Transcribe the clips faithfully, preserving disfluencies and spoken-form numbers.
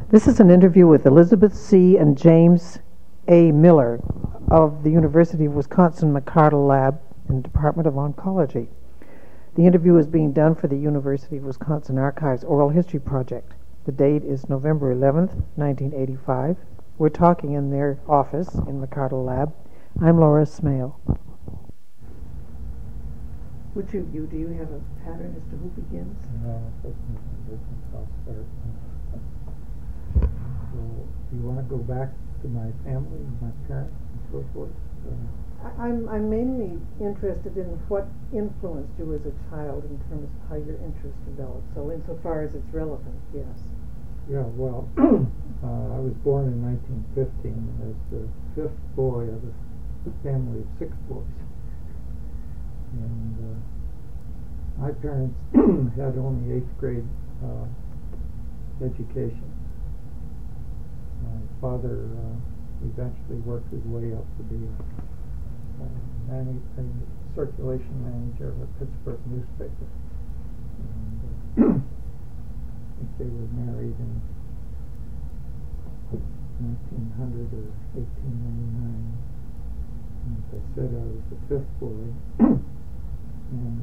This is an interview with Elizabeth C. and James A. Miller of the University of Wisconsin McArdle Lab in the Department of Oncology. The interview is being done for the University of Wisconsin Archives Oral History Project. The date is November eleventh, nineteen eighty-five. We're talking in their office in McArdle Lab. I'm Laura Smale. Would you, you, do you have a pattern as to who begins? No, it doesn't. I'll start. So, do you want to go back to my family, my parents, and so forth? Uh, I'm, I'm mainly interested in what influenced you as a child in terms of how your interest developed. So insofar as it's relevant, yes. Yeah, well, uh, I was born in nineteen fifteen as the fifth boy of a family of six boys. And uh, my parents had only eighth grade uh, education. My father uh, eventually worked his way up to be a, a, man a circulation manager of a Pittsburgh newspaper. And, uh, I think they were married in nineteen hundred or eighteen ninety-nine. And as I said, I was the fifth boy. And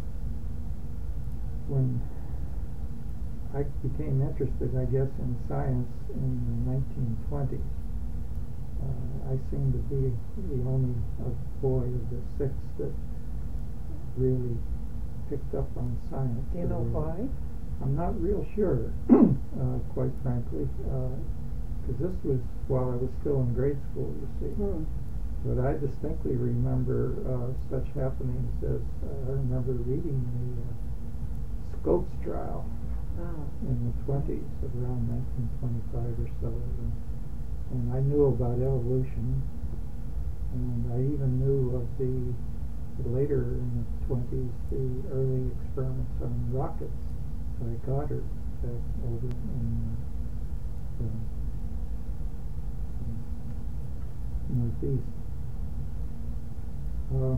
when I became interested, I guess, in science in the nineteen twenties, uh, I seemed to be the only uh, boy of the six that really picked up on science. Do you know why? I'm not real sure, uh, quite frankly, because uh, this was while I was still in grade school, you see. Hmm. But I distinctly remember uh, such happenings as uh, I remember reading the uh, Scopes trial Oh. in the twenties, around nineteen twenty-five or so. And, and I knew about evolution, and I even knew of the, later in the twenties, the early experiments on rockets by Goddard back over in the northeast. Uh,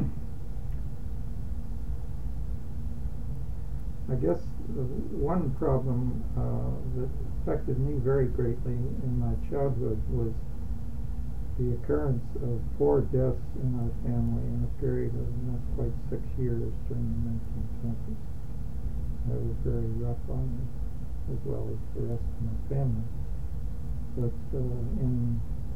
I guess the one problem uh, that affected me very greatly in my childhood was the occurrence of four deaths in our family in a period of not quite six years during the nineteen twenties. That was very rough on me, as well as the rest of my family. But uh, in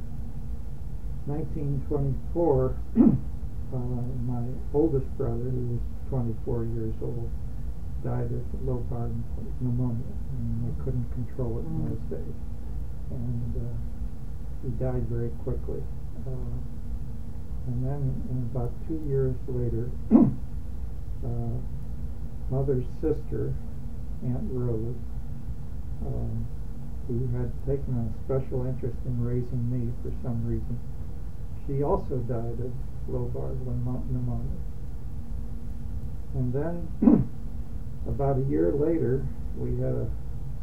nineteen twenty-four, uh, my oldest brother, who was twenty-four years old, died of low-bar pneumonia, and they couldn't control it in those days. And uh, he died very quickly. Uh, and then, in about two years later, uh, mother's sister, Aunt Rose, um, who had taken a special interest in raising me for some reason, she also died of low-bar pneumonia. And then, about a year later, we had a,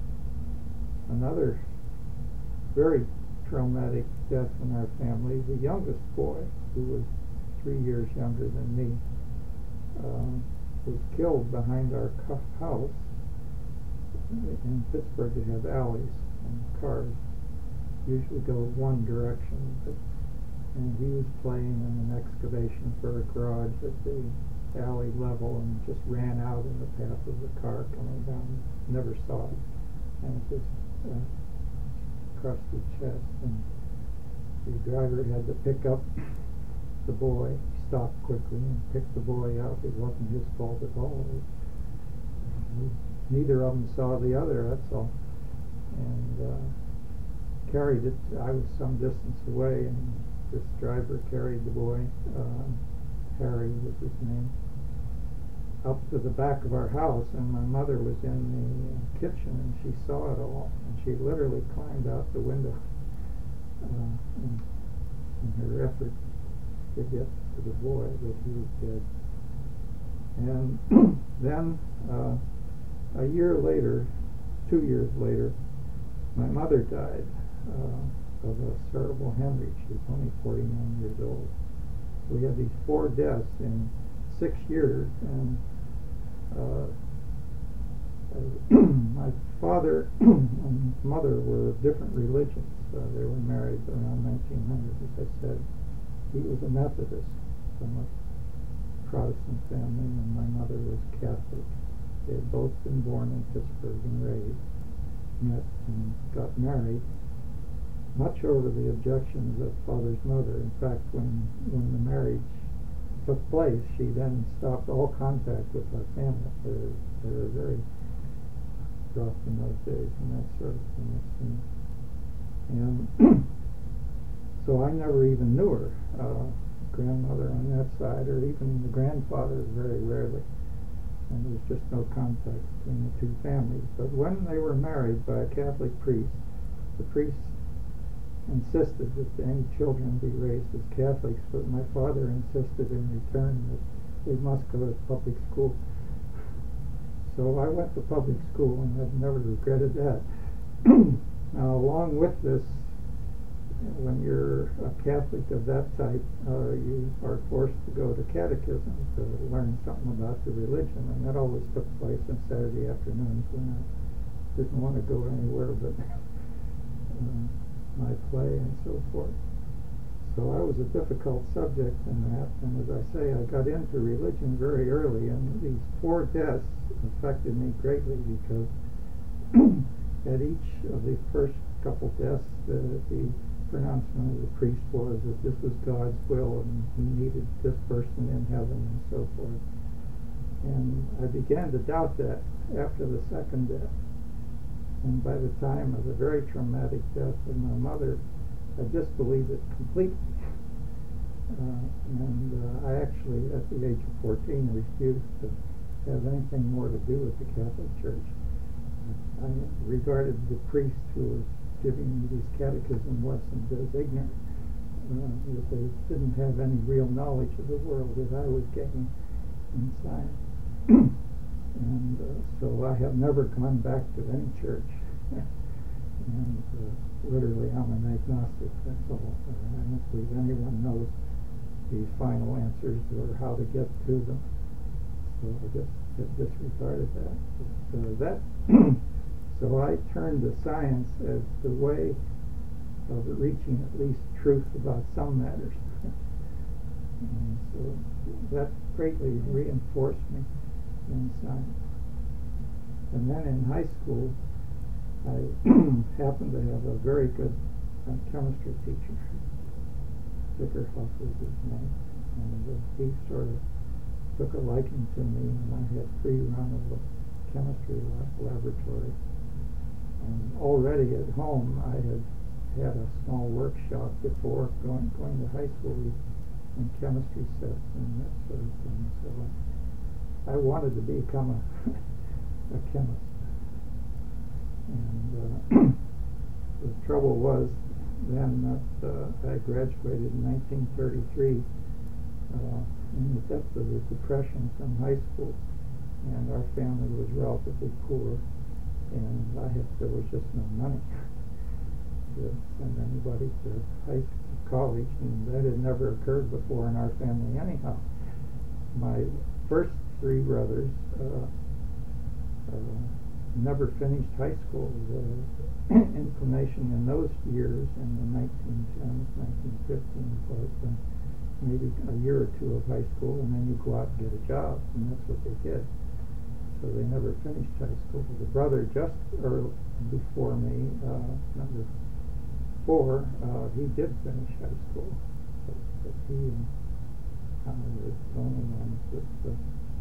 another very traumatic death in our family. The youngest boy, who was three years younger than me, um, was killed behind our house. In Pittsburgh, they have alleys, and cars usually go one direction. But, and he was playing in an excavation for a garage at the alley level and just ran out in the path of the car coming down. Never saw it, and it just uh, crushed his chest. And the driver had to pick up the boy. He stopped quickly and picked the boy up. It wasn't his fault at all. It, it, neither of them saw the other. That's all. And uh, carried it. I was some distance away, and this driver carried the boy. Uh, Harry was his name, up to the back of our house, and my mother was in the uh, kitchen, and she saw it all, and she literally climbed out the window uh, in, in her effort to get to the boy, that he was dead. And then uh, a year later, two years later, my mother died uh, of a cerebral hemorrhage. She was only forty-nine years old. We had these four deaths in six years, and uh, my father and mother were of different religions. Uh, they were married around nineteen hundred, as I said. He was a Methodist from a Protestant family, and my mother was Catholic. They had both been born in Pittsburgh and raised, met and got married, much over the objections of father's mother. In fact, when, when the marriage took place, she then stopped all contact with our family. They were, they were very rough in those days and that sort of thing. And so I never even knew her, uh, grandmother on that side, or even the grandfather very rarely. And there was just no contact between the two families. But when they were married by a Catholic priest, the priest insisted that any children be raised as Catholics, but my father insisted in return that they must go to public school. So I went to public school and have never regretted that. Now, along with this, when you're a Catholic of that type, uh, you are forced to go to catechism to learn something about the religion, and that always took place on Saturday afternoons when I didn't want to go anywhere but uh, my play and so forth. So I was a difficult subject in that, and as I say, I got into religion very early, and these four deaths affected me greatly because at each of the first couple deaths, the, the pronouncement of the priest was that this was God's will and he needed this person in heaven and so forth. And I began to doubt that after the second death. And by the time of the very traumatic death of my mother, I disbelieved it completely. Uh, and uh, I actually, at the age of fourteen, refused to have anything more to do with the Catholic Church. I regarded the priest who was giving me these catechism lessons as ignorant, uh, that they didn't have any real knowledge of the world that I was gaining in science. And uh, so I have never gone back to any church. And uh, literally I'm an agnostic, that's all. Uh, I don't believe anyone knows the final answers or how to get to them. So I just have disregarded that. But, uh, that So I turned to science as the way of reaching at least truth about some matters. And so that greatly reinforced me in science. And then in high school, I happened to have a very good uh, chemistry teacher. Zickerhoff was his name. And uh, he sort of took a liking to me, and I had free run of the chemistry lab laboratory. And already at home, I had had a small workshop before going going to high school in chemistry sets and that sort of thing. So I, I wanted to become a, a chemist. And uh, the trouble was then that uh, I graduated in nineteen thirty-three uh, in the depth of the Depression from high school, and our family was relatively poor. And I had, there was just no money to send anybody to high school, college, and that had never occurred before in our family anyhow. My first three brothers uh, uh, never finished high school. The inclination in those years, in the nineteen tens, nineteen fifteens, was uh, maybe a year or two of high school, and then you go out and get a job, and that's what they did. So they never finished high school. The brother just early, before me, uh, number four, uh, he did finish high school. But, but he and I were the only ones that uh,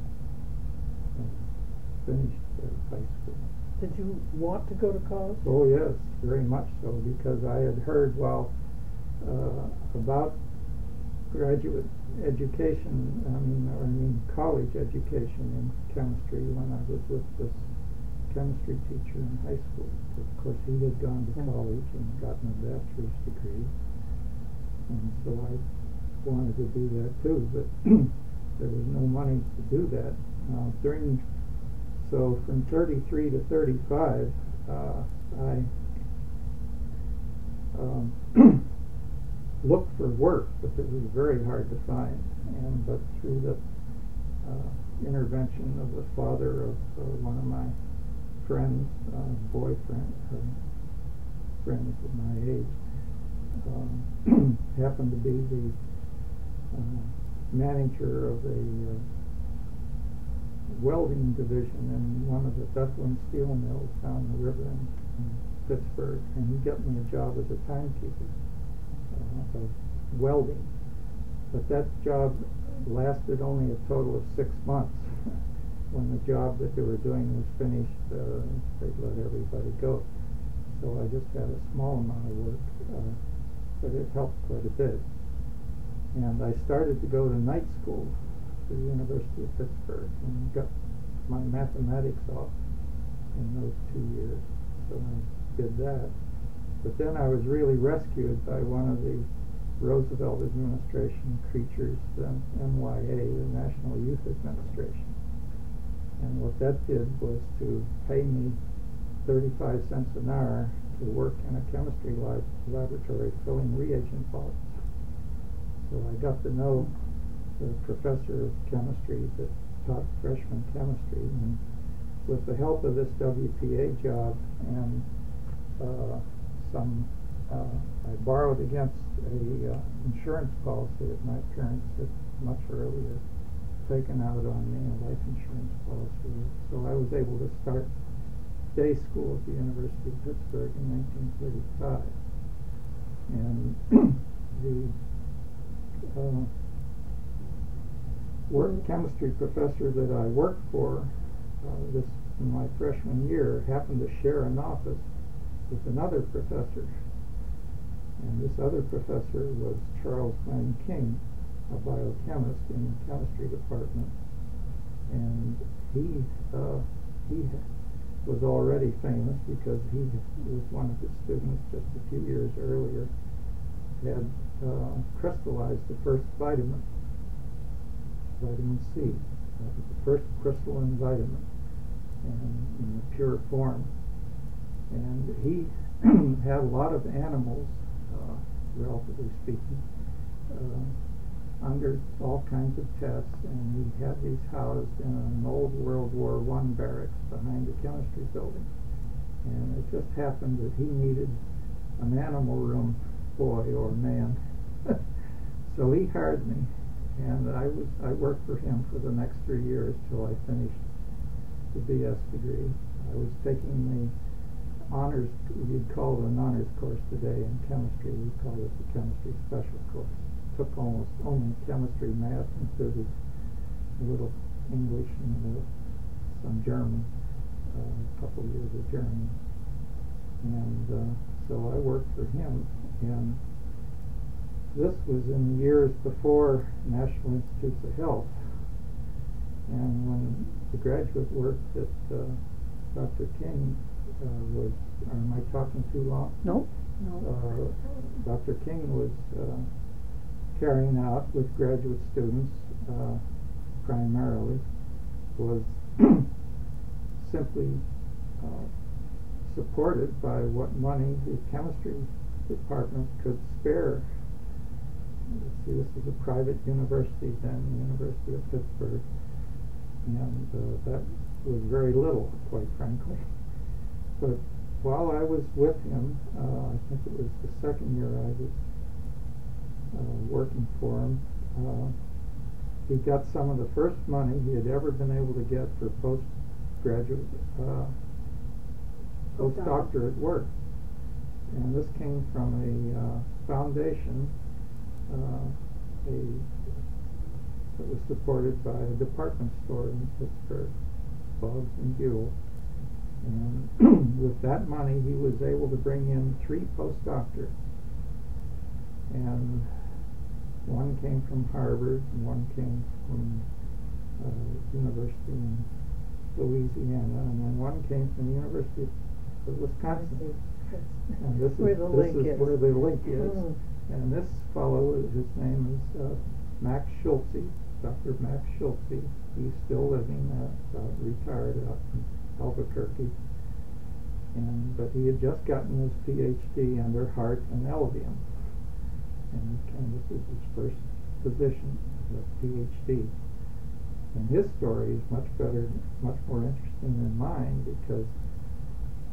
uh, finished uh, high school. Did you want to go to college? Oh yes, very much so, because I had heard, well, uh, about graduate education, I mean, or I mean college education in chemistry when I was with this chemistry teacher in high school. Of course, he had gone to college and gotten a bachelor's degree, and so I wanted to do that too, but there was no money to do that. Uh, during, so from thirty-three to thirty-five, uh, I um, looked for work, but it was very hard to find. And but through the uh, intervention of the father of uh, one of my friends, uh, boyfriend, uh, friends of my age, um, happened to be the uh, manager of a uh, welding division in one of the Bethlehem steel mills down the river in, in Pittsburgh, and he got me a job as a timekeeper uh, of welding. But that job lasted only a total of six months. When the job that they were doing was finished, uh, they let everybody go. So I just had a small amount of work, uh, but it helped quite a bit. And I started to go to night school at the University of Pittsburgh and got my mathematics off in those two years. So I did that. But then I was really rescued by one of the Roosevelt administration creatures, the N Y A, the National Youth Administration. And what that did was to pay me thirty-five cents an hour to work in a chemistry lab laboratory filling reagent bottles. So I got to know the professor of chemistry that taught freshman chemistry, and with the help of this W P A job and uh, some, uh, I borrowed against a uh, insurance policy that my parents had much earlier taken out on me, a life insurance policy. So I was able to start day school at the University of Pittsburgh in nineteen thirty-five. And the uh, work chemistry professor that I worked for uh, this in my freshman year happened to share an office with another professor. And this other professor was Charles Glenn King, a biochemist in the chemistry department, and he uh, he was already famous because he was one of his students just a few years earlier, had uh, crystallized the first vitamin, vitamin C. That was the first crystalline vitamin, and in the pure form. And he had a lot of animals, uh, relatively speaking, uh, under all kinds of tests, and he had these housed in an old World War One barracks behind the chemistry building. And it just happened that he needed an animal room boy or man. So he hired me, and I was I worked for him for the next three years till I finished the B S degree. I was taking the honors, you'd call it an honors course today in chemistry. We call it the chemistry special course. Took almost only chemistry, math, and physics, a little English, and a little, some German, uh, a couple of years of German. And uh, so I worked for him, and this was in the years before National Institutes of Health. And when the graduate work that uh, Doctor King uh, was, am I talking too long? No. No. Uh, Doctor King was uh, carrying out with graduate students uh, primarily was simply uh, supported by what money the chemistry department could spare. See, this was a private university then, the University of Pittsburgh, and uh, that was very little, quite frankly. But while I was with him, uh, I think it was the second year I was Uh, working for him, uh, he got some of the first money he had ever been able to get for postgraduate, uh, postdoctorate work. And this came from a uh, foundation uh, a, that was supported by a department store in Pittsburgh, Boggs and Buell. And with that money, he was able to bring in three postdoctors. And one came from Harvard, and one came from uh, University in Louisiana, and then one came from the University of Wisconsin. And this where is, the this link is is. where the link is. Mm. And this fellow, his name is uh, Max Schulze, Doctor Max Schulze. He's still living, uh, uh, retired out in Albuquerque. And, but he had just gotten his P H D under Hart and Elvium. And this is his first position as a P H D. And his story is much better, much more interesting than mine, because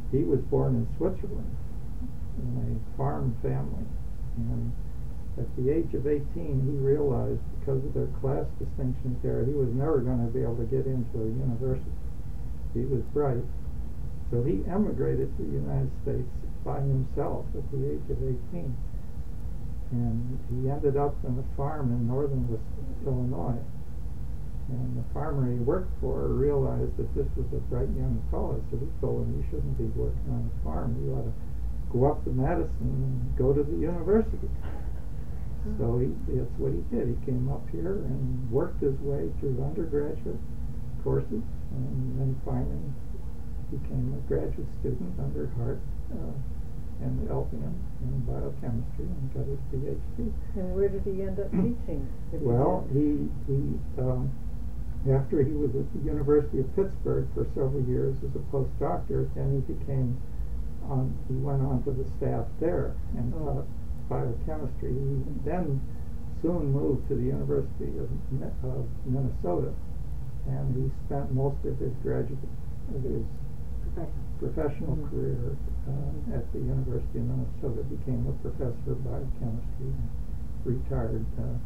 he was born in Switzerland in a farm family, and at the age of eighteen he realized, because of their class distinctions there, he was never going to be able to get into a university. He was bright, so he emigrated to the United States by himself at the age of eighteen, and he ended up on a farm in northern Illinois. And the farmer he worked for realized that this was a bright young fellow, so he told him, "You shouldn't be working on a farm. You ought to go up to Madison and go to the university." So he, that's what he did. He came up here and worked his way through undergraduate courses, and then finally became a graduate student under Hart uh, and Elfian in biochemistry, and got his P H D. And where did he end up teaching? Well, he he um, after he was at the University of Pittsburgh for several years as a postdoctorate, then he became on. He went on to the staff there and oh. taught biochemistry. He then soon moved to the University of, of Minnesota, and he spent most of his graduate of his professional mm-hmm. career uh, at the University of Minnesota. Became a professor of biochemistry and retired uh,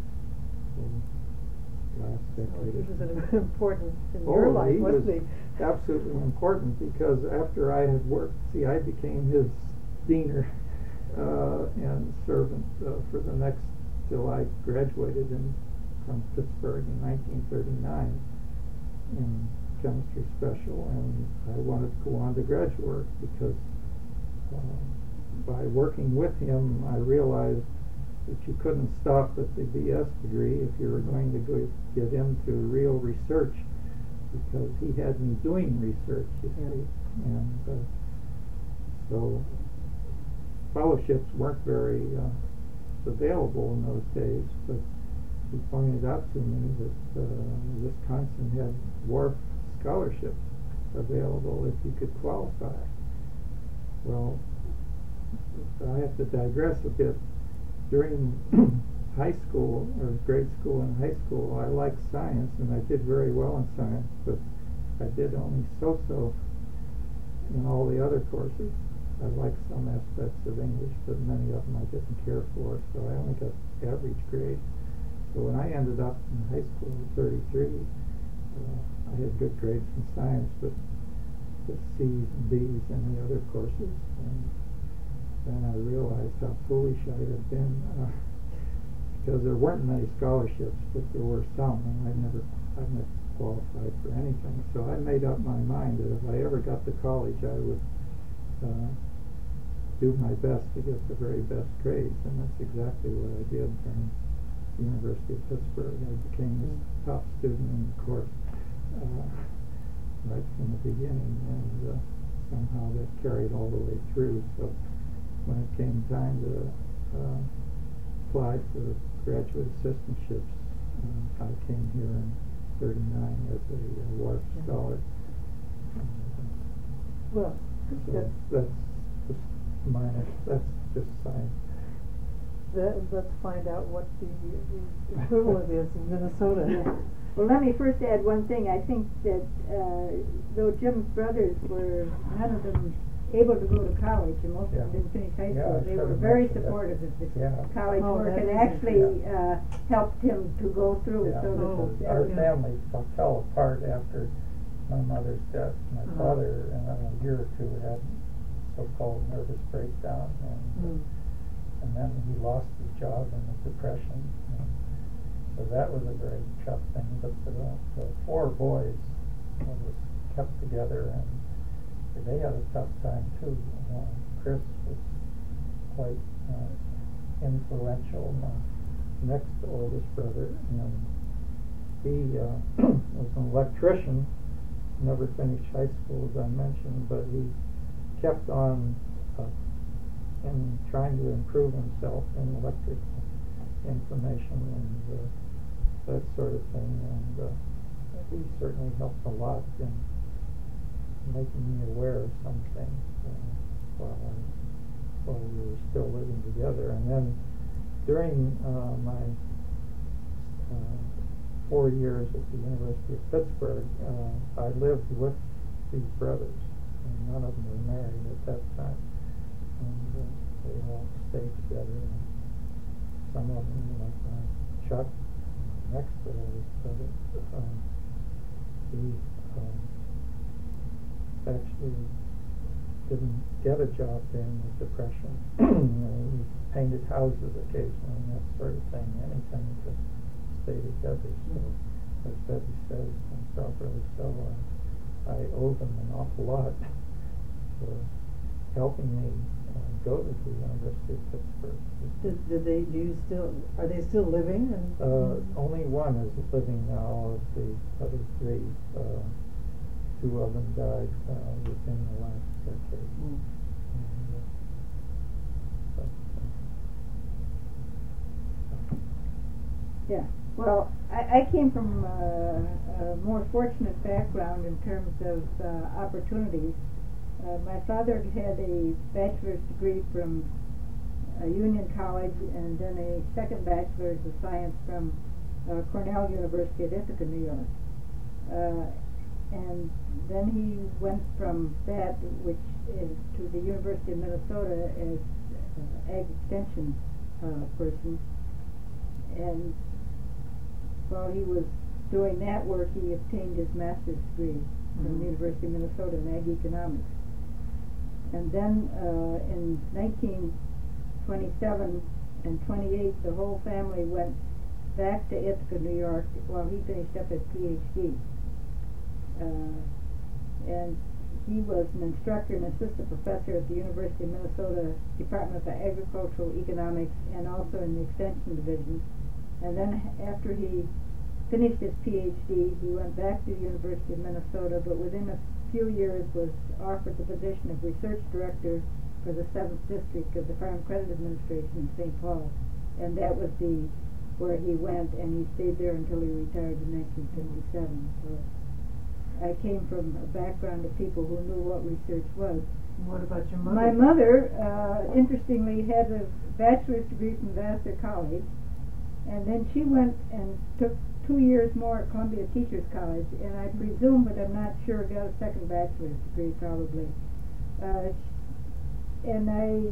last decade. So he was an important in oh, your life, he wasn't was he? Absolutely important, because after I had worked, see, I became his diener uh, and servant uh, for the next, till I graduated in, from Pittsburgh in nineteen thirty-nine in chemistry special, and I wanted to go on to graduate work because uh, by working with him I realized that you couldn't stop at the B S degree if you were going to go get into real research, because he had me doing research, you yeah. see, and uh, so fellowships weren't very uh, available in those days, but he pointed out to me that uh, Wisconsin had Wharf scholarships available if you could qualify. Well, I have to digress a bit. During high school, or grade school and high school, I liked science, and I did very well in science, but I did only so-so in all the other courses. I liked some aspects of English, but many of them I didn't care for, so I only got average grades. So when I ended up in high school at thirty-three, uh, I had good grades in science, but the C's and B's in the other courses. And then I realized how foolish I had been, uh, because there weren't many scholarships, but there were some, and I never, I never qualified for anything. So I made up my mind that if I ever got to college, I would uh, do my best to get the very best grades, and that's exactly what I did during the University of Pittsburgh. I became the top student in the course uh, right from the beginning, and uh, somehow that carried all the way through. So when it came time to uh, apply for graduate assistantships, uh, I came here in thirty-nine as a uh, Wharf scholar. Well, so that's, that's just minor. That's just science. that, let's find out what the, the equivalent is in Minnesota. Yeah. Well, let me first add one thing. I think that uh, though Jim's brothers were, none of them able to go to college, and most Yeah. of them didn't finish high Yeah, school, I they should were have very mentioned that. supportive of the Yeah. college Oh, work, that and is actually yeah. uh, helped him to go through. Yeah. So that Oh. that Our was- family f- fell apart after my mother's death. My Uh-huh. father, in a year or two, had so-called nervous breakdown, and Mm. and then he lost his job in the Depression. And so that was a very tough thing. But the, the four boys uh, was kept together, and they had a tough time too. Uh, Chris was quite uh, influential, my next oldest brother, and he uh, was an electrician. Never finished high school, as I mentioned, but he kept on uh, in trying to improve himself in electric information and uh, that sort of thing, and uh, he certainly helped a lot in making me aware of some things uh, while, I, while we were still living together. And then during uh, my uh, four years at the University of Pittsburgh, uh, I lived with these brothers, and none of them were married. some of them, like uh, Chuck, uh, next to oldest brother, um, he um, actually didn't get a job during the Depression. You know, he painted houses occasionally and that sort of thing, anything to stay together. So, as Betty says, and properly so, I, I owe them an awful lot for helping me uh, go to the University of Pittsburgh. Did, did they, do you still, are they still living? And, Uh, only one is living now. Of the other three, uh, two of them died uh, within the last decade. Mm. And, uh, but, uh, Yeah. Well, I, I came from uh, a more fortunate background in terms of uh, opportunities. Uh, my father had a bachelor's degree from uh, Union College and then a second bachelor's of science from uh, Cornell University at Ithaca, New York. Uh, and then he went from that, which is to the University of Minnesota as uh, ag extension uh, person. And while he was doing that work, he obtained his master's degree from Mhm. the University of Minnesota in ag economics. And then uh, in nineteen twenty-seven and twenty-eight, the whole family went back to Ithaca, New York, while he finished up his PhD. Uh, and he was an instructor and assistant professor at the University of Minnesota Department of Agricultural Economics and also in the Extension Division. And then after he finished his PhD, he went back to the University of Minnesota, but within a few years was offered the position of research director for the seventh District of the Farm Credit Administration in Saint Paul. And that was the where he went, and he stayed there until he retired in nineteen fifty-seven. So I came from a background of people who knew what research was. what about your mother? My mother, uh, interestingly, had a bachelor's degree from Vassar College, and then she went and took two years more at Columbia Teachers College, and I presume, but I'm not sure, got a second bachelor's degree probably. Uh, and I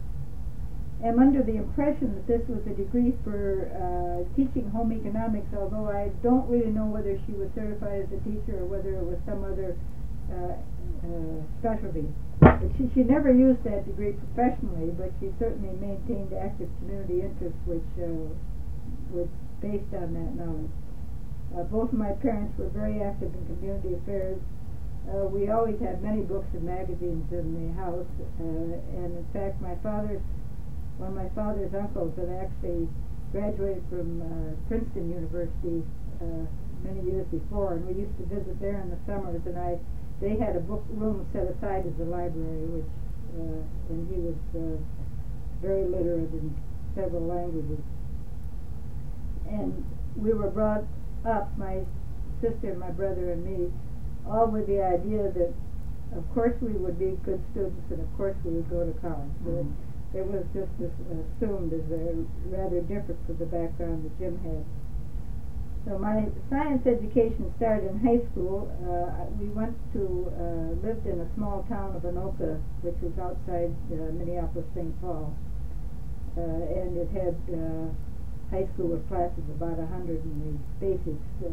am under the impression that this was a degree for uh, teaching home economics, although I don't really know whether she was certified as a teacher or whether it was some other uh, uh, specialty. But she, she never used that degree professionally, but she certainly maintained active community interest, which uh, was based on that knowledge. Uh, both of my parents were very active in community affairs. Uh, we always had many books and magazines in the house, uh, and in fact my father's, one of my father's uncles had actually graduated from uh, Princeton University uh, many years before, and we used to visit there in the summers, and I, they had a book room set aside as a library, which, uh, and he was uh, very literate in several languages. And we were brought up, my sister, my brother, and me, all with the idea that, of course, we would be good students, and of course, we would go to college. So Mm-hmm. it, it was just as, assumed as a rather different from the background that Jim had. So my science education started in high school. Uh, we went to uh, lived in a small town of Anoka, which was outside uh, Minneapolis, Saint Paul, uh, and it had. Uh, high school with classes of about a hundred in the basics uh,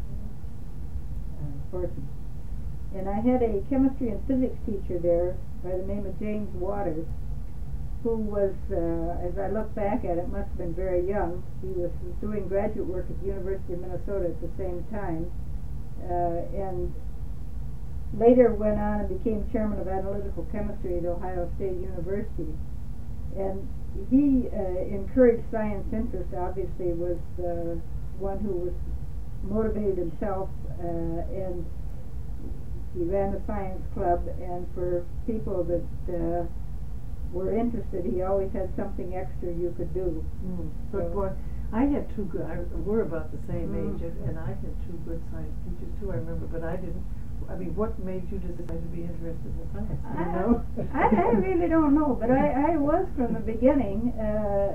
uh, portion. And I had a chemistry and physics teacher there by the name of James Waters, who was, uh, as I look back at it, must have been very young. He was doing graduate work at the University of Minnesota at the same time, uh, and later went on and became chairman of analytical chemistry at Ohio State University. And he uh, encouraged science interest, obviously, was uh, one who was motivated himself, uh, and he ran a science club, and for people that uh, were interested, he always had something extra you could do. Mm. But So- boy, I had two good, I, we're about the same Mm. age, and, and I had two good science teachers too, I remember, but I didn't, I mean, what made you decide to be interested in science, do you know? I, I really don't know, but I, I was from the beginning uh,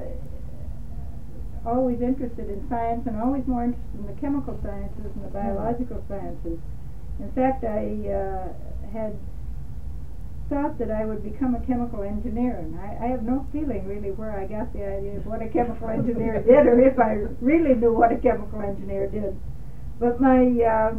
always interested in science, and always more interested in the chemical sciences and the biological sciences. In fact, I uh, had thought that I would become a chemical engineer, and I, I have no feeling really where I got the idea of what a chemical engineer did, or if I really knew what a chemical engineer did. But my uh,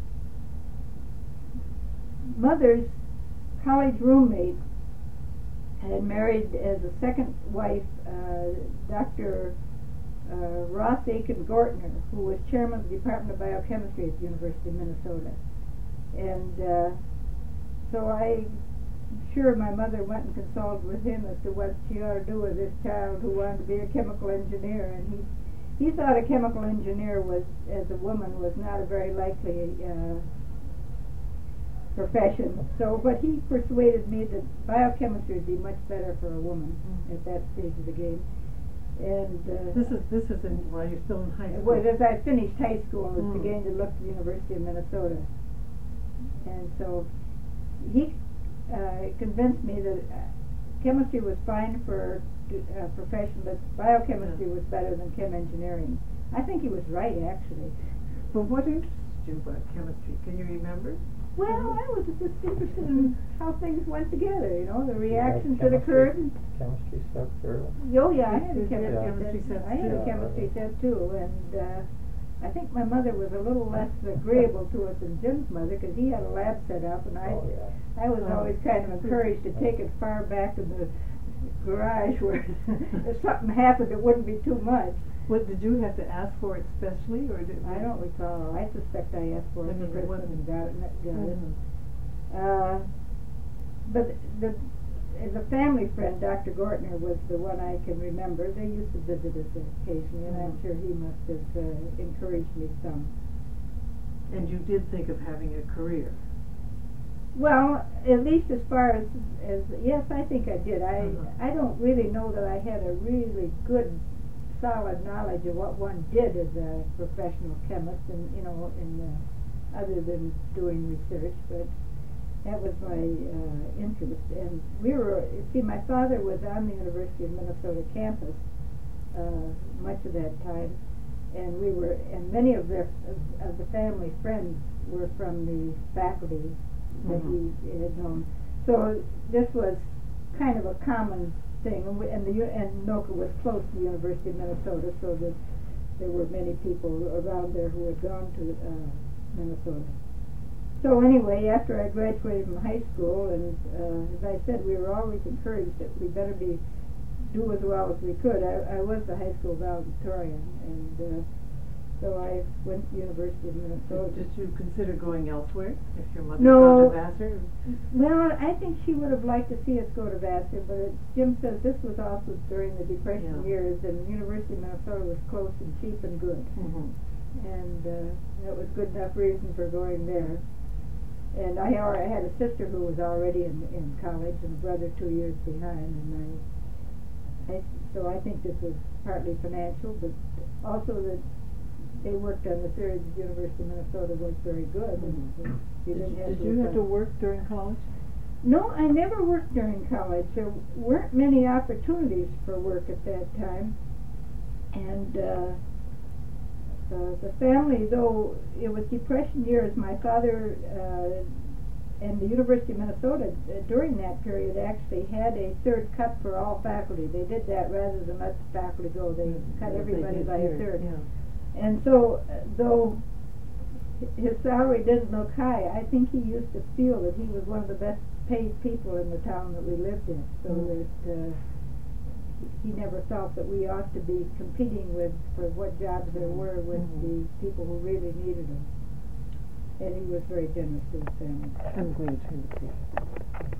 mother's college roommate had married as a second wife uh, Doctor uh, Ross Aiken Gortner, who was chairman of the Department of Biochemistry at the University of Minnesota. And uh, so I, sure, my mother went and consulted with him as to what she ought to do with this child who wanted to be a chemical engineer. And he, he thought a chemical engineer was, as a woman, was not a very likely uh, profession. So, but he persuaded me that biochemistry would be much better for a woman mm-hmm. at that stage of the game. And uh, this is this is in, while you're still in high school. Well, as I finished high school, I was mm. beginning to look to the University of Minnesota, and so he uh, convinced me that uh, chemistry was fine for a uh, profession, but biochemistry yeah. was better than chem engineering. I think he was right, actually. But what interested you about chemistry? Can you remember? Well, I was just interested in how things went together, you know, the reactions yeah, that occurred. Chemistry stuff, early. Oh, yeah, I had a chemistry, yeah. chemistry set. I had too. a chemistry set too, and uh, I think my mother was a little less agreeable to it than Jim's mother, because he had a lab set up, and I, oh, yeah. I was oh. always kind of encouraged to take it far back in the garage where if something happened, it wouldn't be too much. What, did you have to ask for it specially, or did I don't recall. I suspect I asked for it for Christmas and got it. Got it. Mm-hmm. Uh, but the, as a family friend, Doctor Gortner was the one I can remember. They used to visit us occasionally, and mm-hmm. I'm sure he must have uh, encouraged me some. And you did think of having a career? Well, at least as far as, as yes, I think I did. I uh-huh. I don't really know that I had a really good solid knowledge of what one did as a professional chemist, and you know, in uh, other than doing research, but that was my uh, interest. And we were, you see, my father was on the University of Minnesota campus uh, much of that time, and we were, and many of their of, of the family friends were from the faculty that mm-hmm. he had known. So this was kind of a common thing, and, we, and the and Anoka was close to the University of Minnesota, so that there were many people around there who had gone to uh, Minnesota. So anyway, after I graduated from high school, and uh, as I said, we were always encouraged that we better be do as well as we could. I, I was the high school valedictorian, and uh, so I went to the University of Minnesota. Did you consider going elsewhere if your mother no, gone to Vassar? Well, I think she would have liked to see us go to Vassar, but it, Jim says this was also during the Depression yeah. years, and the University of Minnesota was close and cheap and good, mm-hmm. and uh, that was good enough reason for going there. And I, I had a sister who was already in, in college, and a brother two years behind, and I, I so I think this was partly financial, but also that they worked on the theory that the University of Minnesota was very good. Mm-hmm. And you did didn't have did to you have on. to work during college? No, I never worked during college. There weren't many opportunities for work at that time, and uh, uh, the family, though it was Depression years, my father uh, and the University of Minnesota uh, during that period actually had a third cut for all faculty. They did that rather than let the faculty go. They mm-hmm. cut yes, everybody they by here. a third. Yeah. And so, uh, though his salary didn't look high, I think he used to feel that he was one of the best paid people in the town that we lived in, so mm. that uh, he never felt that we ought to be competing with for what jobs there were with mm-hmm. the people who really needed them. And he was very generous to his family. I'm going to turn the page.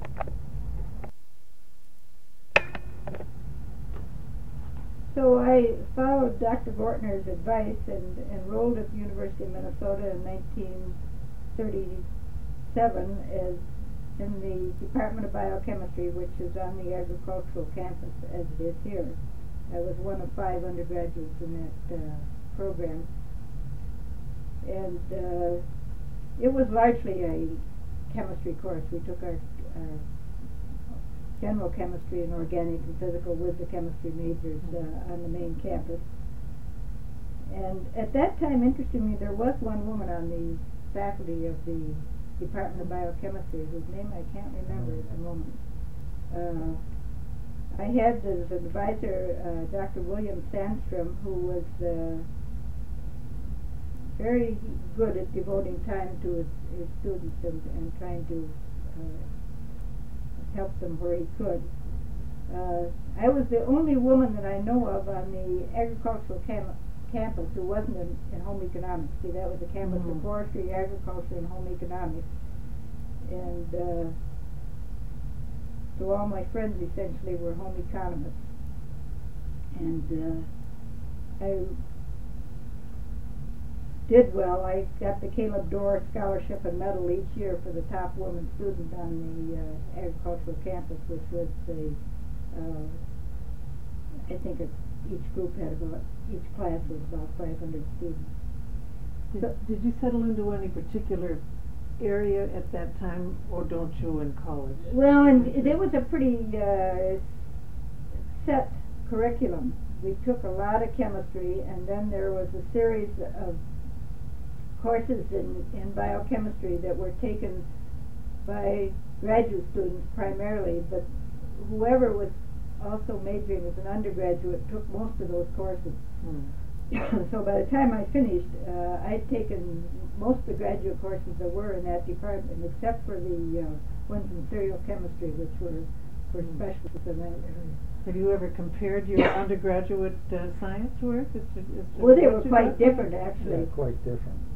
So I followed Doctor Gortner's advice and enrolled at the University of Minnesota in nineteen thirty-seven as in the Department of Biochemistry, which is on the agricultural campus, as it is here. I was one of five undergraduates in that uh, program. And uh, it was largely a chemistry course. We took our uh, general chemistry and organic and physical with the chemistry majors uh, on the main campus. And at that time, interestingly, there was one woman on the faculty of the Department of Biochemistry, whose name I can't remember at the moment. Uh, I had as an advisor uh, Doctor William Sandstrom, who was uh, very good at devoting time to his, his students and, and trying to uh, help them where he could. Uh, I was the only woman that I know of on the agricultural cam campus who wasn't in, in home economics. See, that was a campus Mm-hmm. of forestry, agriculture, and home economics. And uh, so all my friends essentially were home economists. And uh, I did well. I got the Caleb Dorr Scholarship and Medal each year for the top woman student on the uh, agricultural campus, which was the, uh, I think it, each group had about, each class was about five hundred students. Did, So- did you settle into any particular area at that time, or don't you in college? Well, and it was a pretty uh, set curriculum. We took a lot of chemistry, and then there was a series of courses in, in biochemistry that were taken by graduate students primarily, but whoever was also majoring as an undergraduate took most of those courses. Hmm. So by the time I finished, uh, I'd taken most of the graduate courses there were in that department, except for the uh, ones in serial chemistry, which were for Hmm. specialists in that area. Have you ever compared your undergraduate uh, science work as to, as to Well, they what were you quite got? different, actually. Yeah, quite different.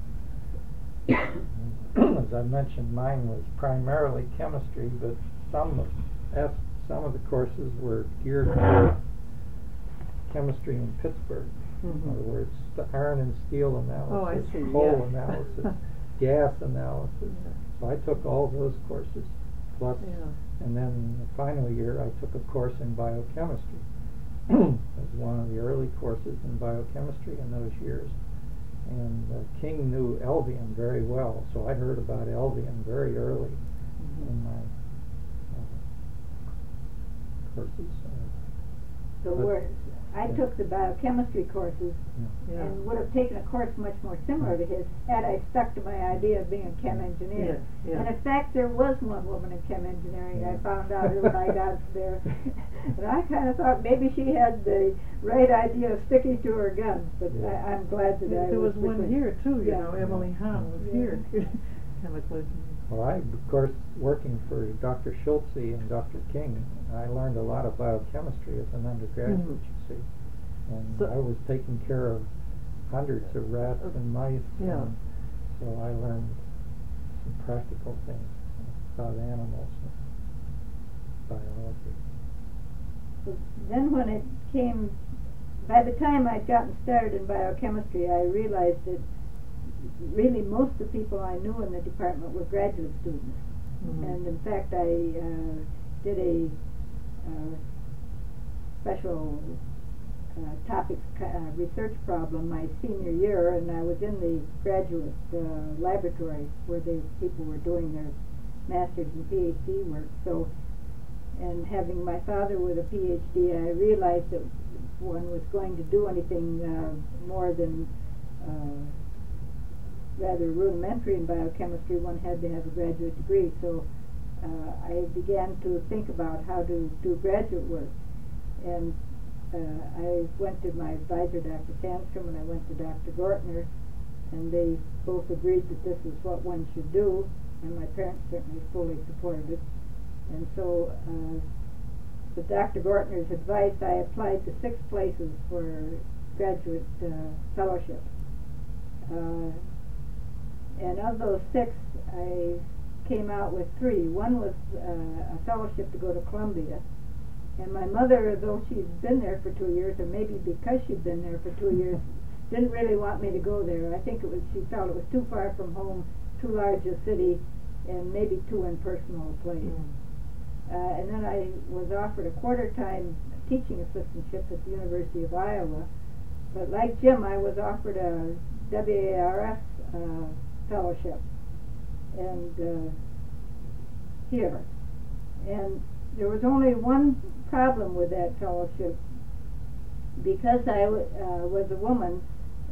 Uh, as I mentioned, mine was primarily chemistry, but some of as some of the courses were geared toward chemistry in Pittsburgh. Mhm. In other words, the iron and steel analysis, Oh, I see, coal yeah. analysis, gas analysis. Yeah. So I took all those courses, plus, Yeah. and then the final year I took a course in biochemistry. It was one of the early courses in biochemistry in those years. And uh, King knew Elvian very well, so I heard about Elvian very early Mhm. in my uh, courses. Uh, So But- where I yeah. took the biochemistry courses yeah. Yeah. and would have taken a course much more similar to his had I stuck to my idea of being a chem engineer. Yes, yes. And in fact, there was one woman in chem engineering. I Yeah. found out when I got there. And I kind of thought maybe she had the right idea of sticking to her guns, but Yeah. I, I'm glad that There I there was was one between- here too, you Yeah. know, Emily Hahn was Yeah. here. Chemical engineer. Well, I, of course, working for Doctor Schultze and Doctor King, I learned a lot of biochemistry as an undergraduate, Mhm. you see. And So- I was taking care of hundreds of rats and mice, Yeah. and so I learned some practical things about animals and biology. So then when it came, by the time I'd gotten started in biochemistry, I realized that really most of the people I knew in the department were graduate students. Mhm. And in fact, I uh, did a uh, special uh, topics uh, research problem my senior year, and I was in the graduate uh, laboratory where the people were doing their master's and PhD work. So, and having my father with a PhD, I realized that if one was going to do anything uh, more than uh, rather rudimentary in biochemistry, one had to have a graduate degree. So uh, I began to think about how to do graduate work. And uh, I went to my advisor, Doctor Sandstrom, and I went to Doctor Gortner, and they both agreed that this is what one should do, and my parents certainly fully supported it. And so, uh, with Doctor Gortner's advice, I applied to six places for graduate uh, fellowships. Uh, and of those six, I came out with three. One was uh, a fellowship to go to Columbia. And my mother, though she'd been there for two years, or maybe because she'd been there for two years, didn't really want me to go there. I think it was, she felt it was too far from home, too large a city, and maybe too impersonal a place. Mm. Uh, and then I was offered a quarter-time teaching assistantship at the University of Iowa. But like Jim, I was offered a W A R S uh, fellowship, and uh, here. And there was only one problem with that fellowship. Because I w uh, was a woman,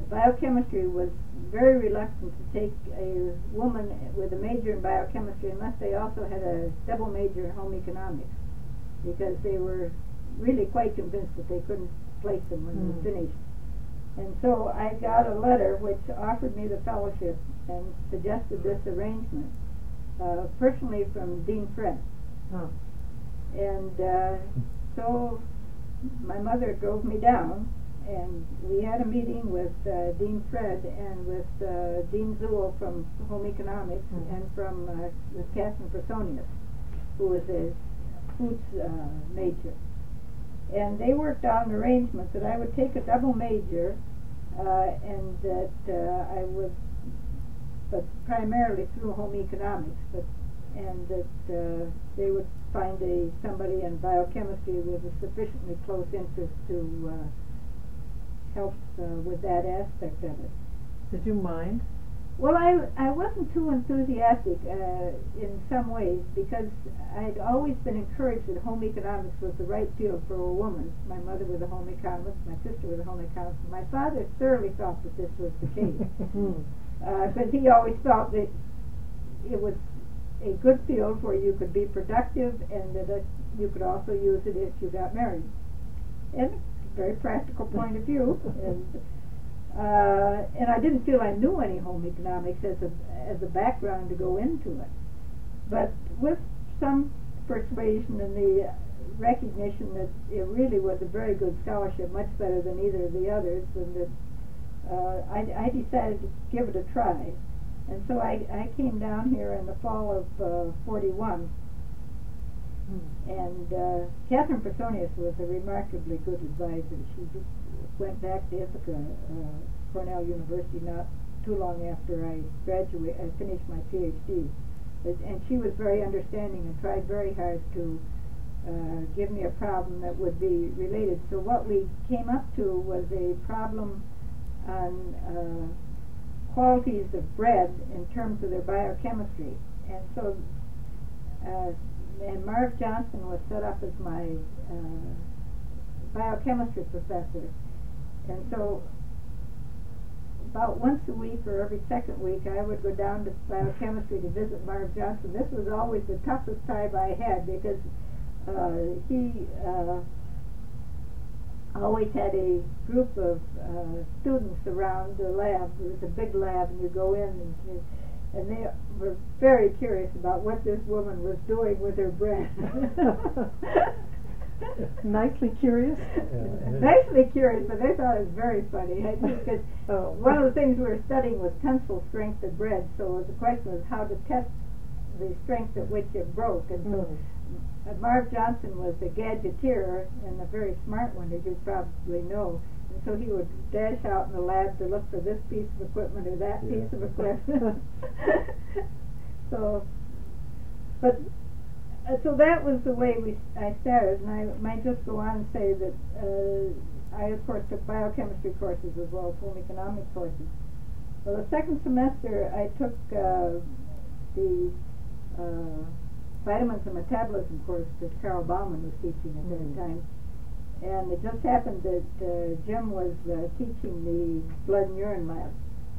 biochemistry was very reluctant to take a woman with a major in biochemistry unless they also had a double major in home economics, because they were really quite convinced that they couldn't place them when Mm. they finished. And so I got a letter which offered me the fellowship and suggested this arrangement, uh, personally from Dean Fred. Huh. And uh, so my mother drove me down, and we had a meeting with uh, Dean Fred and with uh, Dean Zuhl from Home Economics Mhm. and from uh, with Catherine Personius, who was a foods uh, major. And they worked out an arrangement that I would take a double major, uh, and that uh, I would, but primarily through home economics, but and that uh, they would find a somebody in biochemistry with a sufficiently close interest to uh, help uh, with that aspect of it. Did you mind? Well, I, I wasn't too enthusiastic uh, in some ways, because I'd always been encouraged that home economics was the right field for a woman. My mother was a home economist, my sister was a home economist. My father thoroughly thought that this was the case, because uh, he always felt that it was a good field where you could be productive, and that it, you could also use it if you got married. And a very practical point of view. And Uh, and I didn't feel I knew any home economics as a as a background to go into it, but with some persuasion and the recognition that it really was a very good scholarship, much better than either of the others, and that uh, I, I decided to give it a try. And so I, I came down here in the fall of uh, forty-one, Hmm. and uh, Catherine Personius was a remarkably good advisor. She just went back to Ithaca, uh, Cornell University, not too long after I graduated. I finished my PhD, but, and she was very understanding and tried very hard to uh, give me a problem that would be related. So what we came up to was a problem on uh, qualities of bread in terms of their biochemistry, and so. Uh, And Marv Johnson was set up as my uh, biochemistry professor. And so about once a week or every second week I would go down to biochemistry to visit Marv Johnson. This was always the toughest time I had, because uh, he uh, always had a group of uh, students around the lab. It was a big lab, and you go in and you, and they were very curious about what this woman was doing with her bread. Nicely curious? Yeah. Nicely curious, but they thought it was very funny. Because Oh. one of the things we were studying was tensile strength of bread, so the question was how to test the strength at which it broke. And so Mm. uh, Marv Johnson was a gadgeteer, and a very smart one, as you probably know. And so he would dash out in the lab to look for this piece of equipment or that Yeah. piece of equipment. So, but uh, so that was the way we I started, and I might just go on and say that uh, I of course took biochemistry courses as well as home economic courses. Well, the second semester I took uh, the uh, vitamins and metabolism course that Carol Bauman was teaching at that Mm. time. And it just happened that uh, Jim was uh, teaching the blood and urine lab.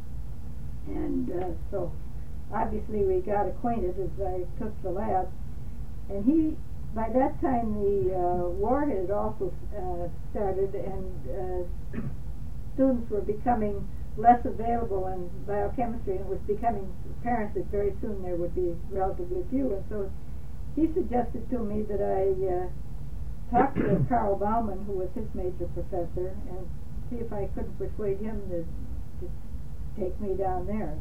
And uh, so obviously we got acquainted as I took the lab. And he, by that time the uh, war had also uh, started, and uh, students were becoming less available in biochemistry, and it was becoming apparent that very soon there would be relatively few. And so he suggested to me that I uh, talk to Carl Bauman, who was his major professor, and see if I couldn't persuade him to, to take me down there,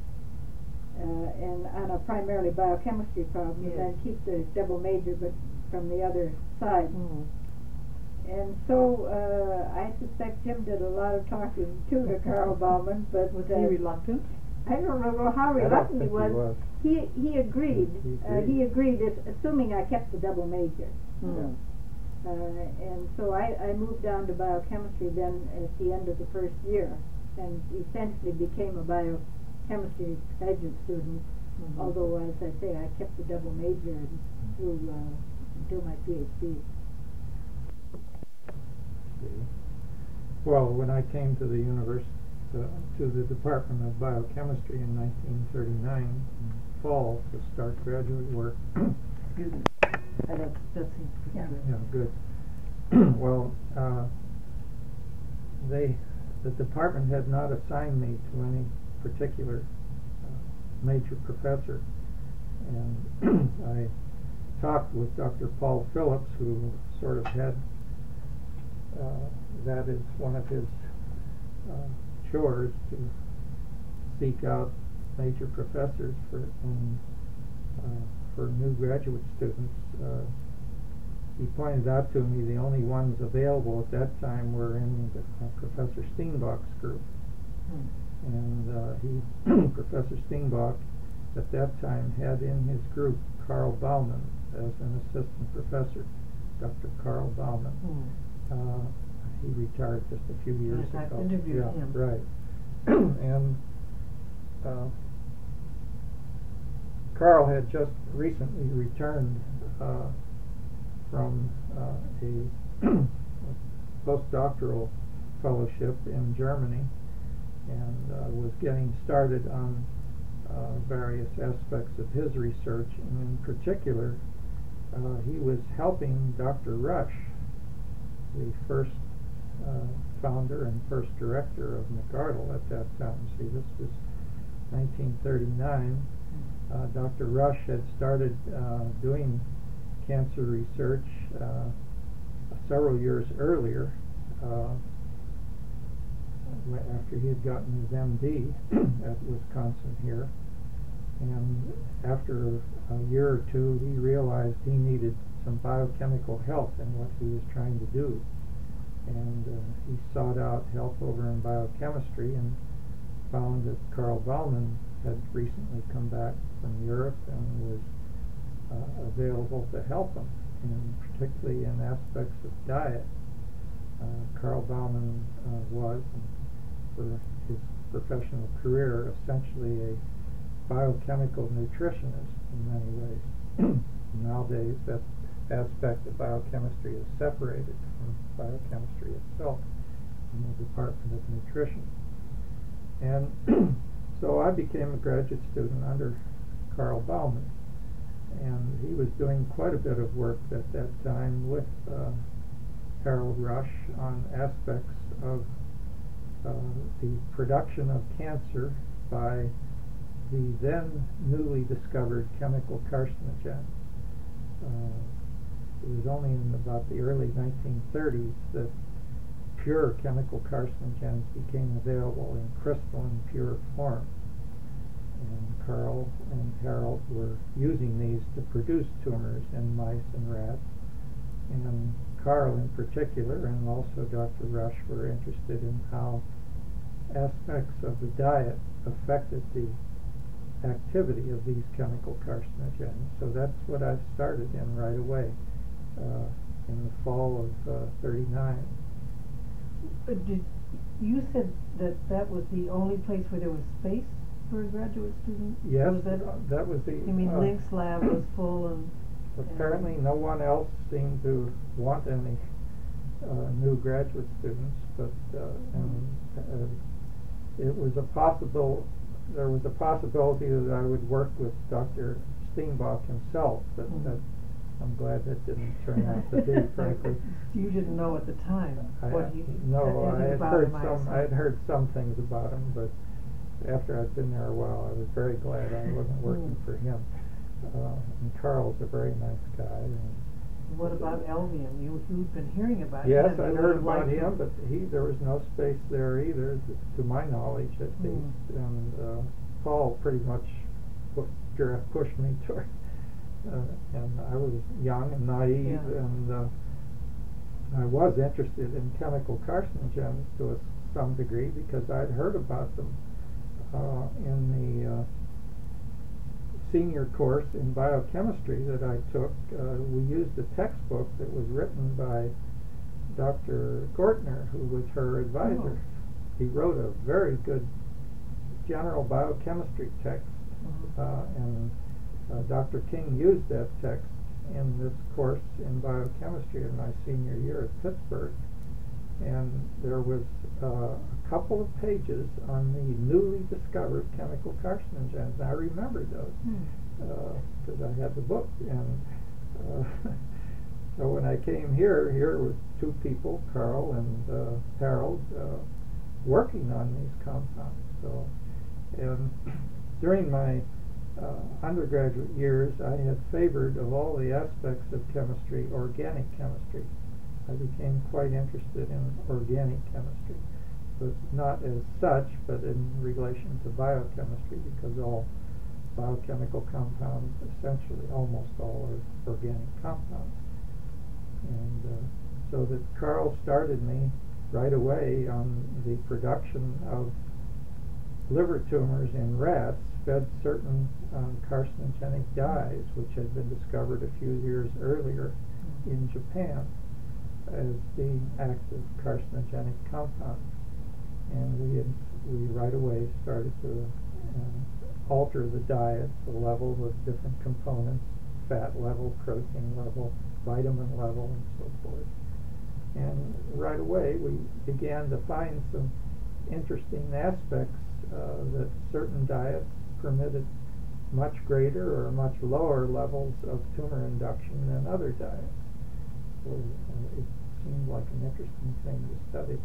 uh, and on a primarily biochemistry problem, Yes. and then keep the double major, but from the other side. Mm. And so uh, I suspect Jim did a lot of talking too to Carl Bauman, but Was uh, he reluctant? I don't know how I don't reluctant think he was. he was. He he agreed. He Uh, he agreed, as, assuming I kept the double major. Mm. Uh, and so I, I moved down to biochemistry then at the end of the first year, and essentially became a biochemistry graduate student, Mhm. although, as I say, I kept the double major through uh, until my PhD. Well, when I came to the university, uh, to the Department of Biochemistry in nineteen thirty-nine in fall to start graduate work. Excuse me. I don't, that seems pretty Yeah. good. Yeah, good. Well, uh, they, the department had not assigned me to any particular uh, major professor, and I talked with Doctor Paul Phillips, who sort of had uh, that as one of his uh, chores to seek out major professors for and, uh, for new graduate students. Uh, he pointed out to me the only ones available at that time were in the, uh, Professor Steenbach's group. Hmm. And uh, he, Professor Steenbach, at that time had in his group Carl Baumann as an assistant professor, Doctor Carl Baumann. Hmm. Uh, he retired just a few years Yes, I've ago. interviewed yeah, him. Right. And uh, Carl had just recently returned uh, from uh, a postdoctoral fellowship in Germany, and uh, was getting started on uh, various aspects of his research, and in particular uh, he was helping Doctor Rush, the first uh, founder and first director of McArdle at that time. See, this was nineteen thirty-nine. Uh, Doctor Rush had started uh, doing cancer research uh, several years earlier, uh, after he had gotten his M D at Wisconsin here. And after a year or two, he realized he needed some biochemical help in what he was trying to do. And uh, he sought out help over in biochemistry and found that Carl Baumann had recently come back from Europe and was uh, available to help him, and particularly in aspects of diet. Uh, Carl Baumann uh, was, for his professional career, essentially a biochemical nutritionist in many ways. Nowadays, that aspect of biochemistry is separated from biochemistry itself in the Department of Nutrition. And so I became a graduate student under Carl Baumann, and he was doing quite a bit of work at that time with uh, Harold Rush on aspects of uh, the production of cancer by the then newly discovered chemical carcinogens. Uh, it was only in about the early nineteen thirties that pure chemical carcinogens became available in crystalline pure form. And Carl and Harold were using these to produce tumors in mice and rats. And Carl in particular, and also Doctor Rush, were interested in how aspects of the diet affected the activity of these chemical carcinogens. So that's what I started in right away uh, in the fall of uh, thirty-nine. But did, you said that that was the only place where there was space for a graduate student? Yes, Was that, uh, that was the... you mean uh, Link's lab was full and... Apparently no one else seemed to want any uh, new graduate students, but uh, and, uh, it was a possible, there was a possibility that I would work with Doctor Steenbach himself, but Mhm. that, I'm glad that didn't turn out to be, frankly. You didn't know at the time I, what he... no, I anything had about heard him, I some, assume. I had heard some things about him, but after I'd been there a while, I was very glad I wasn't working Mm. for him. Uh, and Carl's a very nice guy. And What about Elvium? You, you'd been hearing about yes, him. I'd You heard would've about liked him, but he there was no space there either, to, to my knowledge at Mm. least. And uh, Paul pretty much pu- dra- pushed me toward. Uh, and I was young and naive, Yeah. and uh, I was interested in chemical carcinogens to a, some degree because I'd heard about them uh, in the uh, senior course in biochemistry that I took. Uh, we used a textbook that was written by Doctor Gortner, who was her advisor. Oh. He wrote a very good general biochemistry text, Mhm. uh, and uh, Doctor King used that text in this course in biochemistry in my senior year at Pittsburgh. And there was uh, a couple of pages on the newly discovered chemical carcinogens. And I remember those because uh, I had the book. And uh, so when I came here, here was two people, Carl and uh, Harold, uh, working on these compounds. So, and during my uh, undergraduate years, I had favored, of all the aspects of chemistry, organic chemistry. I became quite interested in organic chemistry, but not as such, but in relation to biochemistry, because all biochemical compounds, essentially almost all, are organic compounds. And uh, so that Carl started me right away on the production of liver tumors in rats, fed certain um, carcinogenic dyes, which had been discovered a few years earlier in Japan as being active carcinogenic compounds. And we, had, we right away started to uh, alter the diet, the levels of different components, fat level, protein level, vitamin level, and so forth. And right away we began to find some interesting aspects uh, that certain diets permitted much greater or much lower levels of tumor induction than other diets. So uh, it seemed like an interesting thing to study.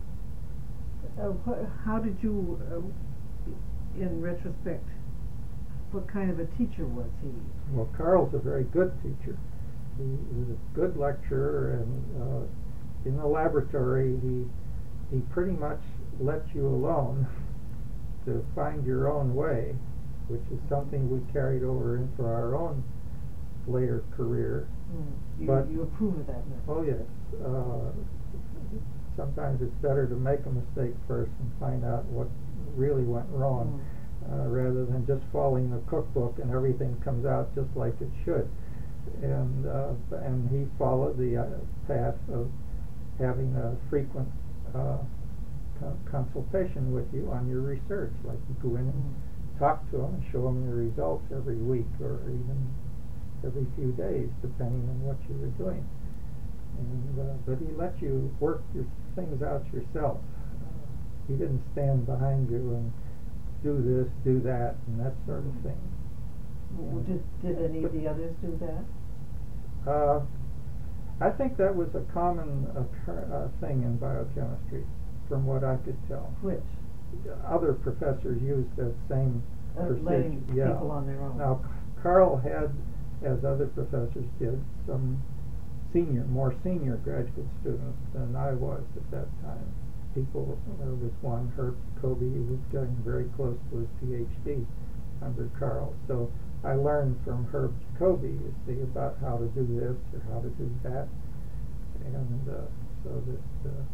Uh, wh- how did you, uh, in retrospect, what kind of a teacher was he? Well, Carl's a very good teacher. He was a good lecturer, and uh, in the laboratory he he pretty much let you alone to find your own way, which is something we carried over into our own later career. Mm. You, But you approve of that method? oh yes, uh, sometimes it's better to make a mistake first and find out what really went wrong, mm. uh, rather than just following the cookbook and everything comes out just like it should. And uh, and he followed the uh, path of having a frequent uh, co consultation with you on your research. Like you go in and mm. talk to him and show him your results every week or even every few days, depending on what you were doing. And uh, but he let you work your things out yourself. Uh, he didn't stand behind you and do this, do that, and that sort of thing. Well, did did any of the others do that? Uh, I think that was a common occur uh, thing in biochemistry, from what I could tell. Which? Other professors used that same uh, procedure. letting yeah. people on their own. Now, Carl had, as other professors did, some senior, more senior graduate students than I was at that time. People, there was one, Herb Kobe, who was getting very close to his PhD under Carl. So I learned from Herb Kobe, you see, about how to do this or how to do that. And uh, so that uh,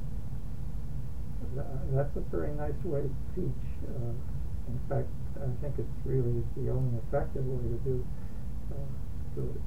th that's a very nice way to teach. Uh, in fact, I think it's really the only effective way to do, uh, do it.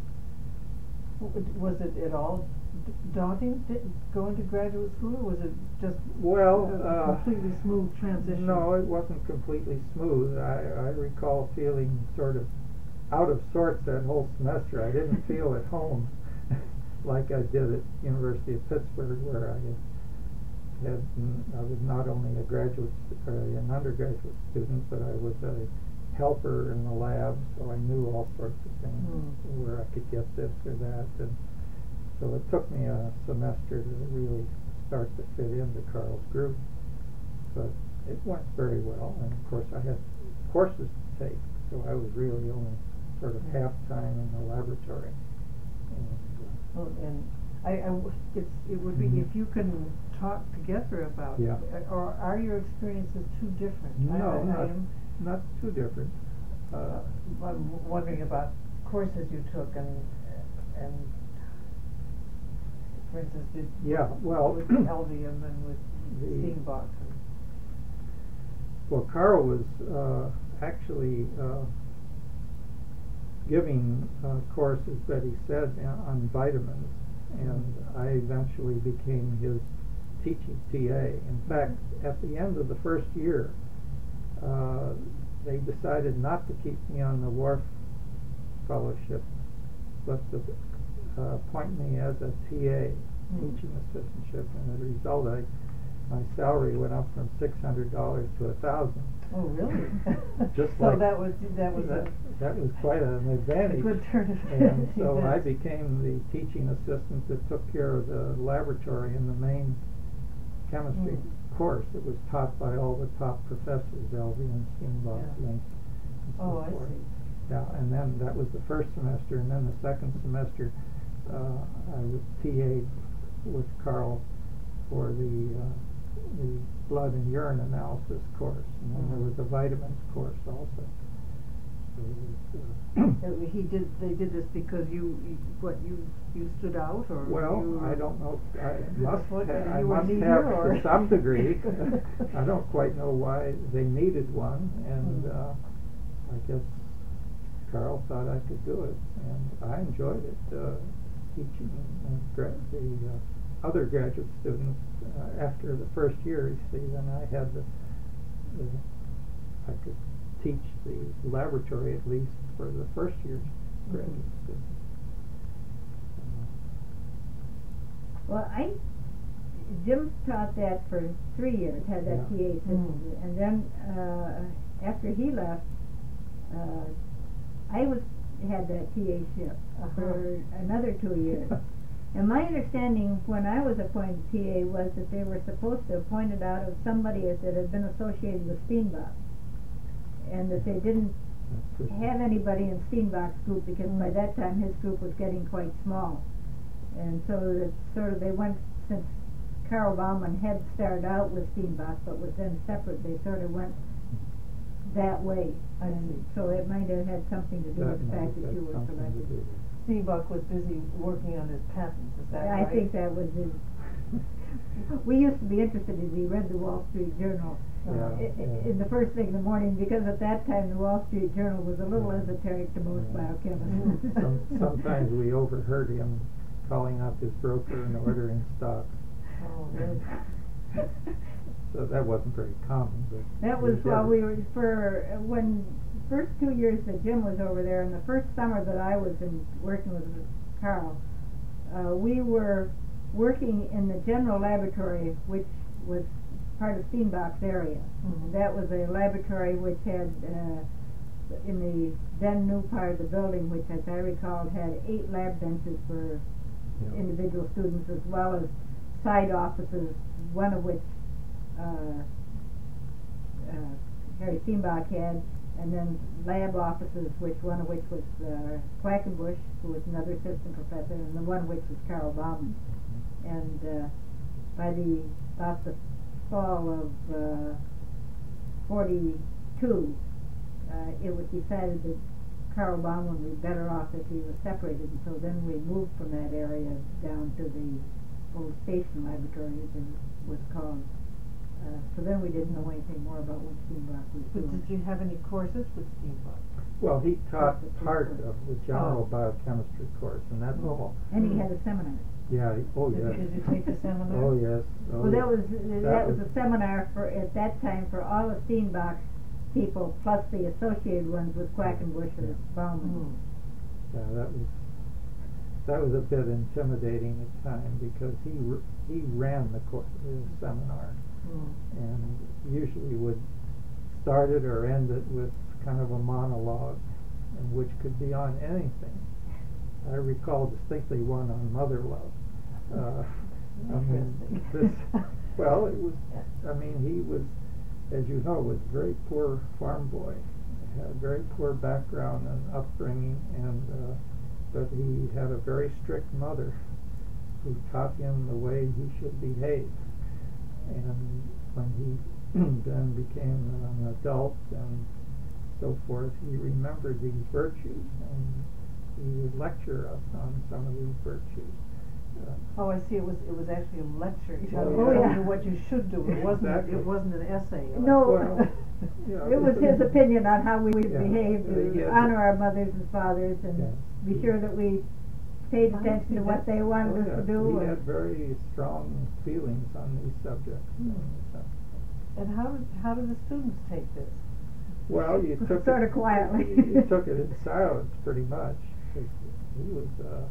Was it at all daunting going to graduate school, or was it just well, a uh, completely smooth transition? No, it wasn't completely smooth. I, I recall feeling sort of out of sorts that whole semester. I didn't feel at home like I did at University of Pittsburgh, where I had, had I was not only a graduate or an undergraduate student, but I was a helper in the lab, so I knew all sorts of things, mm. where I could get this or that. And so it took me a semester to really start to fit into Carl's group, but it went very well. And of course I had courses to take, so I was really only sort of half time in the laboratory. And, uh, oh, and I, I w it's, it would be, mm-hmm. if you can talk together about yeah. it, or are your experiences too different? No, I, I, not, I am, not too different. Uh, I'm wondering about courses you took, and and for instance, did yeah, well, with Elvium and with Steenbach. Well, Carl was uh, actually uh, giving uh, courses that he said on vitamins, and I eventually became his teaching T A. In fact, at the end of the first year, uh, they decided not to keep me on the Wharf Fellowship, but to uh, appoint me as a T A, mm. teaching assistantship, and as a result I my salary went up from six hundred dollars to a thousand. Oh, really? Just so like that was that was that, a, that was quite an advantage. a good turn of And so I events. became the teaching assistant that took care of the laboratory in the main chemistry Mm. course. It was taught by all the top professors, Albion, Steenbach, Yeah. Link, and so Oh, I forth. see. Yeah, and then that was the first semester, and then the second semester, uh, I was T A'd with Carl for the uh, the blood and urine analysis course, and then there Mhm. was a vitamins course also. So it was, uh, Uh, He did. They did this because you, you what you you stood out, or well, you I don't know. I must What, ha- you I were must neither, have or? to some degree. I don't quite know why they needed one, and Mhm. uh, I guess Carl thought I could do it, and I enjoyed it, uh, teaching uh, gra- the uh, other graduate students. Uh, after the first year, you see, then I had the, the I could teach the laboratory at least for the first year's graduate Mhm. students. Uh, Well, I, Jim taught that for three years, had that Yeah. T A system, Mm. and then, uh, after he left, uh, I was, had that T A ship Uh-huh. for another two years. And my understanding when I was appointed T A was that they were supposed to appoint it out of somebody that had been associated with Steenbach. And that they didn't That's for- have anybody in Steenbach's group because by Mm. that time his group was getting quite small. And so that sort of they went, since Carol Bauman had started out with Steenbach but was then separate, they sort of went that way. I And see. so it might have had something to do That with the might fact have that you were something to selected. do with it. Steenbach was busy working on his patents. Is that I right? think that was his. We used to be interested if we read the Wall Street Journal Yeah, i- i- yeah. in the first thing in the morning, because at that time the Wall Street Journal was a little esoteric to most Yeah. biochemists. Some, sometimes we overheard him calling up his broker and ordering stocks. Oh, really? So that wasn't very common, but That we was did while it. we were, for, uh, when, first two years that Jim was over there, and the first summer that I was in, working with Carl, uh, we were working in the general laboratory, which was part of Steenbach's area. Mhm. That was a laboratory which had, uh, in the then new part of the building, which as I recall had eight lab benches for Yeah. individual students, as well as side offices, one of which uh, uh, Harry Steenbach had, and then lab offices, which one of which was uh, Quackenbush, who was another assistant professor, and the one which was Carol Bauman. And uh, by the about the fall of uh, forty-two, uh, it was decided that Carl Bauman would be better off if he was separated, and so then we moved from that area down to the old station laboratory, as it was called. Uh, so then we didn't know anything more about what Steenbach was But doing. did you have any courses with Steenbach? Well, he taught That's the part first of the general Oh. biochemistry course, and that's all. And he had a seminar. Yeah, he- oh, Did, yes. did you take the seminar? Oh, yes. Oh, Well, that yes. was, uh, That that was was- a seminar for, at that time, for all of Steenbach's people, plus the associated ones with Quackenbush and Mm. Bauman. Yeah, that was that was a bit intimidating at time because he r- he ran the course, the seminar, Mm. and usually would start it or end it with kind of a monologue, and which could be on anything. I recall distinctly one on mother love. Uh, I mean, this, well, it was, I mean, he was, as you know, was a very poor farm boy, had a very poor background and upbringing, and uh, but he had a very strict mother who taught him the way he should behave. And when he then became an adult and so forth, he remembered these virtues, and he would lecture us on some of these virtues. Uh, Oh, I see. It was it was actually a lecture. He Oh, told yeah. you what you should do. It wasn't Exactly. it wasn't an essay. or- No, Well, you know, it was his opinion on how we would Yeah. behave Uh, to he had- honor our mothers and fathers and Yeah. be sure that we paid I attention see to what that. they wanted Oh, us yeah, to do. he and- had very strong feelings on these subjects. Hmm. And, uh, And how did how did the students take this? well, you took Sort it, of quietly. You took it in silence, pretty much. 'Cause he was uh,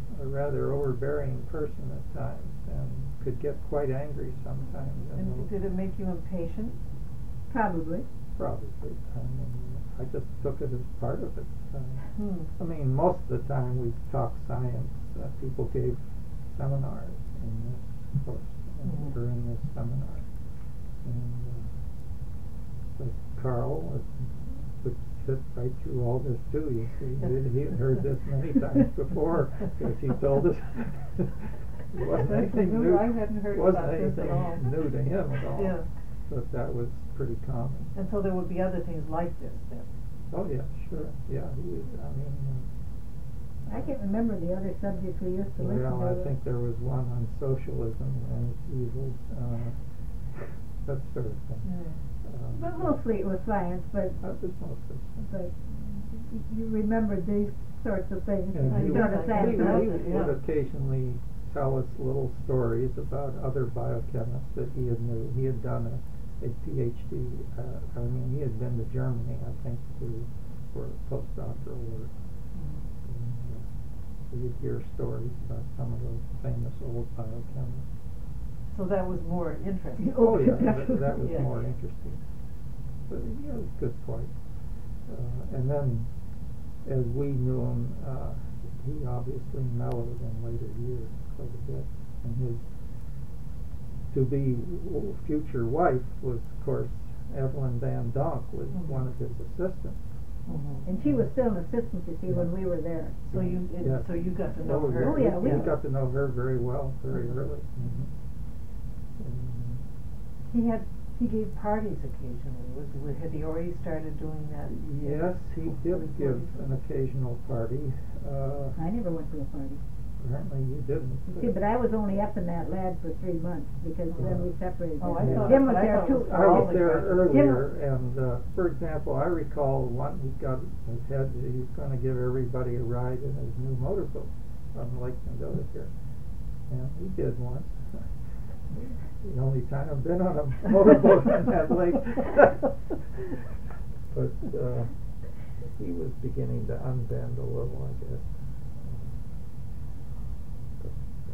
a rather overbearing person at times and could get quite angry sometimes. And did it make you impatient? Probably. Probably. I mean, I just took it as part of it. Uh, Hmm. I mean, most of the time we talked science. Uh, people gave seminars in this course uh, Mhm. during this seminar. And uh, but Carl would, would sit right through all this too. You see, he, he had heard this many times before because he told us. It wasn't anything new. I hadn't heard wasn't about this anything at all. new to him at all. Yeah. But that was pretty common. And so there would be other things like this then? Oh yeah, sure. Yeah, he was, I mean. Uh, I can't remember the other subjects we used to listen to. Well, I think there was one on socialism and its evils, uh, that sort of thing. Mm. Um, But mostly it was science, but That was mostly. but y- you remembered these sorts of things. And You he, sort would, of he, sat would- back. he would Yeah. occasionally tell us little stories about other biochemists that he had knew. He had done a, a PhD. Uh, I mean, he had been to Germany, I think, to for postdoctoral work. And, uh, we'd hear stories about some of those famous old biochemists. So that was more interesting. Oh yeah, that, that was Yeah. more interesting. But yeah, it was a good point. Uh, and then, as we knew him, uh, he obviously mellowed in later years quite a bit. And his to-be w- future wife was, of course, Evelyn Van Donk, was Mhm. one of his assistants. Mhm. And she was still an assistant, you see, when we were there. So you, it, Yeah. so you got to know Oh, her. Oh, yeah, we, we- we got to know her very well, very Mhm. early. Mhm. And, He had, he gave parties occasionally. Was, was, had he already started doing that? yes, he did give an occasional party. Uh, I never went to a party. apparently you didn't. See, but I was only up in that lab for three months because then we separated. Oh, I Jim thought- Jim but was I there thought it too. was I all was the there graduates. earlier, and uh, for example, I recall one he got his head. He was going to give everybody a ride in his new motorboat on Lake Mendota here, and he did once. The only time I've been on a motorboat in that lake. But uh, he was beginning to unbend a little, I guess. But, uh,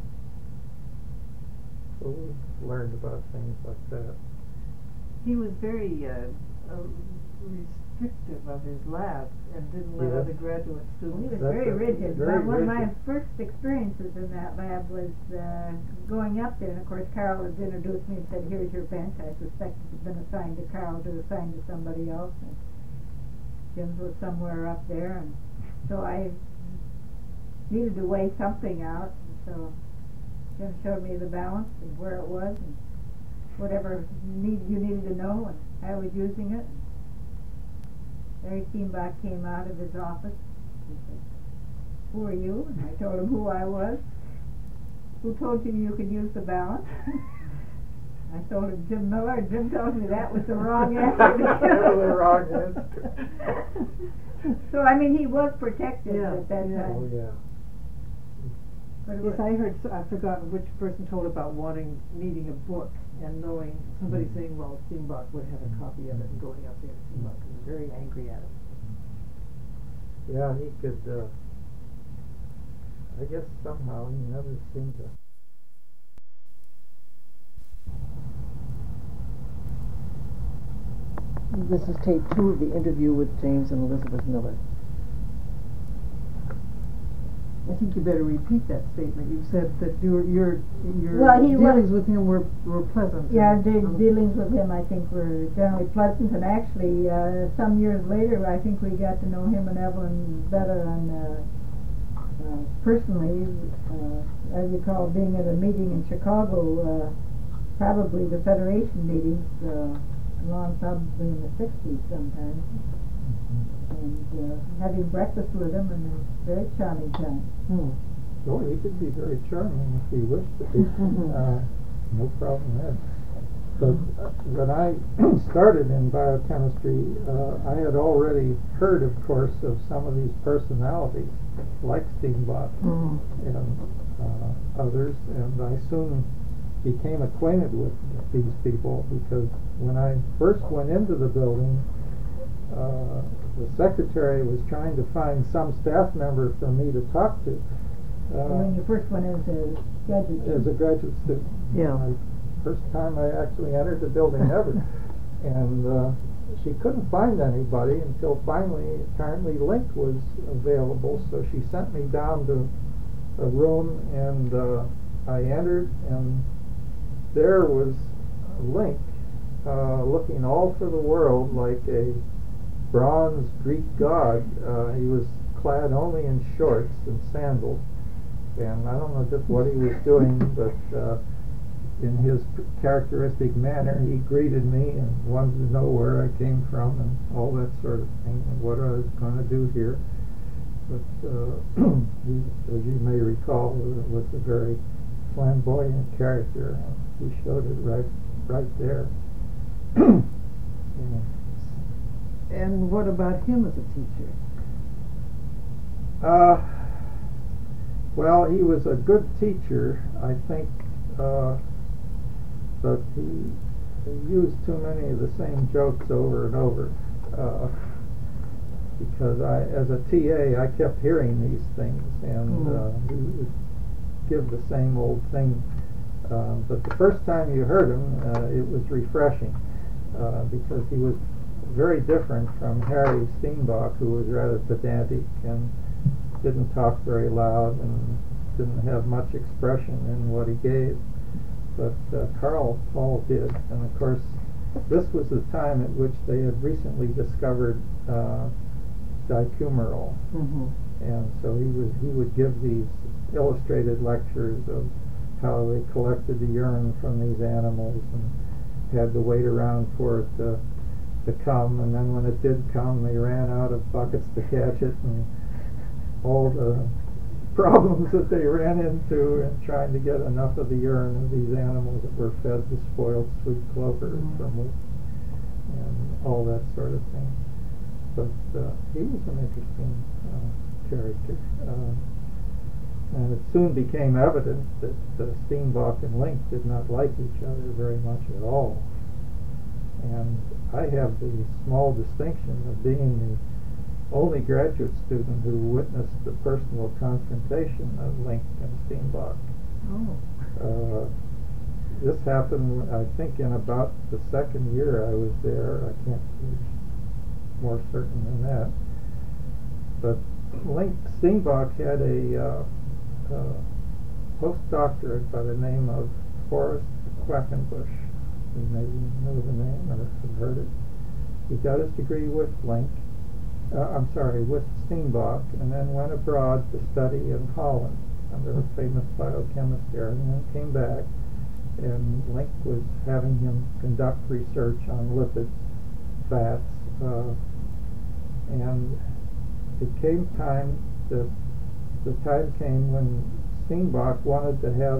so we learned about things like that. He was very uh, uh, restrictive of his lab and didn't let Yes. other graduate He students. was That's very a- rigid. very One one of my rigid. first experiences in that lab was uh, going up there, and of course Carol had introduced me and said, "Here's your bench." I suspect it had been assigned to Carol to assign to somebody else, and Jim's was somewhere up there, and so I needed to weigh something out, and so Jim showed me the balance and where it was, and whatever need you needed to know, and I was using it. Larry Steenbach came out of his office and said, "Who are you?" And I told him who I was. "Who told you you could use the balance?" I told him Jim Miller. Jim told me that was the wrong answer. The wrong answer. So I mean, he was protected Yeah, at that yeah. Oh time. yeah. But it Yes, was, I heard, s- I forgot which person told about wanting, needing a book and knowing, somebody Mhm. saying, well, Steenbach would have a copy of it and going up there to Steenbach and was very angry at him. Yeah, he could. Uh, I guess somehow he never seemed to. This is tape two of the interview with James and Elizabeth Miller. I think you better repeat that statement. You said that your, your, your Well, he was- dealings with him were, were pleasant. yeah, and- the um, dealings with him, I think, were generally pleasant, and actually, uh, some years later, I think we got to know him and Evelyn better, and uh, uh, personally, uh, I recall being at a meeting in Chicago, uh, probably the Federation meetings, uh, along probably in the sixties sometime, and uh, having breakfast with him, and a very charming time. Hmm. Oh, he could be very charming if he wished to be. uh, no problem there. But uh, when I started in biochemistry, uh, I had already heard, of course, of some of these personalities, like Steenbach Mm. and uh, others, and I soon became acquainted with these people because when I first went into the building, uh, the secretary was trying to find some staff member for me to talk to, Or when Uh, you first went as a graduate student? as a graduate student. Yeah. My first time I actually entered the building ever. And uh, she couldn't find anybody until finally, apparently, Link was available, so she sent me down to a room, and uh, I entered, and there was Link, uh, looking all for the world like a bronze Greek god. Uh, he was clad only in shorts and sandals, and I don't know just what he was doing, but uh, in his characteristic manner, he greeted me and wanted to know where I came from and all that sort of thing, and what I was going to do here. But uh, he, as you may recall, was a very flamboyant character, and he showed it right, right there. Yeah. And what about him as a teacher? Uh, well, he was a good teacher, I think, uh, but he, he used too many of the same jokes over and over. Uh, because I, as a T A, I kept hearing these things, and Mm. uh, he would give the same old thing. Uh, but the first time you heard him, uh, it was refreshing, uh, because he was very different from Harry Steenbach, who was rather pedantic and didn't talk very loud and didn't have much expression in what he gave. But uh, Carl Paul did, and of course, this was the time at which they had recently discovered uh, dicumarol, Mm-hmm. and so he was he would give these illustrated lectures of how they collected the urine from these animals and had to wait around for it to to come, and then when it did come, they ran out of buckets to catch it, and all the problems that they ran into in trying to get enough of the urine of these animals that were fed the spoiled sweet clover Mm-hmm. from it, and all that sort of thing. But uh, he was an interesting uh, character. Uh, and it soon became evident that uh, Steenbach and Link did not like each other very much at all. And I have the small distinction of being the only graduate student who witnessed the personal confrontation of Link and Steenbach. Oh. Uh, this happened, I think, in about the second year I was there. I can't be more certain than that. But Link Steenbach had a uh, uh, postdoctorate by the name of Forrest Quackenbush. You maybe know the name or have heard it. He got his degree with Link, uh, I'm sorry, with Steenbach, and then went abroad to study in Holland under a famous biochemist there, and then came back, and Link was having him conduct research on lipids, fats, uh, and it came time, the, the time came when Steenbach wanted to have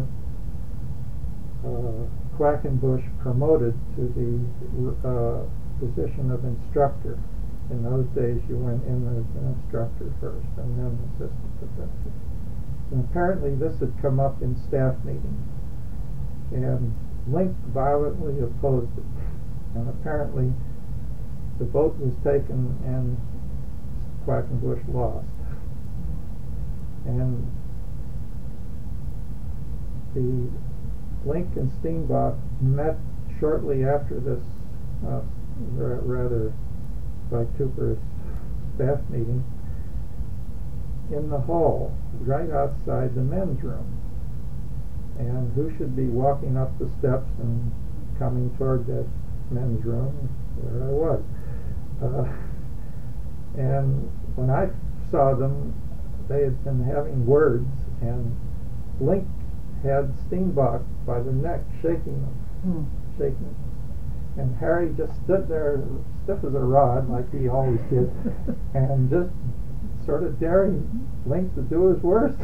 uh, Quackenbush promoted to the uh, position of instructor. In those days, you went in as an instructor first, and then assistant professor. And apparently, this had come up in staff meetings, and Link violently opposed it. And apparently, the vote was taken, and Quackenbush lost. And the Link and Steenbach met shortly after this uh, ra rather vituperous staff meeting in the hall, right outside the men's room. And who should be walking up the steps and coming toward that men's room? There I was. Uh, and when I saw them, they had been having words, and Link had Steenbach by the neck, shaking him, Mm. shaking him. And Harry just stood there, stiff as a rod, like he always did, and just sort of daring Link to do his worst.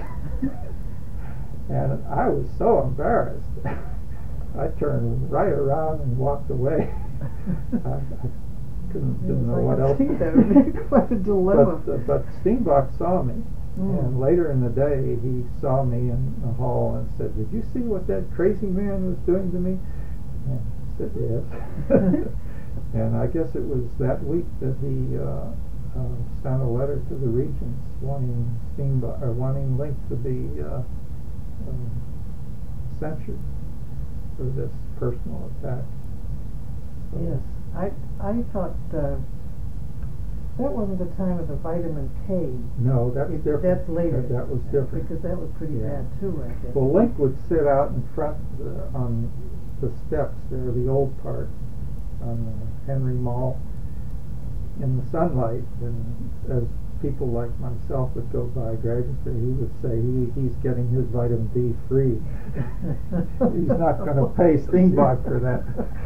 And I was so embarrassed. I turned right around and walked away. I, I couldn't, didn't know what else to do. That would be quite a dilemma. But, uh, but Steenbach saw me. Mm. And later in the day, he saw me in the hall and said, "Did you see what that crazy man was doing to me?" And I said, "Yes." And I guess it was that week that he uh, uh, sent a letter to the regents wanting Steenbach, or wanting Link to be uh, um, censured for this personal attack. So Yes, I I thought uh, that wasn't the time of the vitamin K. No, that's It- different. That's later. That, that was different. Because that was pretty Yeah. bad too, I guess. Well, Link would sit out in front the, on the steps there, the old part, on uh, Henry Mall, in the sunlight, and as people like myself would go by graduates, he would say he, he's getting his vitamin D free. He's not going to pay Steenbach for that.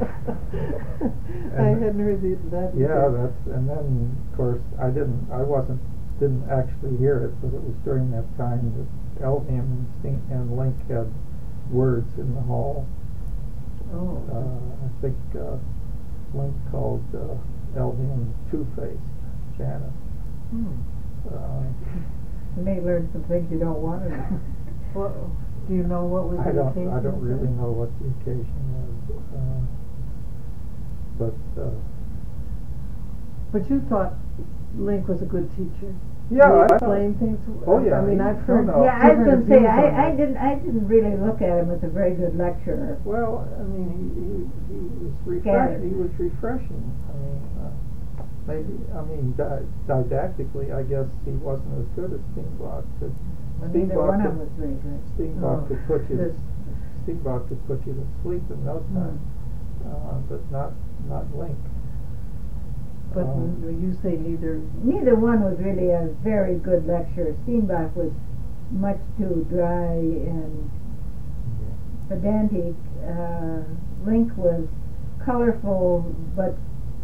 I And- hadn't heard the, that. Yeah, either. that's, and then, of course, I didn't, I wasn't, didn't actually hear it, but it was during that time that Elvium and Steen, and Link had words in the hall. Oh. Uh, I think, uh, Link called, uh, Elvium two-faced Janet. Hmm. Uh, You may learn some things you don't want to know. Well, do you know what was I the don't, occasion? I don't of really that? know what the occasion was, uh, but, uh, But you thought Link was a good teacher. yeah, He I- explained things. Oh, yeah, I mean, he- I've no, heard. no. Yeah, I was going different to say, views on I, I that. didn't, I didn't really look at him as a very good lecturer. well, I mean, he, he, he was Scattered. refreshing, he was refreshing, I mean, uh, maybe, I mean, di- didactically, I guess he wasn't as good as Steenbach, but Well, neither Steenbach one of them could, was very good. Steenbach Oh, could put you, to, this- Steenbach could put you to sleep in no time, uh, but not, not Link. But Um, n- you say neither. Neither one was really a very good lecturer. Steenbach was much too dry and pedantic. Uh, Link was colorful, but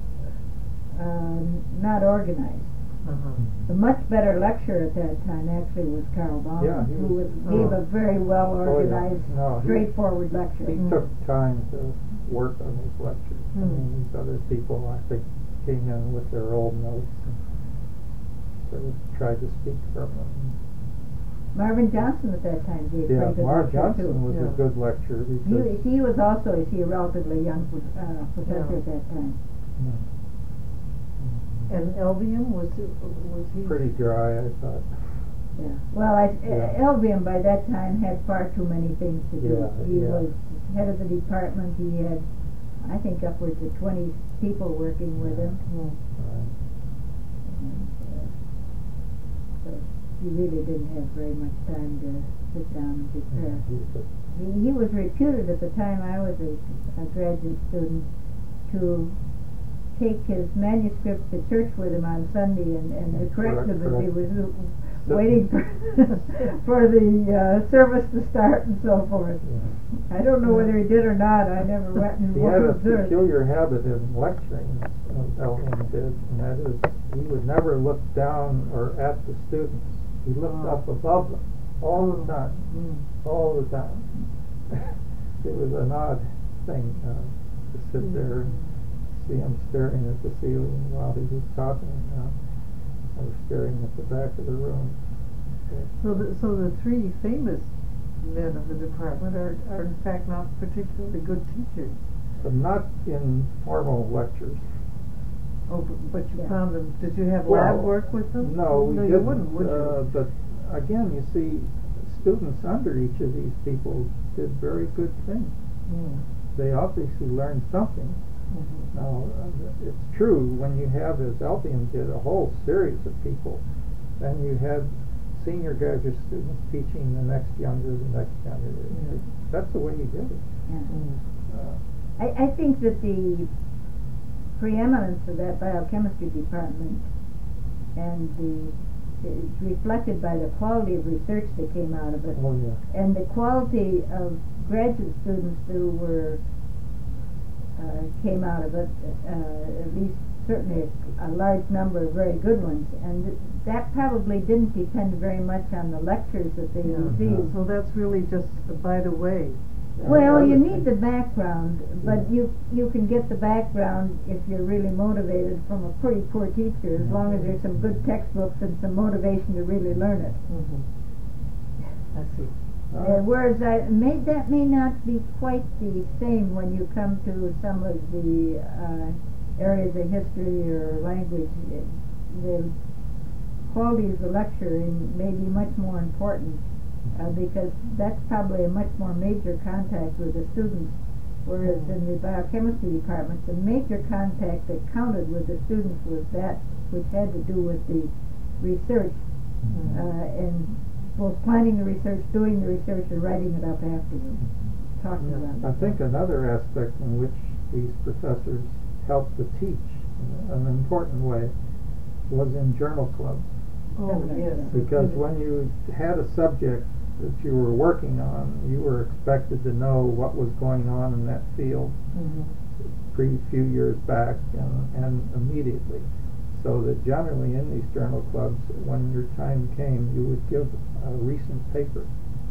uh, not organized. Uh-huh. The much better lecturer at that time actually was Carl Bauman, Yeah, he who was- was, gave oh. a very well Oh, yeah. organized, No, he- straightforward lecture. He Mm. took time to work on his lectures. I Mm. mean, these other people, I think, came in with their old notes and sort of tried to speak from them. Marvin Johnson at that time gave Yeah, pretty good Marv lecture Johnson too. was Yeah. a good lecturer He, because he was also, is he a relatively young uh, professor Yeah. at that time? mm, And Elvium was was he? pretty dry, I thought. Yeah. Well, I, Yeah. Elvium by that time had far too many things to do. Yeah, He yeah. was head of the department. He had, I think, upwards of twenty people working with him. Hmm. Right. And, uh, so he really didn't have very much time to sit down and prepare. He was a- He, he was reputed at the time I was a, a graduate student to take his manuscript to church with him on Sunday and, and to Yeah, correct correct, them as he correct. was uh, waiting for, for the uh, service to start and so forth. yeah. I don't know whether he did or not. I never went and He had a observed. peculiar habit in lecturing, uh, Elvin did, and that is he would never look down or at the students. He looked Oh. up above them all the time, Mm. all the time. It was an odd thing uh, to sit Mm. there and see him staring at the ceiling while he was talking, uh, or staring at the back of the room. So the, so the three famous men of the department are, are in fact not particularly good teachers. But not in formal lectures. Oh, but, but you Yeah. found them. Did you have Well, lab work with them? No, we no, didn't. you wouldn't, would uh, you? But again, you see, students under each of these people did very good things. Mm. They obviously learned something. Mhm. Now, uh, it's true when you have, as Elvium did, a whole series of people, then you had senior graduate students teaching the next younger, the next younger. Yeah. That's the way he did it. Yeah. Mm. Uh, I, I think that the preeminence of that biochemistry department and the it's reflected by the quality of research that came out of it oh yeah. and the quality of graduate students who were uh, came out of it, uh, at least certainly a, a large number of very good ones, and th- that probably didn't depend very much on the lectures that they Yeah. received. So that's really just a by the way. Well, I you would need think- the background, but Yeah. you you can get the background if you're really motivated from a pretty poor teacher, as long as there's some good textbooks and some motivation to really learn it. Mm-hmm. I see. Uh, whereas I may, that may not be quite the same when you come to some of the uh, areas of history or language. the quality of the lecturing may be much more important, uh, because that's probably a much more major contact with the students, whereas in the biochemistry department, the major contact that counted with the students was that which had to do with the research, Mm-hmm. uh, and both planning the research, doing the research, and writing it up afterwards, talking Yeah. about it. I think another aspect in which these professors helped to teach in an important way was in journal clubs. Oh, yes. Because when you had a subject that you were working on, you were expected to know what was going on in that field Mhm. pre few years back and, and immediately. So that generally in these journal clubs, when your time came, you would give a recent paper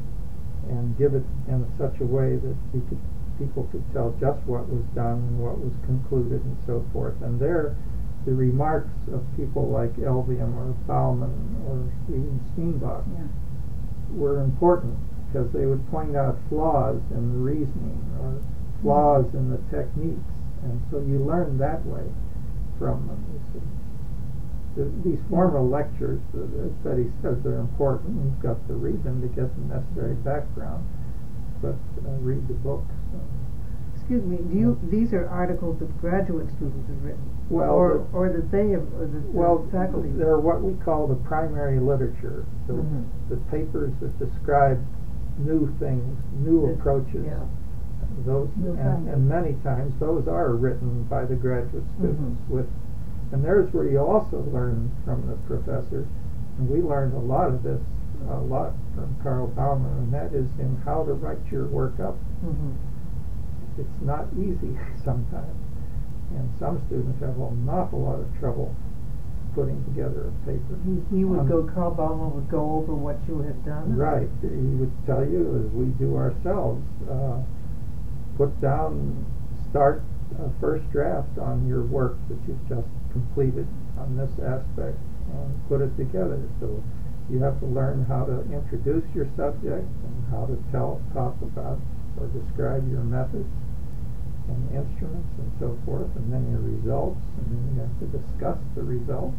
and give it in such a way that you could, people could tell just what was done and what was concluded and so forth. And there, the remarks of people like Elvium or Bauman or even Steenbach Yeah. were important, because they would point out flaws in the reasoning or flaws in the techniques, and so you learn that way from them. You see. The, these formal lectures, uh, as Betty says, they're important. You've got to read them to get the necessary background, but uh, read the books. Uh, Excuse me, do you, these are articles that graduate students have written? Well, Or, the- or that they have, or that well, the faculty? they're what we call the primary literature, the, Mhm. the papers that describe new things, new That- approaches. yeah. Those New and, kind of- and many times those are written by the graduate students Mhm. with, and there's where you also learn from the professor, and we learned a lot of this, a lot from Carl Bauman, and that is in how to write your work up. Mhm. It's not easy sometimes, and some students have an awful lot of trouble putting together a paper. He, he would Um, go, Carl Bauman would go over what you had done? Right, he would tell you, as we do ourselves, uh, put down, start a first draft on your work that you've just completed on this aspect and put it together. So you have to learn how to introduce your subject and how to tell, talk about or describe your methods and instruments and so forth, and then your results, and then you have to discuss the results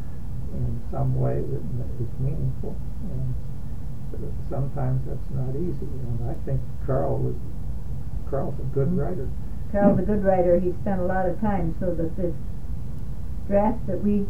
in some way that is meaningful. And sometimes that's not easy, and I think Carl was Carl's a good Mhm. writer. Carl's a good writer. He spent a lot of time so that this draft that we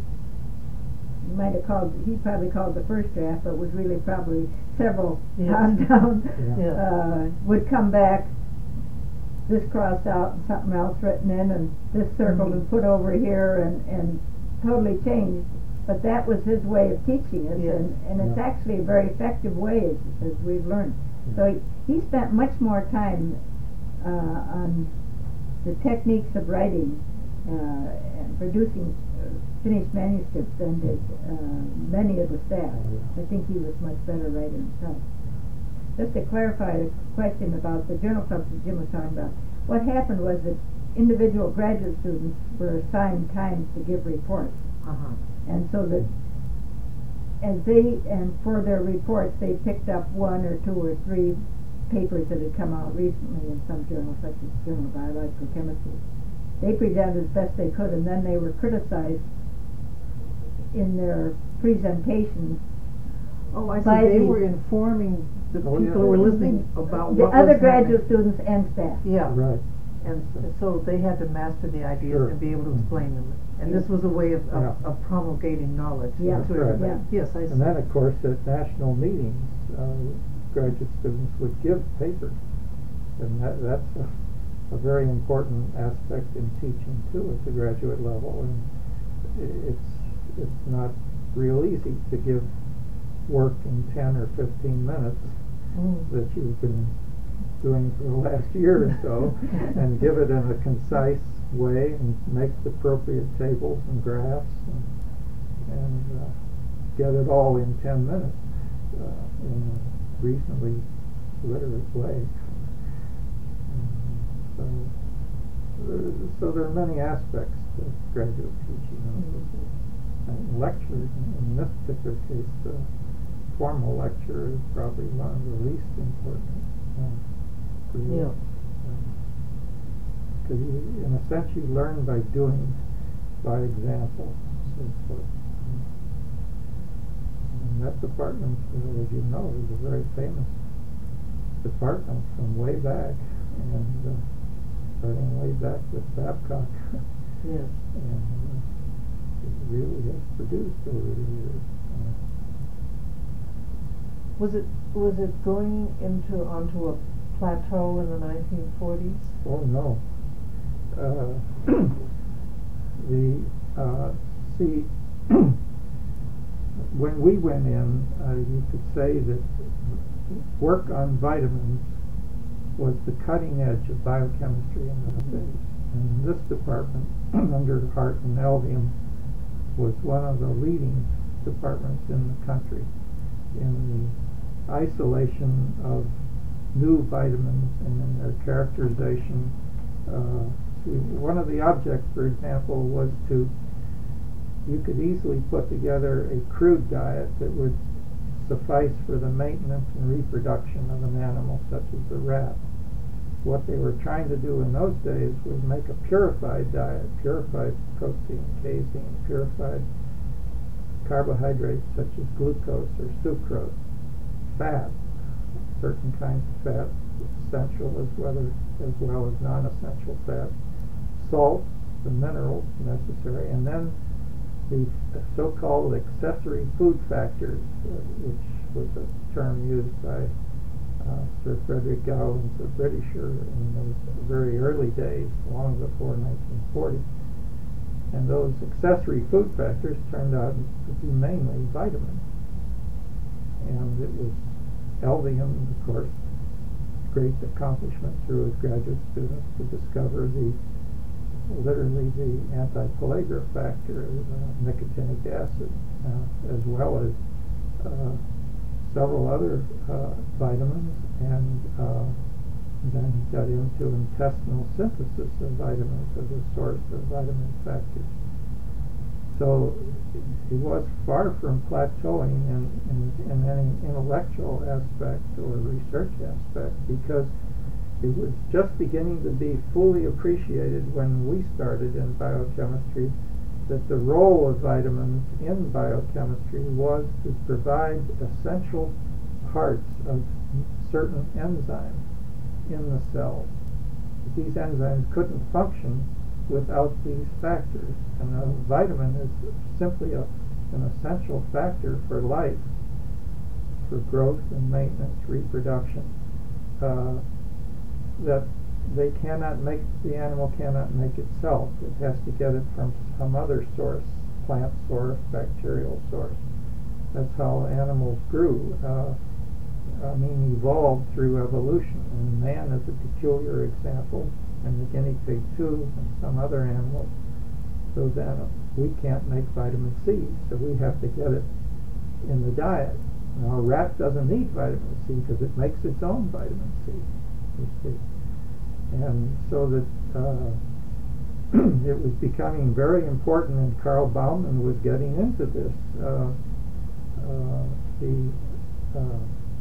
might have called, he probably called the first draft, but was really probably several Yes. on down, Yeah. Yeah. uh, would come back, this crossed out and something else written in, and this circled Mhm. and put over here, and, and totally changed. But that was his way of teaching us, Yes. and, and it's Yeah. actually a very effective way, as, as we've learned. Yeah. So he, he spent much more time uh, on the techniques of writing uh, and producing uh, finished manuscripts than did uh, many of the staff. Oh, yeah. I think he was much better writer himself. Just to clarify the question about the journal clubs that Jim was talking about, what happened was that individual graduate students were assigned times to give reports. Uh-huh. And so that as they, and for their reports, they picked up one or two or three papers that had come out recently in some journals, such as Journal of Biological Chemistry. They presented as best they could, and then they were criticized in their presentations. Oh, I by see, they the- were informing the Oh, people yeah. who were listening about The what other was graduate happening. students and staff. Yeah, Right. and s- so they had to master the ideas Sure. and be able to explain them. And this was a way of, of, Yeah. of promulgating knowledge Yeah. to That's right. everybody. Yeah. Yes, I see. And then, of course, at national meetings, uh, graduate students would give papers, and that, that's a, a very important aspect in teaching too at the graduate level. And i- it's it's not real easy to give work in ten or fifteen minutes Mm. that you've been doing for the last year or so, and give it in a concise way and make the appropriate tables and graphs and, and uh, get it all in ten minutes uh, in a reasonably literate way. And so, uh, so there are many aspects to graduate teaching. And lectures, in this particular case, the formal lecture is probably one of the least important uh, for you. Yeah. Because you, in a sense, you learn by doing, by example, so forth. And that department, uh, as you know, is a very famous department from way back, and uh, starting way back with Babcock. Yes. And uh, it really has produced over the years. Uh, Was it was it going into onto a plateau in the nineteen forties? Oh no. Uh, the uh, see, when we went in, uh, you could say that work on vitamins was the cutting edge of biochemistry in those days. And this department, under Hart and Elvium, was one of the leading departments in the country in the isolation of new vitamins and in their characterization. Uh, see, one of the objects, for example, was to, you could easily put together a crude diet that would suffice for the maintenance and reproduction of an animal such as the rat. What they were trying to do in those days was make a purified diet, purified protein, casein, purified carbohydrates such as glucose or sucrose, fat, certain kinds of fat, essential as well as, as well as non-essential fat, salt, the minerals necessary, and then the so-called accessory food factors, uh, which was a term used by uh, Sir Frederick Gowans, a Britisher, in those very early days, long before nineteen forty. And those accessory food factors turned out to be mainly vitamins. And it was Elvium, of course, great accomplishment through his graduate students to discover the literally the anti-pellagra factor, uh, nicotinic acid, uh, as well as uh, several other uh, vitamins, and uh, then he got into intestinal synthesis of vitamins as a source of vitamin factors. So he was far from plateauing in, in, in any intellectual aspect or research aspect, because it was just beginning to be fully appreciated when we started in biochemistry that the role of vitamins in biochemistry was to provide essential parts of certain enzymes in the cells. These enzymes couldn't function without these factors, and a vitamin is simply a, an essential factor for life, for growth and maintenance, reproduction. Uh, that they cannot make, the animal cannot make itself. It has to get it from some other source, plant source, bacterial source. That's how animals grew. Uh, I mean, evolved through evolution. And man is a peculiar example, and the guinea pig too, and some other animals. Those animals, we can't make vitamin C, so we have to get it in the diet. Now, a rat doesn't need vitamin C because it makes its own vitamin C. You see. And so that uh, it was becoming very important, and Carl Baumann was getting into this. Uh, uh, the uh,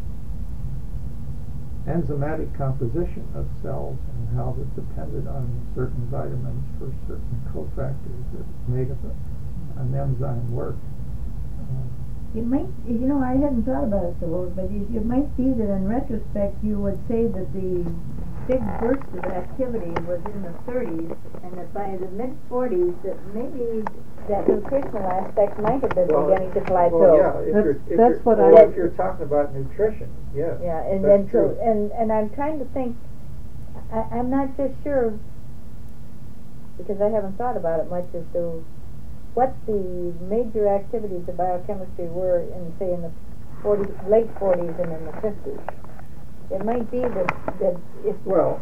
enzymatic composition of cells and how it depended on certain vitamins for certain cofactors that made a, an enzyme work. Uh, It might, you know, I hadn't thought about it so, but it, it might be that in retrospect you would say that the big burst of activity was in the thirties, and that by the mid forties, that maybe that nutritional aspect might have been Well, beginning to plateau. Well, yeah, if That's- you're, if that's you're, what well, I- if you're talking about nutrition, yes. Yeah, and that's then so, true. and and I'm trying to think. I, I'm not just sure, because I haven't thought about it much, as to what the major activities of biochemistry were in, say, in the forties, late forties and in the fifties. It might be that that if Well,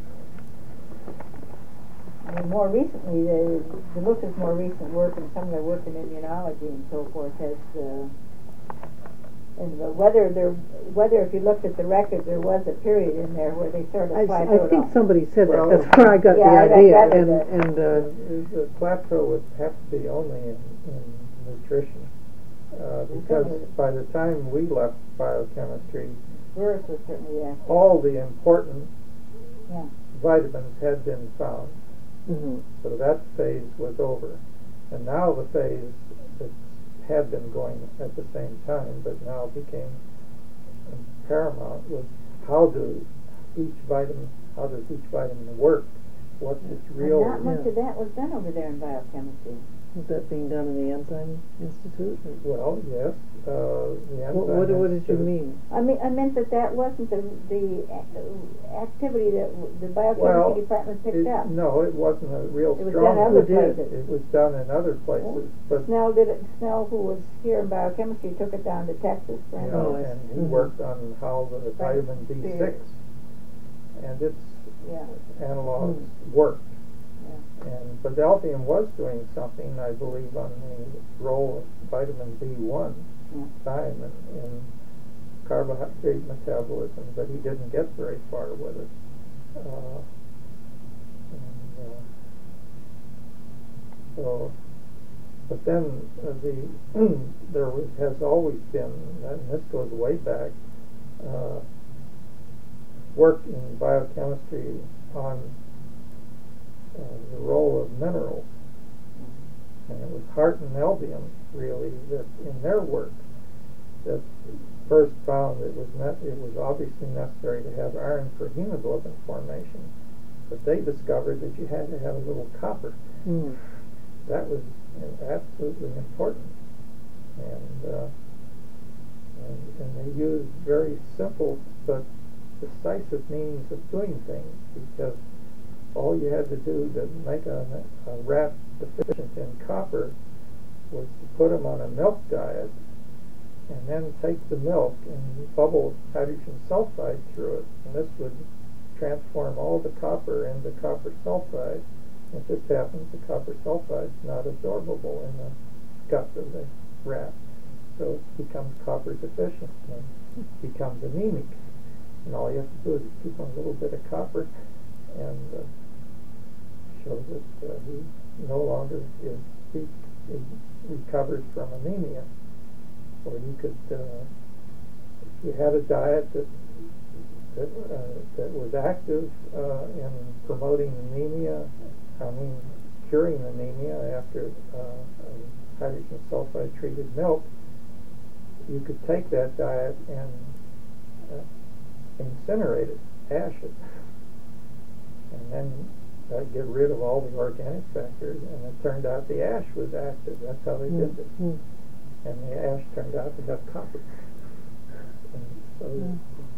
I mean, more recently, the the Lucas' more recent work and some of their work in immunology and so forth has. Uh, And uh, whether there, whether if you looked at the records, there was a period in there where they sort of I, plateaued I think off. somebody said Well, that. That's where I got yeah, I- the I idea. gathered And that. and uh, the plateau would have to be only in, in nutrition, uh, because by the time we left biochemistry, Burris was certainly there. all the important Yeah. vitamins had been found. mhm. So that phase was over. And now the phase that's had been going at the same time, but now became paramount, was how do each vitamin, how does each vitamin work? What's its real? And not much Yeah. of that was done over there in biochemistry. Is that being done in the Enzyme Institute? Well, yes, uh, the enzyme What, what, what did you institute- mean? I mean, I meant that that wasn't the the a- activity that w- the biochemistry Well, department picked it, up. no, it wasn't a real It was strong. done other Who did? places. It was done in other places, but Snell did it. Snell, who was here in biochemistry, took it down to Texas for you instance. know, Oh, I and see. he Mhm. worked on how the Right. vitamin B six and its Yeah. analogs Mm. worked. Yeah. And Philadelphian was doing something, I believe, on the role of vitamin B one, Yeah. thiamine, in carbohydrate metabolism, but he didn't get very far with it. Uh, and, uh, so, but then uh, the there was, has always been, and this goes way back, uh, work in biochemistry on uh, the role of minerals. And it was Hart and Elbium, really, that in their work, that first found it was not, it was obviously necessary to have iron for hemoglobin formation, but they discovered that you had to have a little copper. Mm. That was uh, absolutely important, and, uh, and and they used very simple but decisive means of doing things, because all you had to do to make a, a rat deficient in copper was to put them on a milk diet, and then take the milk and bubble hydrogen sulfide through it, and this would transform all the copper into copper sulfide. If this happens, the copper sulfide is not absorbable in the gut of the rat, so it becomes copper deficient and becomes anemic. And all you have to do is keep on a little bit of copper, and uh, show that uh, he no longer is he, he recovers from anemia. Or you could, uh, if you had a diet that that, uh, that was active uh, in promoting anemia, I mean curing anemia after uh, hydrogen sulfide treated milk, you could take that diet and uh, incinerate it, ash it, and then uh, get rid of all the organic factors, and it turned out the ash was active. That's how they Mm. did it. Mm. And the ash turned out to have copper. And so, Mm.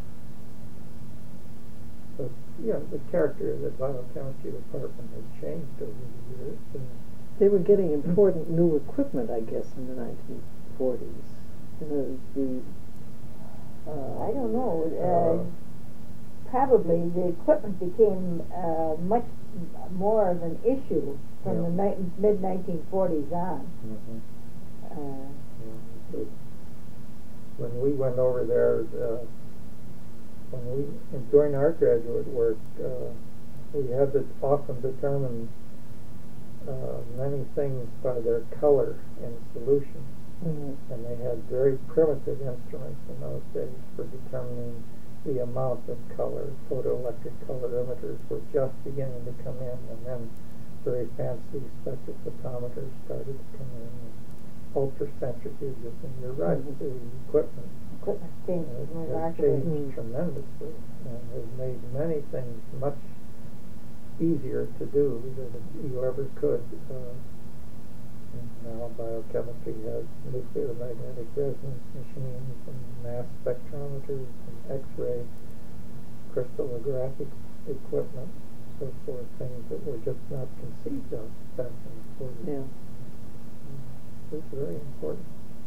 so yeah, the character of the biochemistry department has changed over the years. And They were getting important new equipment, I guess, in the nineteen forties. The, the uh, I don't know. Uh, Uh, probably the equipment became uh, much more of an issue from Yeah. the ni- mid nineteen forties on. Uh, yeah, so when we went over there, uh, when we during our graduate work, uh, we had to often determine uh, many things by their color in solution. mhm. And they had very primitive instruments in those days for determining the amount of color. Photoelectric colorimeters were just beginning to come in, and then very fancy spectrophotometers started to come in, and ultracentrifuges, and you're right, Mhm. the equipment equipment changed uh, has remarkably. changed Mm. tremendously, and has made many things much easier to do than you ever could. Uh, And now biochemistry has nuclear magnetic resonance machines and mass spectrometers and X-ray crystallographic equipment, so forth, things that were just not conceived of back in the forties. Yeah. It's very important.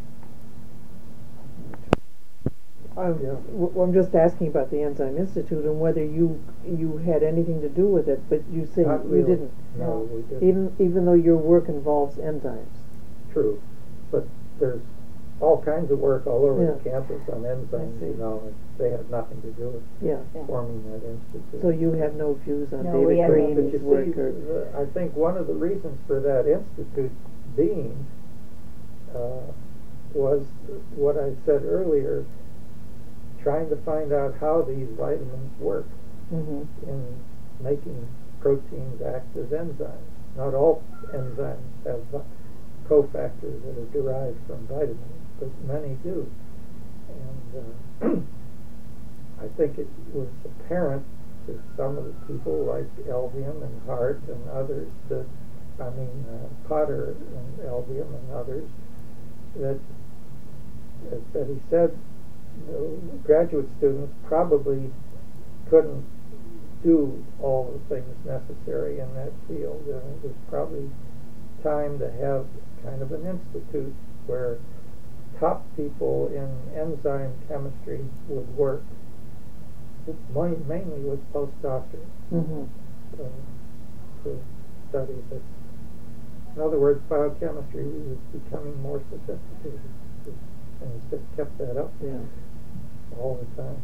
I'm, Yeah. w- I'm just asking about the Enzyme Institute and whether you you had anything to do with it, but you say Not you really. didn't. No, we didn't. Even even though your work involves enzymes. True, but there's all kinds of work all over Yeah. the campus on enzymes, see. you know, and they had nothing to do with Yeah. Yeah. forming that institute. So you have no views on No, we David have no- But Green's you see, work or the- I think one of the reasons for that institute being uh, was what I said earlier, trying to find out how these vitamins work mhm. in making proteins act as enzymes. Not all enzymes have vi- cofactors that are derived from vitamins, but many do. And uh, I think it was apparent to some of the people like Elvium and Hart and others that, I mean, uh, Potter and Elvium and others, that, as Betty said, the graduate students probably couldn't do all the things necessary in that field, and it was probably time to have kind of an institute where top people in enzyme chemistry would work, mainly with postdoctorate, Mm-hmm. uh, to study this. In other words, biochemistry was becoming more sophisticated, and it's just kept that up Yeah. all the time.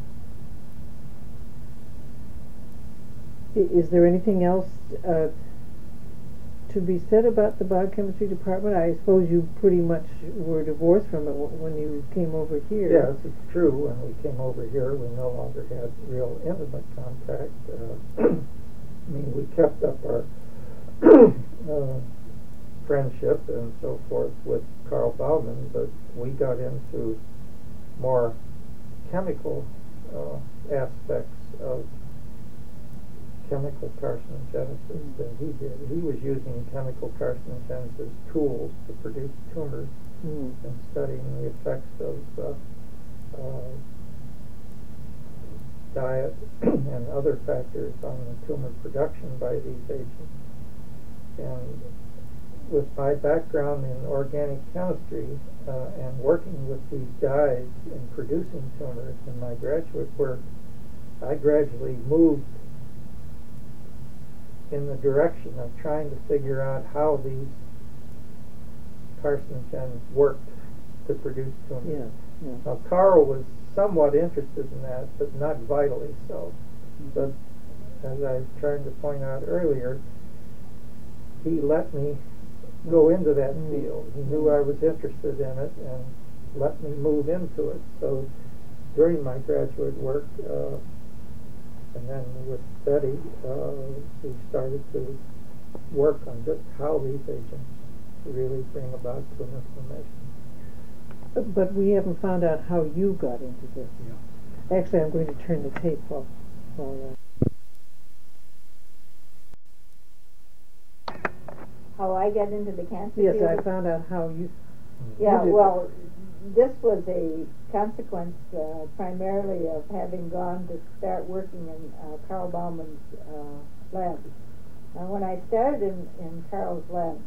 I- Is there anything else uh, to be said about the biochemistry department? I suppose you pretty much were divorced from it w- when you came over here. Yes, it's true. When we came over here, we no longer had real intimate contact. Uh, I mean, we kept up our uh, friendship and so forth with Carl Baumann, but we got into more chemical uh, aspects of chemical carcinogenesis than he did. He was using chemical carcinogenesis tools to produce tumors Mm. and studying the effects of uh, uh, diet and other factors on the tumor production by these agents. And with my background in organic chemistry uh, and working with these dyes in producing tumors in my graduate work, I gradually moved in the direction of trying to figure out how these carcinogens worked to produce tumors. Yeah, yeah. Now, Carl was somewhat interested in that, but not vitally so. But as I was trying to point out earlier, he let me go into that Mm. field. He knew I was interested in it and let me move into it. So during my graduate work, uh, and then with Betty, uh, we started to work on just how these agents really bring about tumor formation. But, but we haven't found out how you got into this. Yeah. Actually, I'm going to turn the tape off. While, How I got into the cancer uh, yes, field? I found out how you. Yeah, you did well, this was a consequence uh, primarily of having gone to start working in uh, Carl Baumann's uh, lab. Now, when I started in, in Carl's lab,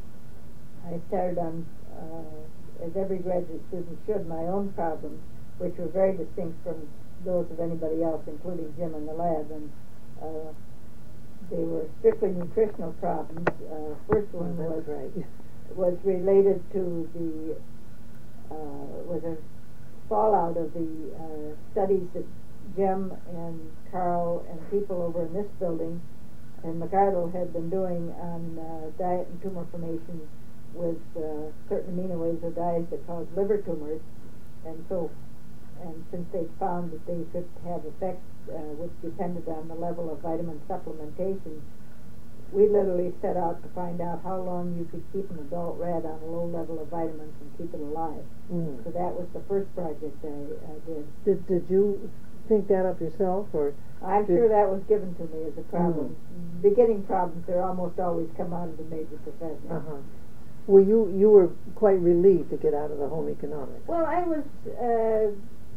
I started on, uh, as every graduate student should, my own problems, which were very distinct from those of anybody else, including Jim in the lab. And uh, they were strictly nutritional problems. Uh, first one Oh, was that's right. was related to the uh, was a fallout of the uh, studies that Jim and Carl and people over in this building and McArdle had been doing on uh, diet and tumor formation with uh, certain amino acid dyes that cause liver tumors, and so and since they found that they could have effects uh, which depended on the level of vitamin supplementation, we literally set out to find out how long you could keep an adult rat on a low level of vitamins and keep it alive. Mm. So that was the first project I uh, did. Did Did you think that up yourself, or? I'm did sure that was given to me as a problem. Mm. Beginning problems, they almost always come out of the major profession. Uh-huh. Well, you you were quite relieved to get out of the home economics. Well, I was, uh,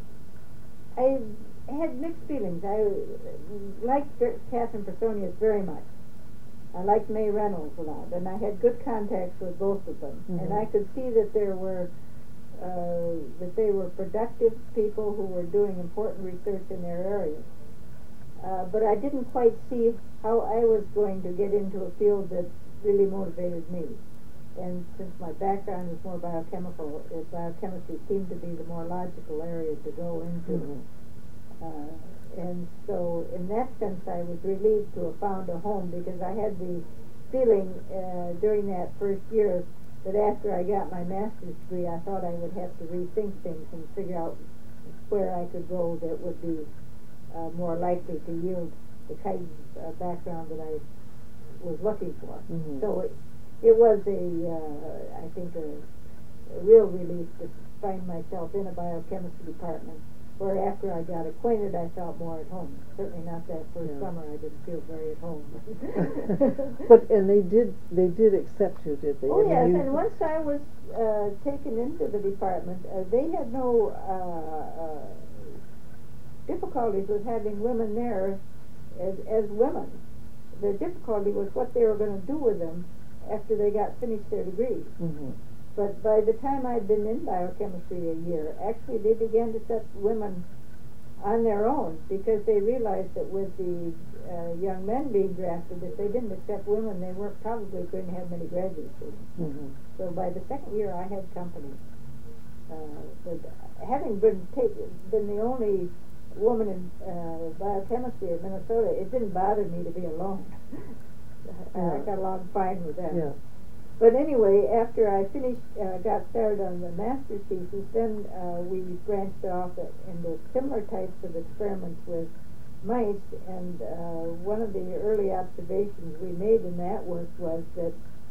I had mixed feelings. I liked Catherine Personius very much. I liked May Reynolds a lot, and I had good contacts with both of them. Mm-hmm. And I could see that there were, uh, that they were productive people who were doing important research in their areas. Uh, but I didn't quite see how I was going to get into a field that really motivated me. And since my background is more biochemical, uh, biochemistry seemed to be the more logical area to go into. Mm-hmm. Uh, and so, in that sense, I was relieved to have found a home, because I had the feeling uh, during that first year that after I got my master's degree, I thought I would have to rethink things and figure out where I could go that would be uh, more likely to yield the kind of uh, background that I was looking for. Mm-hmm. So it, it was a, uh, I think, a, a real relief to find myself in a biochemistry department, where after I got acquainted, I felt more at home. Certainly not that first Yeah. summer, I didn't feel very at home. But and they did they did accept you, did they? Oh I mean, yes, you- and once I was uh, taken into the department, uh, they had no uh, uh, difficulties with having women there as, as women. The difficulty was what they were going to do with them after they got finished their degrees. Mhm. But by the time I'd been in biochemistry a year, actually they began to set women on their own, because they realized that with the uh, young men being drafted, if they didn't accept women, they weren't probably going to have many graduate students. Mhm. So by the second year, I had company. Uh, but having been taken, been the only woman in uh, biochemistry in Minnesota, it didn't bother me to be alone. I Yeah. got along fine with that. Yeah. But anyway, after I finished, uh, got started on the master's thesis, then uh, we branched off into similar types of experiments with mice, and uh, one of the early observations we made in that work was that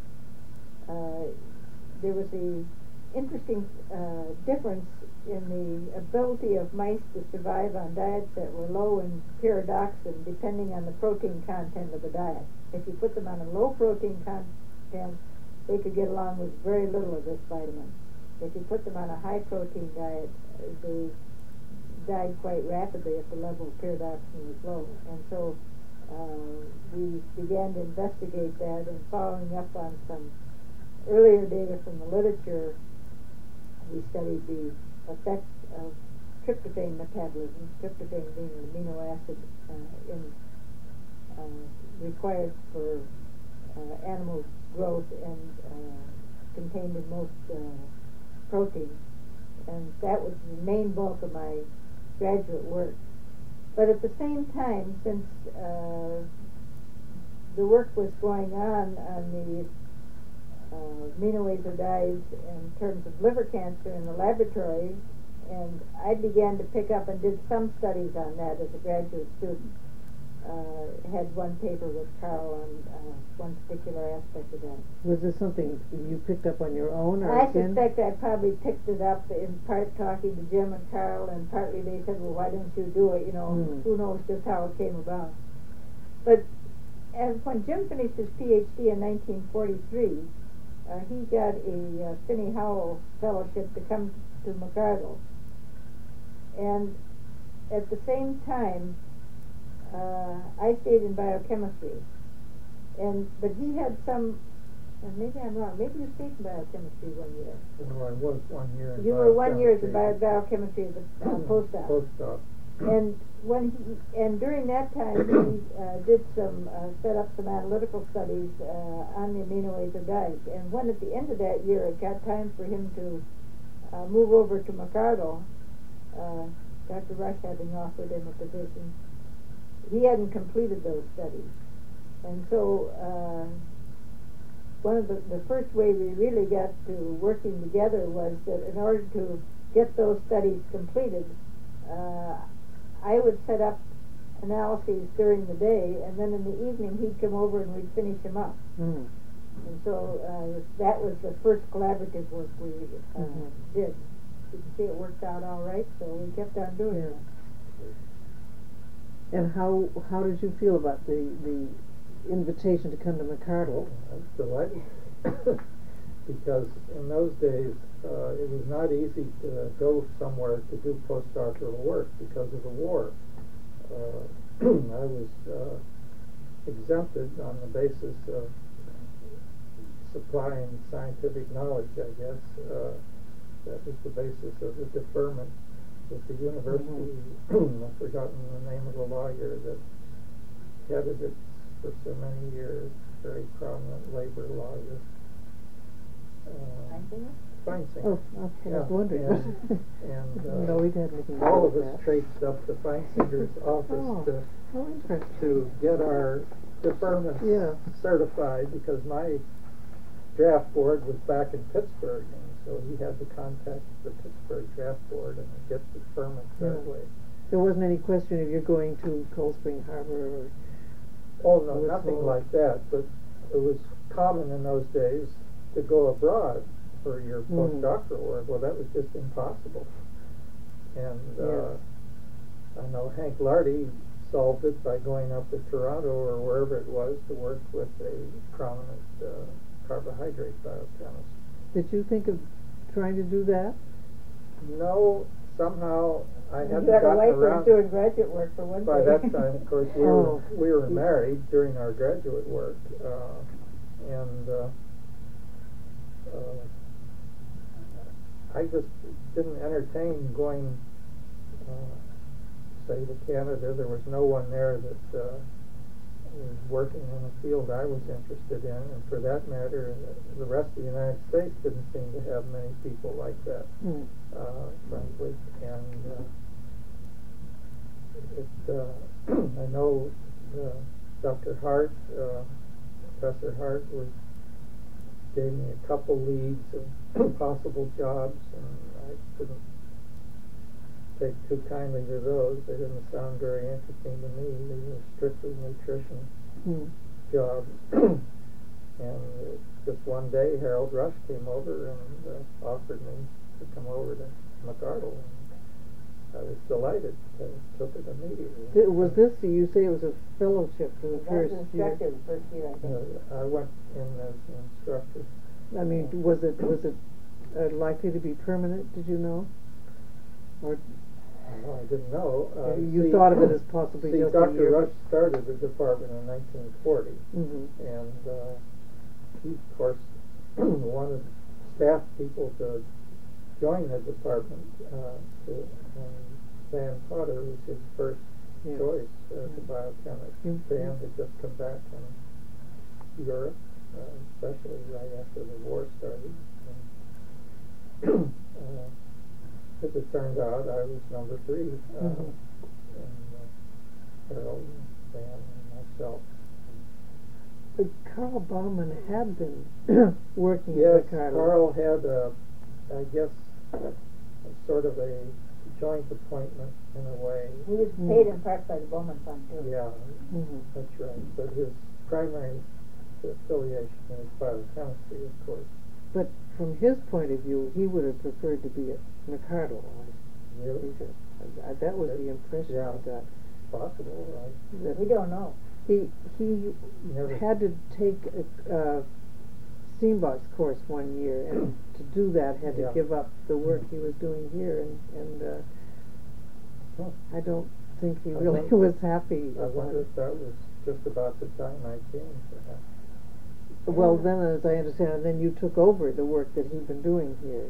uh, there was a interesting uh, difference in the ability of mice to survive on diets that were low in pyridoxine, depending on the protein content of the diet. If you put them on a low protein content, they could get along with very little of this vitamin. If you put them on a high protein diet, uh, they died quite rapidly if the level of pyridoxine was low. And so uh, we began to investigate that, and following up on some earlier data from the literature, we studied the effect of tryptophan metabolism, tryptophan being an amino acid uh, in, uh, required for uh, animal growth and uh, contained in most uh, proteins. And that was the main bulk of my graduate work. But at the same time, since uh, the work was going on on the uh, aminoacidides in terms of liver cancer in the laboratory, and I began to pick up and did some studies on that as a graduate student. Uh, had one paper with Carl on uh, one particular aspect of that. Was this something you picked up on your own, or I again? suspect I probably picked it up in part talking to Jim and Carl, and partly they said, well, why didn't you do it? You know, Mm. who knows just how it came about. But and when Jim finished his PhD in nineteen forty-three, uh, he got a uh, Finney Howell Fellowship to come to McArdle. And at the same time, uh, I stayed in biochemistry. And but he had some, and maybe I'm wrong, maybe you stayed in biochemistry one year. Well, I was one year in You were one year as a bio- biochemistry. biochemistry as a uh, postdoc. Postdoc. And when he, and during that time he uh, did some, uh, set up some analytical studies uh, on the amino acid diet. And when at the end of that year it got time for him to uh, move over to McArdle, uh, Doctor Rush having offered him a position, he hadn't completed those studies. And so uh, one of the, the first way we really got to working together was that in order to get those studies completed, uh, I would set up analyses during the day, and then in the evening he'd come over and we'd finish them up. Mm. And so uh, that was the first collaborative work we uh, Mhm. did. You can see it worked out all right, so we kept on doing Yeah. it. And how how did you feel about the the invitation to come to McArdle? I was delighted because in those days uh, it was not easy to go somewhere to do postdoctoral work because of the war. Uh, I was uh, exempted on the basis of supplying scientific knowledge, I guess. Uh, that was the basis of the deferment with the university. Mm-hmm. I've forgotten the name of the lawyer that headed it for so many years, very prominent labor lawyer. Uh, Feinsinger. Oh, okay. I was Yeah, wondering. and, and uh, no, we didn't have anything to all do of with us that. traipsed up to Feinsinger's office Oh, to how interesting. to get our deferments Yeah. certified, because my draft board was back in Pittsburgh, and so he had to contact the Pittsburgh draft board and get the deferments that Yeah. way. There wasn't any question of you're going to Cold Spring Harbor or Oh no, Was nothing all- like that, but it was common in those days to go abroad for your Mm. postdoctoral work. Well, that was just impossible. And uh, Yes. I know Hank Lardy solved it by going up to Toronto or wherever it was to work with a prominent uh, carbohydrate biochemist. Did you think of trying to do that? No, somehow I You hadn't got a gotten wife who was around. doing graduate work for one By thing. that time, of course, we Oh. were we were married during our graduate work, uh, and uh, uh, I just didn't entertain going, uh, say, to Canada. There was no one there that uh, was working in a field I was interested in, and for that matter, the rest of the United States didn't seem to have many people like that, Mm. uh, frankly. And uh, it, uh, I know uh, Doctor Hart, uh, Professor Hart, was gave me a couple leads of possible jobs, and I didn't take too kindly to those. They didn't sound very interesting to me. They were strictly nutrition Mm. jobs. And uh, just one day, Harold Rush came over and uh, offered me to come over to McArdle. And I was delighted. I took it immediately. Th- Was this, you say it was a fellowship for the That first was year? instructor the first year, I think. Uh, I went in as an instructor. I mean, was it, was it uh, likely to be permanent, did you know? Or Well, I didn't know. Uh, you see, thought of it as possibly see, just a Doctor year? Rush started the department in nineteen forty, Mm-hmm. and uh, he, of course, wanted staff people to join the department. Uh, to, and Van Potter was his first Yeah. choice as a biochemist. Mhm. Van had just come back from Europe, uh, especially right after the war started. And, uh, as it turned out, I was number three, uh, Mhm. and uh, Harold, and Van, and myself. But Carl Bauman had been working Yes, at McArdle. Carl had, a, I guess, a sort of a joint appointment in a way. He was paid in part by the Bowman Fund, too. Yeah, Mhm. that's right. But his primary affiliation is biochemistry, of course. But from his point of view, he would have preferred to be at McArdle. I- Really? he said. I- I- That was the impression Yeah. I got. Possible, right? That We don't know. He he Never- had to take a, a Steambox course one year, and to do that had to Yeah. give up the work he was doing here, and and uh, Huh. I don't think he I really wonder- was happy I about wonder it. if that was just about the time I came, perhaps. Well, then, as I understand it, then you took over the work that he'd been doing here.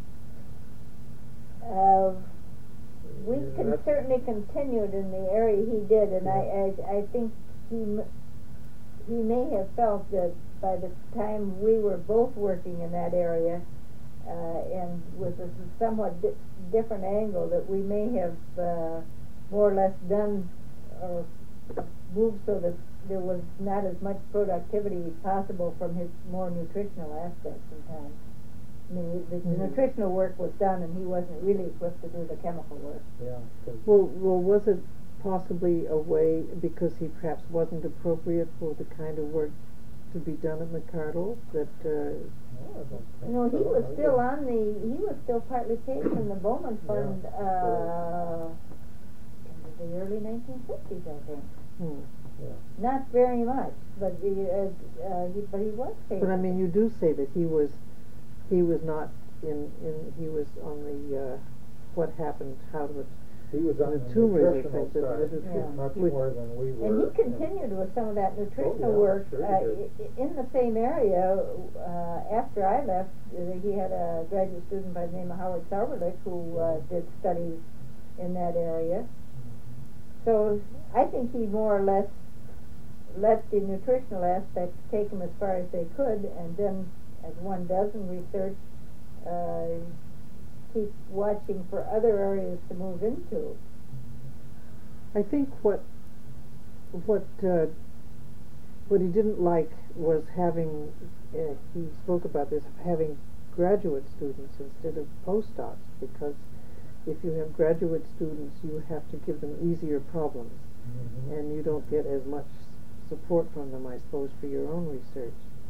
Uh, we Yeah, can that's- certainly continued in the area he did, and I, I, I think he, m- he may have felt that by the time we were both working in that area, uh, and with a somewhat di- different angle, that we may have uh, more or less done or moved so that there was not as much productivity possible from his more nutritional aspects in time. I mean, the, the Mhm. nutritional work was done, and he wasn't really equipped to do the chemical work. Yeah. 'cause- Well, well, was it possibly a way because he perhaps wasn't appropriate for the kind of work to be done at McArdle that? Uh, No, I don't think No, he so. was I still don't- on the, he was still partly paid from the Bowman Fund, Yeah, uh, in the early nineteen fifties, I think. hmm. Yeah. Not very much, but he, uh, uh, he, but he was paid. But I mean, you do say that he was, he was not in, in he was on the, uh, what happened, how to, He was on the the tumor nutritional effect of side, it, Yeah. much which- more than we were. And he and- continued with some of that nutritional yeah, work sure he uh, did. i- in the same area. Uh, after I left, uh, he had a graduate student by the name of Howard Sauerlich who uh, did studies in that area. So I think he more or less let the nutritional aspects take him as far as they could, and then, as one does in research, uh, keep watching for other areas to move into. I think what, what, uh, what he didn't like was having, uh, he spoke about this, having graduate students instead of postdocs, because if you have graduate students, you have to give them easier problems, Mhm. and you don't get as much support from them, I suppose, for your own research.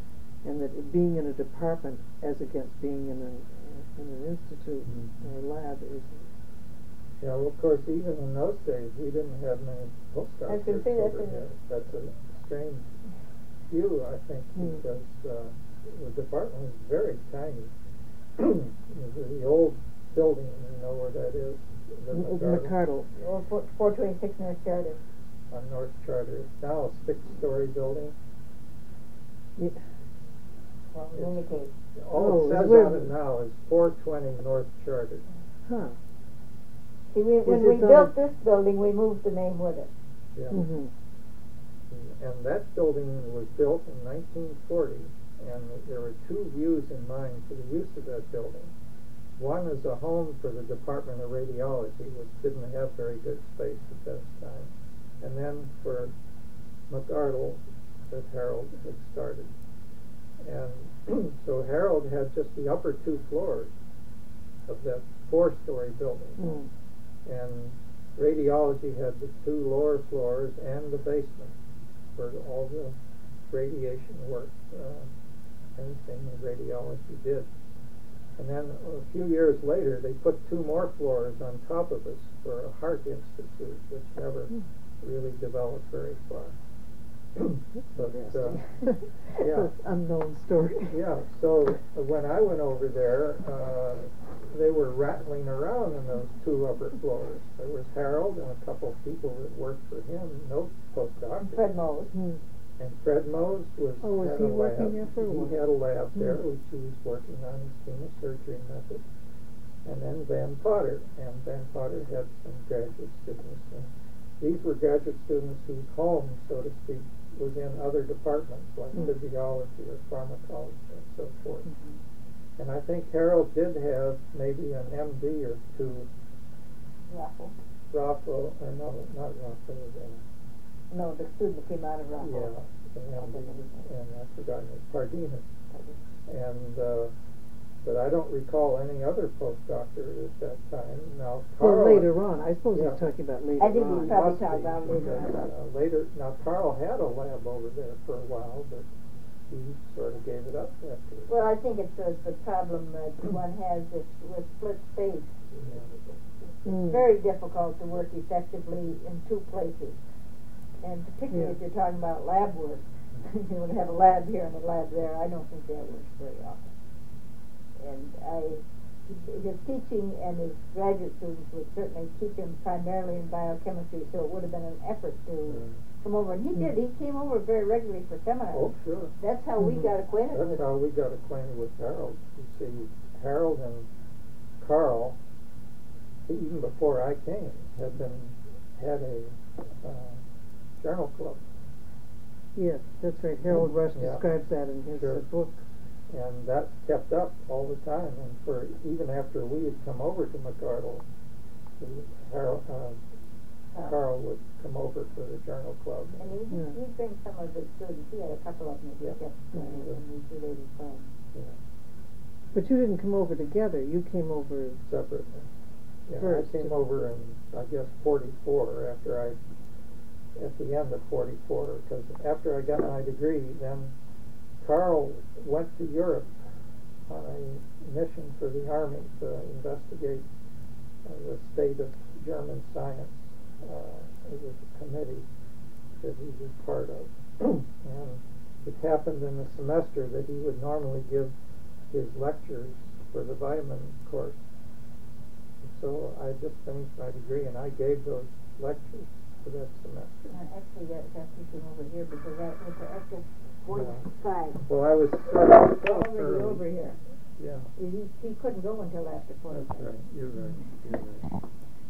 and that it being in a department as against being in an in an institute Mhm. or a lab is. Yeah, well, of course, even in those days, we didn't have many postdoctors I was gonna say, that's over a- here. That's a strange view, I think, Hmm. because uh, the department was very tiny. the, the old building, you know where that is? The M- McArdle McArdle. Or four, four twenty-six North Charter. on North Charter. It's now a six-story building. Yeah. Well, in any case. All Oh, it says where- on it now is four twenty North Charter. Huh. See, we, when Is we it on built a- this building, we moved the name with it. Yeah. Mm-hmm. And that building was built in nineteen forty, and there were two views in mind for the use of that building. One is a home for the Department of Radiology, which didn't have very good space at that time, and then for McArdle that Harold had started. And so Harold had just the upper two floors of that four-story building. Mm. And radiology had the two lower floors and the basement for all the radiation work, uh, anything that radiology did. And then a few years later, they put two more floors on top of us for a heart institute, which never really developed very far. But uh, yeah. It's an unknown story. Yeah, so uh, when I went over there, uh, they were rattling around in those two upper floors. There was Harold and a couple of people that worked for him, no postdocs. Fred Mose. Mm. And Fred Mose was Oh, was had he a working lab. there for a while? He had a lab there, Hmm. which he was working on his chemosurgery method. And then Van Potter, and Van Potter had some graduate students. And these were graduate students whose home, so to speak, was in other departments like Hmm. physiology or pharmacology and so forth. Mm-hmm. And I think Harold did have maybe an M D or two. Raffle. Raffo, or no, not Raffo, uh, No, the student that came out of Raffle. yeah, an M D, and I've forgotten it, Pardinus. And, uh, but I don't recall any other postdoctor at that time. Now, Well, Carl. later on. I suppose Yeah. he's talking about later I think on. he's probably Must talking be, about later because, on. uh, later, now Carl had a lab over there for a while, but he sort of gave it up after. Well, I think it's uh, the problem that one has is with split space. Yeah. Mm. It's very difficult to work effectively in two places. And particularly if Yeah. you're talking about lab work, you know, to have a lab here and a lab there, I don't think that works very often. And I, his teaching and his graduate students would certainly teach him primarily in biochemistry, so it would have been an effort to Mm. come over. And he did, he came over very regularly for seminars. Oh, sure. That's how we Mhm. got acquainted That's with how him. we got acquainted with Harold. You see, Harold and Carl, even before I came, had been had a uh, journal club, Yes, that's right. Harold Rush Yeah. describes that in his Sure. uh, book. and that kept up all the time. And for even after we had come over to McArdle, the- Harold, uh, Uh, Carl would come over for the journal club. And he, Yeah. he'd bring some of the students, he had a couple of them that he Yeah. kept uh, Mhm. and these related friends. Yeah, But you didn't come over together. You came over. separately. Yeah, First. I came over in, I guess, forty-four, after I, at the end of forty-four, because after I got my degree, then Carl went to Europe on a mission for the Army to investigate uh, the state of German science. Uh, it was a committee that he was part of. And it happened in the semester that he would normally give his lectures for the Weiman course. So I just finished my degree, and I gave those lectures for that semester. Uh, actually, that, that he came over here because I was after forty-five. Well, I was sort of Already early. over here. Yeah, He, he couldn't go until after forty-five. that's right. You're right. You're right.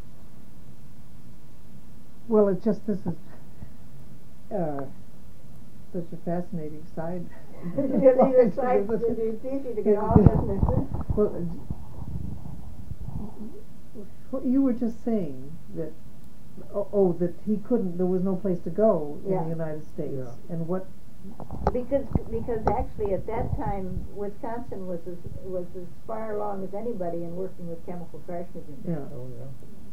Well, it's just this is uh, such a fascinating side. It's it's easy to get off, isn't it? Well, uh, what you were just saying that oh, oh that he couldn't. There was no place to go in Yeah. the United States, Yeah. and what Because because actually at that time Wisconsin was as was as far along as anybody in working with chemical carcinogens. yeah. Oh, yeah.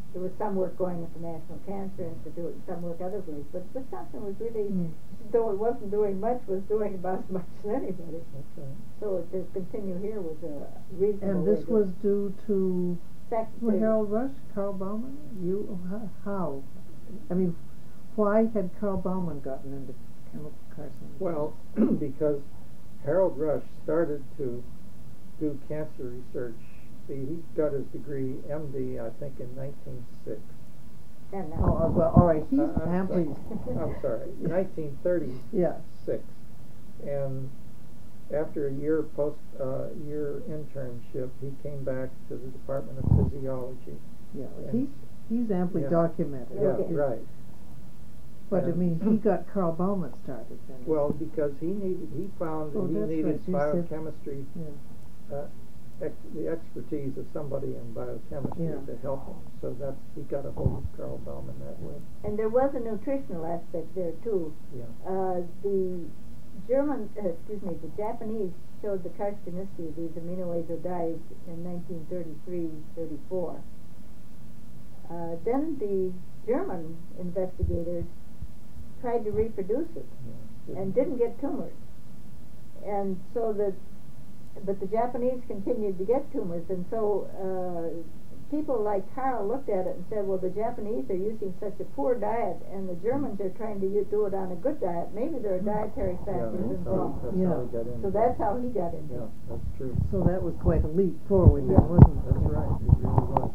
there was some work going at the National Cancer Institute and some work other places, but Wisconsin was really, Mm. though it wasn't doing much, was doing about as much as anybody. That's right. So to continue here was a reasonable And way this to- was due to fact, well, the- Harold Rush, Carl Bauman? You, h- how? I mean, why had Carl Bauman gotten into chemical carcinogenesis? Well, because Harold Rush started to do cancer research. See, he got his degree, M D, I think, in nineteen oh six. and, uh, Oh, uh, well, all right, he's Uh, I'm amply, sorry. I'm sorry, nineteen thirty-six. yeah. And after a year post uh, year internship, he came back to the Department of Physiology. Yeah, And- he's, he's amply Yeah. documented. Yeah, Okay. right. But I And- mean, he got Carl Bauman started then. Well, because he needed, he found Oh, that he that's needed right, you said- biochemistry, Yeah. uh, ex the expertise of somebody in biochemistry Yeah. to help him. So that's, he got a hold of Carl Bauman that way. and there was a nutritional aspect there too. Yeah. Uh, the German, uh, excuse me, the Japanese showed the carcinogenicity of these aminoacidides in nineteen thirty-three, thirty-four. Uh, then the German investigators tried to reproduce it Yeah. and didn't get tumors. And so the, but the Japanese continued to get tumors, and so uh, people like Carl looked at it and said, well, the Japanese are using such a poor diet, and the Germans are trying to u- do it on a good diet. Maybe there are dietary Yeah, factors that's how, involved. that's Yeah. how he got into So it. that's how he got into Yeah, it. that's true. So that was quite a leap forward then, Yeah. wasn't it? That's right, it really was.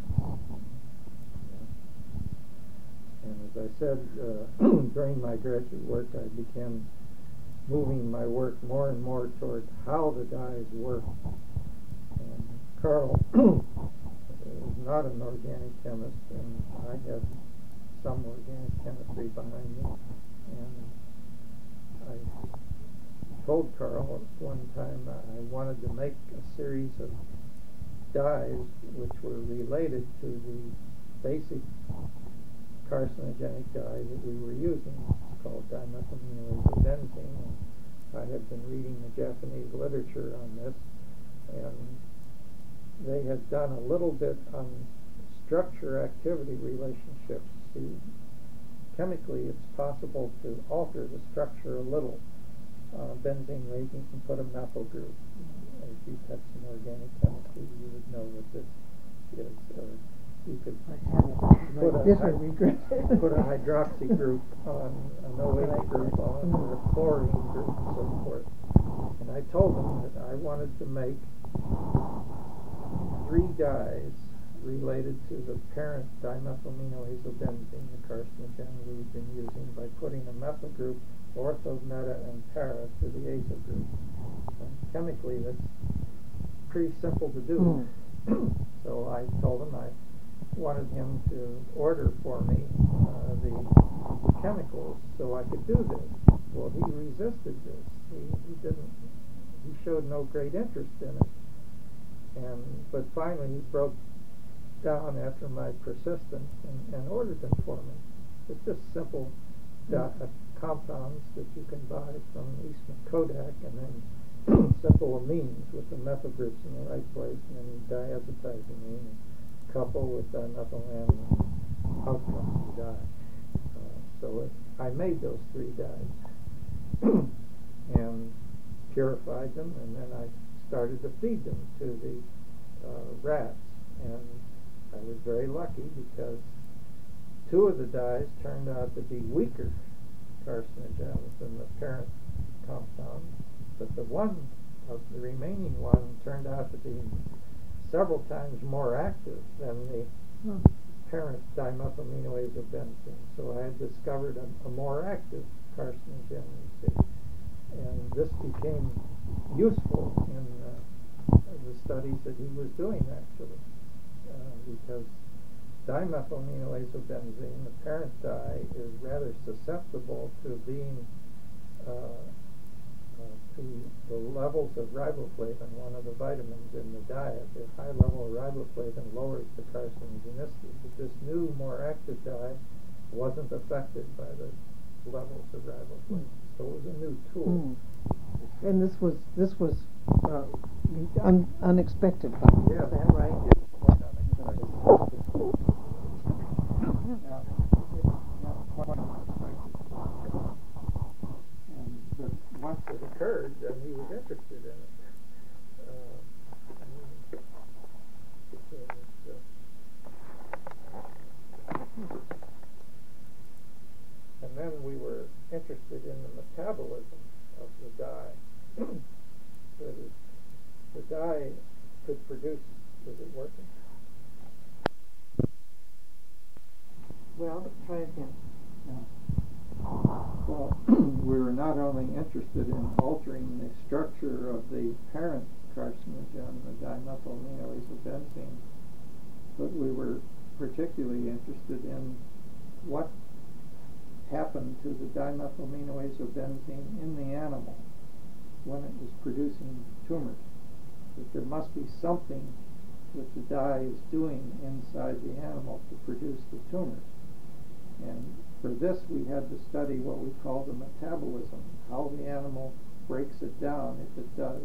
Yeah. And as I said, uh, during my graduate work, I began moving my work more and more toward how the dyes work. And Carl is not an organic chemist, and I have some organic chemistry behind me. And I told Carl at one time I wanted to make a series of dyes which were related to the basic carcinogenic dye that we were using. It's called dimethylminoazobenzene, and I had been reading the Japanese literature on this, and they had done a little bit on structure-activity relationships. See, chemically it's possible to alter the structure a little. Uh, benzene reagent can put a methyl group. If you've had some organic chemistry, you would know what this is. Or you could I haven't. put My a, bitter hy- regret. put a hydroxy group on an OH group on, or a chlorine group, and so forth. And I told them that I wanted to make three dyes related to the parent dimethylminoazobenzene, the carcinogen we've been using, by putting a methyl group, ortho, meta, and para to the azo group. And chemically, that's pretty simple to do. Mm. So I told him I wanted him to order for me uh, the chemicals so I could do this. Well, he resisted this. He, he didn't. He showed no great interest in it. And but finally, he broke down after my persistence and, and ordered them for me. It's just simple di- uh, compounds that you can buy from Eastman Kodak, and then simple amines with the methyl groups in the right place, and then diazotizamine and couple with dimethylamine. Out comes the dye. Uh, so it, I made those three dyes and purified them, and then I started to feed them to the uh, rats. And I was very lucky because two of the dyes turned out to be weaker carcinogens than the parent compound, but the one of the remaining one turned out to be several times more active than the Hmm. parent dimethylminoazobenzene. So I had discovered a, a more active carcinogen, you see. And this became useful in uh, the studies that he was doing, actually, uh, because dimethylminoazobenzene, the parent dye, is rather susceptible to being uh, uh, to the levels of riboflavin, one of the vitamins in the diet. The high level of riboflavin lowers the carcinogenicity, but this new, more active dye wasn't affected by the levels of riboflavin. So it was a new tool. Mm. And this was this was uh, un- unexpected. Is Yeah. that right? Quite unexpected. heard, and he was interested in it. Uh, and, so it's, uh, and then we were interested in the metabolism of the dye. That is, the dye could produce. Was it working? Well, try again. Well, we were not only interested in altering the structure of the parent carcinogen, the dimethylaminoacylbenzene, but we were particularly interested in what happened to the dimethylaminoacylbenzene in the animal when it was producing tumors. That there must be something that the dye is doing inside the animal to produce the tumors. And for this, we had to study what we call the metabolism, how the animal breaks it down if it does.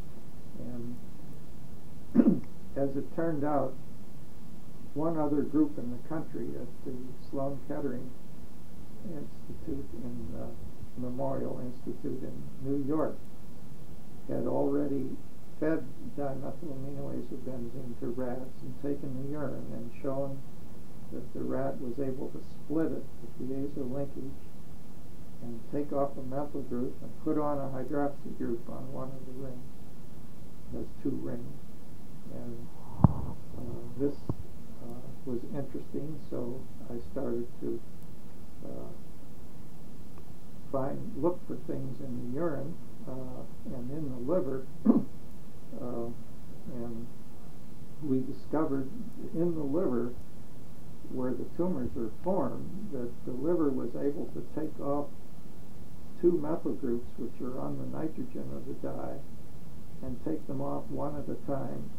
And as it turned out, one other group in the country at the Sloan Kettering Institute in uh, Memorial Institute in New York had already fed dimethylaminoacylbenzene to rats and taken the urine and shown that the rat was able to split it with the azo linkage and take off a methyl group and put on a hydroxy group on one of the rings. It has two rings. And uh, this uh, was interesting, so I started to uh, find, look for things in the urine uh, and in the liver. uh, and we discovered in the liver, where the tumors are formed, that the liver was able to take off two methyl groups, which are on the nitrogen of the dye, and take them off one at a time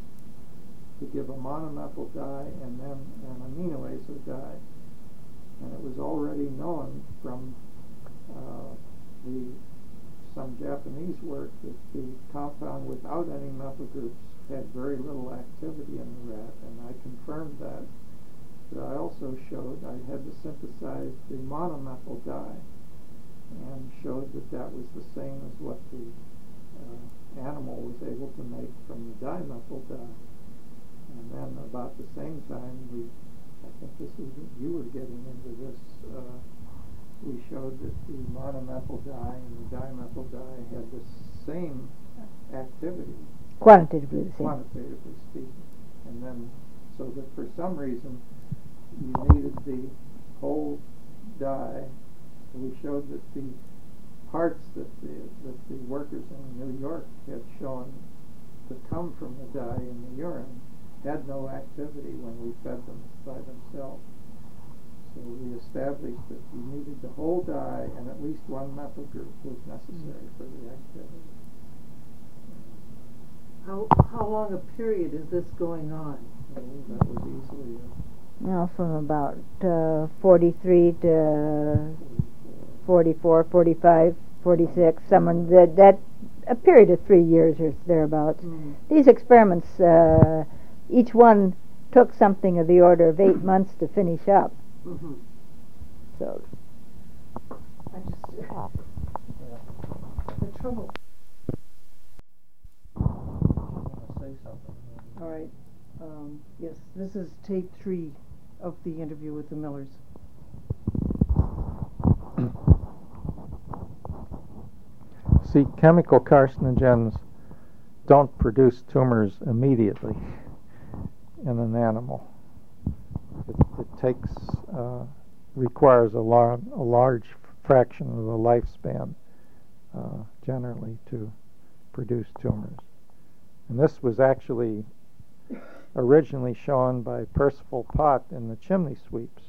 to give a monomethyl dye and then an aminoacyl dye. And it was already known from uh, the some Japanese work that the compound without any methyl groups had very little activity in the rat, and I confirmed that. But I also showed I had to synthesize the monomethyl dye and showed that that was the same as what the uh, animal was able to make from the dimethyl dye. And then about the same time, we, I think this is, you were getting into this, uh, we showed that the monomethyl dye and the dimethyl dye had the same activity. Quantitatively the same. Quantitatively speaking. And then, so that for some reason, you needed the whole dye. We showed that the parts that the, that the workers in New York had shown to come from the dye in the urine had no activity when we fed them by themselves. So we established that you needed the whole dye and at least one methyl group was necessary for the activity. How how long a period is this going on? So that was easily a Now from about uh, forty-three to forty-four, forty-five, forty-six, someone that, that a period of three years or thereabouts. Mm. These experiments, uh, each one took something of the order of eight months to finish up. Mm-hmm. So I just the trouble. I want to say something. All right. Um, yes, this is tape three of the interview with the Millers. See, chemical carcinogens don't produce tumors immediately in an animal. It, it takes, uh, requires a, lar a large fraction of the lifespan uh, generally to produce tumors. And this was actually originally shown by Percival Pott in the chimney sweeps.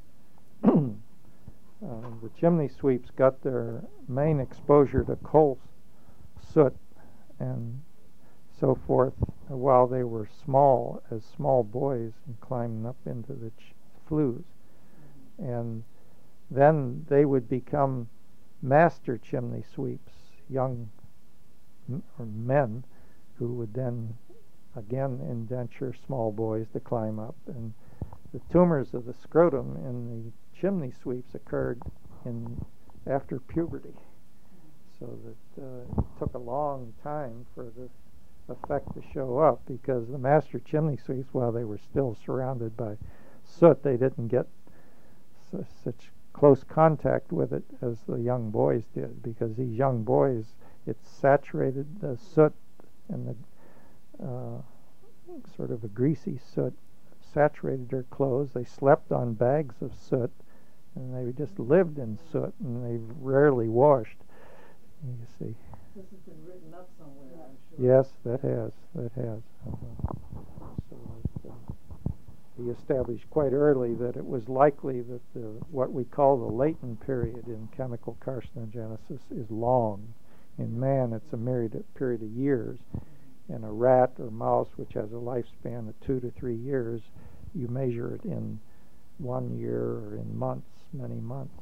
Uh, the chimney sweeps got their main exposure to coal soot and so forth while they were small, as small boys, and climbing up into the ch flues. And then they would become master chimney sweeps, young m or men, who would then again indenture small boys to climb up. And the tumors of the scrotum in the chimney sweeps occurred in after puberty. so that uh, it took a long time for the effect to show up, because the master chimney sweeps, while they were still surrounded by soot, they didn't get su- such close contact with it as the young boys did, because these young boys, it saturated the soot and the uh, sort of a greasy soot saturated their clothes. They slept on bags of soot, and they just lived in soot, and they rarely washed. You see. This has been written up somewhere, I'm sure. Yes, that has. That has. Uh-huh. So it, uh, he established quite early that it was likely that the, what we call the latent period in chemical carcinogenesis is long. In man, it's a myriad period of years. In a rat or mouse, which has a lifespan of two to three years, you measure it in one year or in months, many months.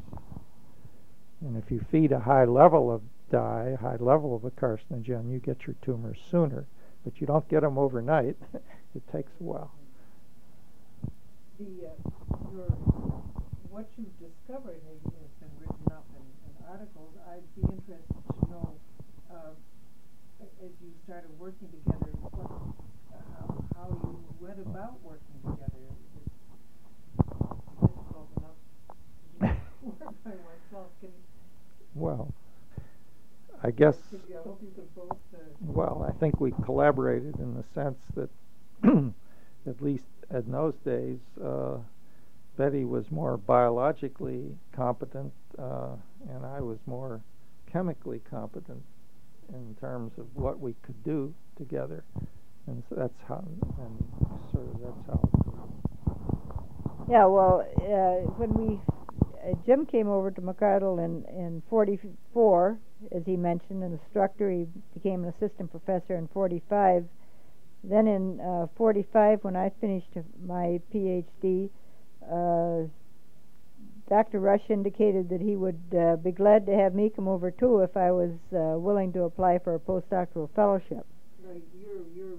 And if you feed a high level of dye, a high level of a carcinogen, you get your tumors sooner. But you don't get them overnight. It takes a while. The uh, your what you've discovered has, has been written up in, in articles. I'd be interested to know, uh, as you started working together, what, uh, how, how you went about working together. Is it difficult enough to work by oneself? Can, Well, I guess, can you, I hope you could both. Uh, well, I think we collaborated in the sense that, at least in those days, uh, Betty was more biologically competent, uh, and I was more chemically competent in terms of what we could do together. And so that's how, and sort of that's how. Yeah, well, uh, when we, uh, Jim came over to McArdle in, in forty-four, as he mentioned, an instructor. He became an assistant professor in forty-five. Then in uh, forty-five, when I finished my PhD, uh, Doctor Rush indicated that he would uh, be glad to have me come over too if I was uh, willing to apply for a postdoctoral fellowship. Now, you're, you're,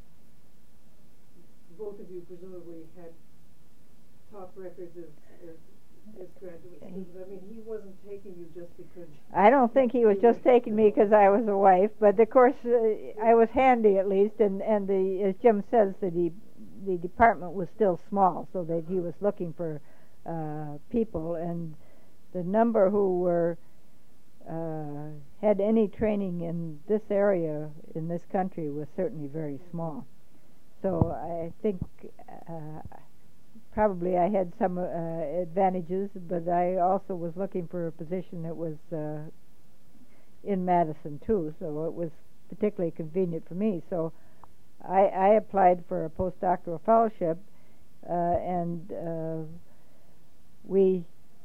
both of you presumably had top records as, as, as graduate students. I mean, he wasn't taking you just because... I don't think he was just taking me because I was a wife, but of course uh, I was handy at least, and, and the, as Jim says, the, de the department was still small, so that he was looking for uh, people, and the number who were uh, had any training in this area in this country was certainly very small. So I think uh, probably I had some uh, advantages, but I also was looking for a position that was uh, in Madison too, so it was particularly convenient for me. So I, I applied for a postdoctoral fellowship, uh, and uh, we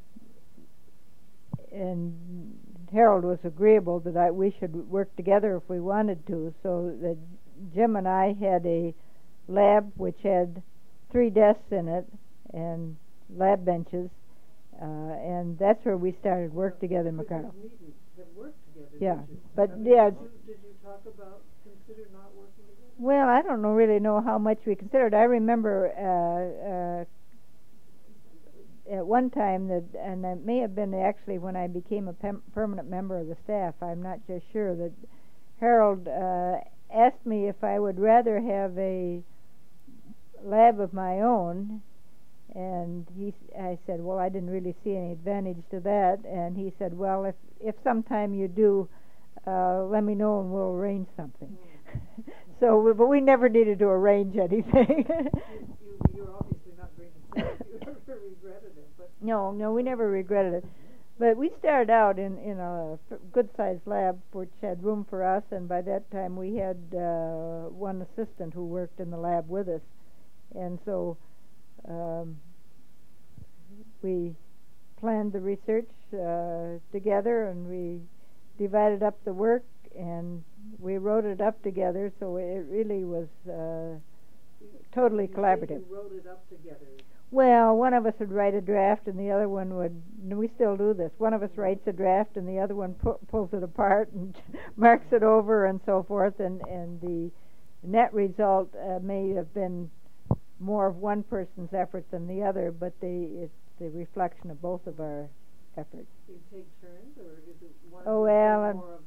and Harold was agreeable that I, we should work together if we wanted to, so that Jim and I had a lab which had three desks in it and lab benches, uh, and that's where we started work together in McArdle. You needn't have worked together, Yeah, did you? but I mean, yeah. Did you, did you talk about, consider not working together? Well, I don't know, really know how much we considered. I remember uh, uh, at one time that, and it may have been actually when I became a pem permanent member of the staff, I'm not just sure, that Harold uh, asked me if I would rather have a lab of my own, and he, I said, well, I didn't really see any advantage to that, and he said, well, if, if sometime you do, uh, let me know and we'll arrange something. Mm. So, we, but we never needed to arrange anything. you, you, you're obviously not very concerned if you ever regretted it, but... No, no, we never regretted it. But we started out in, in a good-sized lab which had room for us, and by that time we had uh, one assistant who worked in the lab with us. And so um, we planned the research uh, together, and we divided up the work, and we wrote it up together, so it really was uh, totally you collaborative. You wrote it up together. Well, one of us would write a draft, and the other one would, and we still do this, one of us writes a draft, and the other one pu pulls it apart and marks it over and so forth, and, and the net result uh, may have been more of one person's effort than the other, but the, it's the reflection of both of our efforts. Do you take turns, or is it one Oh, of you well, more of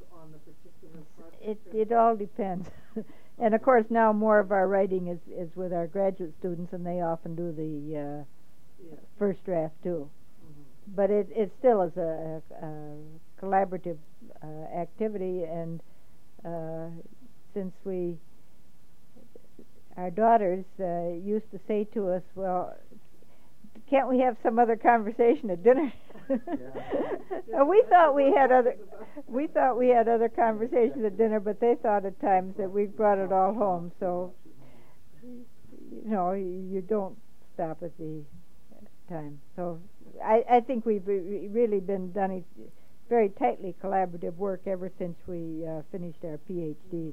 it all depends. And of course now more of our writing is, is with our graduate students, and they often do the uh, Yeah. first draft too. Mhm. But it, it still is a, a, a collaborative uh, activity, and uh, since we, our daughters uh, used to say to us, well, can't we have some other conversation at dinner? And we thought we had other, we thought we had other conversations at dinner, but they thought at times that we brought it all home. So, you know, you don't stop at the time. So, I, I think we've re- really been done it very tightly collaborative work ever since we uh, finished our PhDs.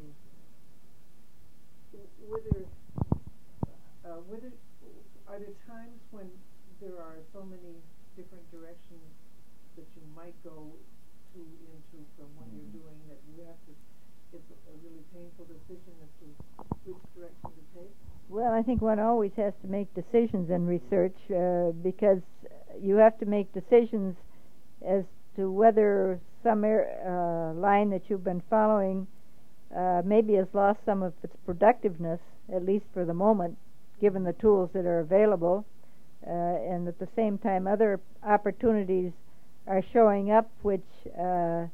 Were there, uh, were there, are there times when there are so many different directions that you might go to into from what you're doing that you have to, it's a really painful decision as to which direction to take? Well, I think one always has to make decisions in research uh, because you have to make decisions as to whether some er- uh, line that you've been following uh, maybe has lost some of its productiveness, at least for the moment, given the tools that are available, uh, and at the same time other opportunities are showing up which uh,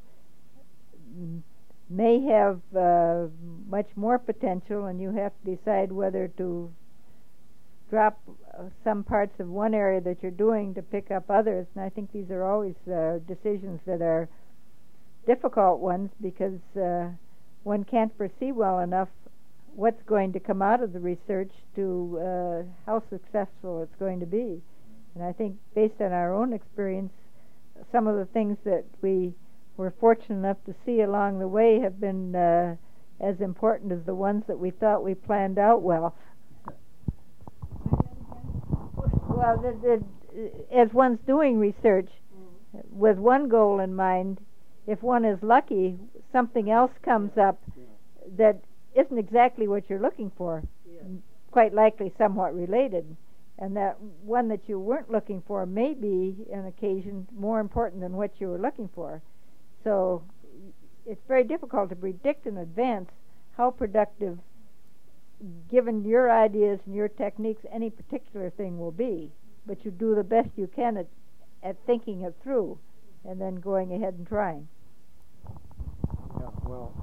may have uh, much more potential, and you have to decide whether to drop uh, some parts of one area that you're doing to pick up others. And I think these are always uh, decisions that are difficult ones because uh, one can't foresee well enough what's going to come out of the research to uh, how successful it's going to be. And I think based on our own experience, some of the things that we were fortunate enough to see along the way have been uh, as important as the ones that we thought we planned out well. Well, the, the, as one's doing research mm. with one goal in mind, if one is lucky, something else comes up that isn't exactly what you're looking for, yeah. quite likely somewhat related. And that one that you weren't looking for may be, on occasion, more important than what you were looking for. So it's very difficult to predict in advance how productive, given your ideas and your techniques, any particular thing will be. But you do the best you can at, at thinking it through and then going ahead and trying. Yeah, well,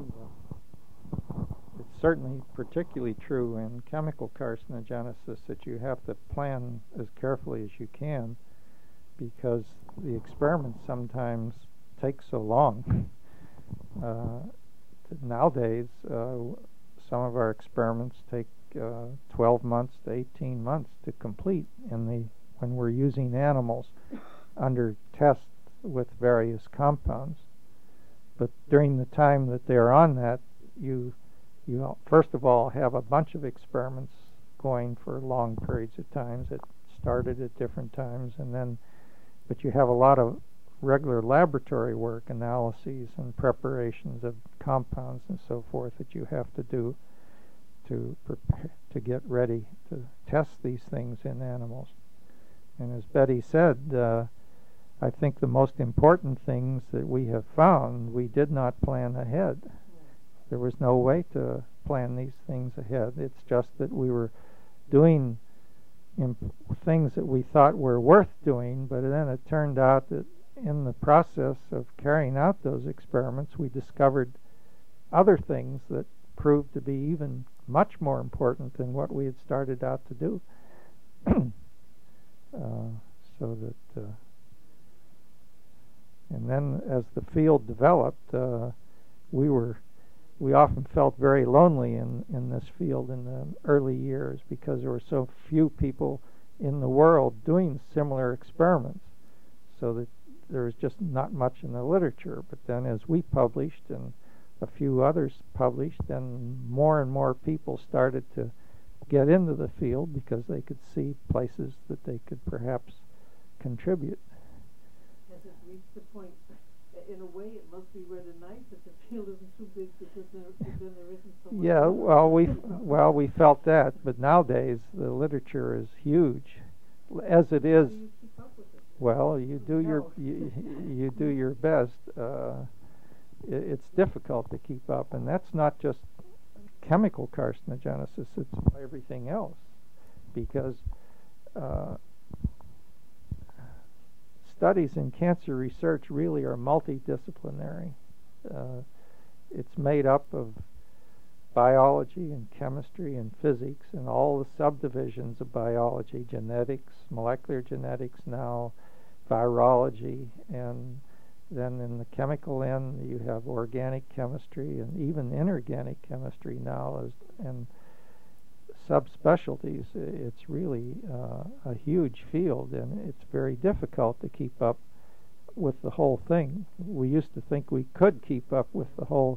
it's certainly particularly true in chemical carcinogenesis that you have to plan as carefully as you can because the experiments sometimes take so long. Uh, nowadays, uh, some of our experiments take uh, twelve months to eighteen months to complete in the when we're using animals under test with various compounds. But during the time that they're on that, you you first of all have a bunch of experiments going for long periods of times that started at different times, and then but you have a lot of regular laboratory work, analyses and preparations of compounds and so forth that you have to do to prepare, to get ready to test these things in animals. And as Betty said, uh, I think the most important things that we have found, we did not plan ahead. There was no way to plan these things ahead. It's just that we were doing imp- things that we thought were worth doing, but then it turned out that in the process of carrying out those experiments, we discovered other things that proved to be even much more important than what we had started out to do. uh, so that, uh, and then as the field developed, uh, we were, we often felt very lonely in, in this field in the early years because there were so few people in the world doing similar experiments, so that there was just not much in the literature. But then as we published and a few others published, then more and more people started to get into the field because they could see places that they could perhaps contribute. Has it reached the point, in a way it must be rather nice that the field isn't too big because there, then there isn't so much? Yeah, well we well we felt that, but nowadays the literature is huge, as it is. How do you keep up with it? Well, you do your No. you, you do your best. Uh, i it's difficult to keep up, and that's not just chemical carcinogenesis, it's everything else, because uh, studies in cancer research really are multidisciplinary. Uh, it's made up of biology and chemistry and physics and all the subdivisions of biology, genetics, molecular genetics now, virology, and then in the chemical end you have organic chemistry and even inorganic chemistry now, as, and subspecialties. It's really uh, a huge field, and it's very difficult to keep up with the whole thing. We used to think we could keep up with the whole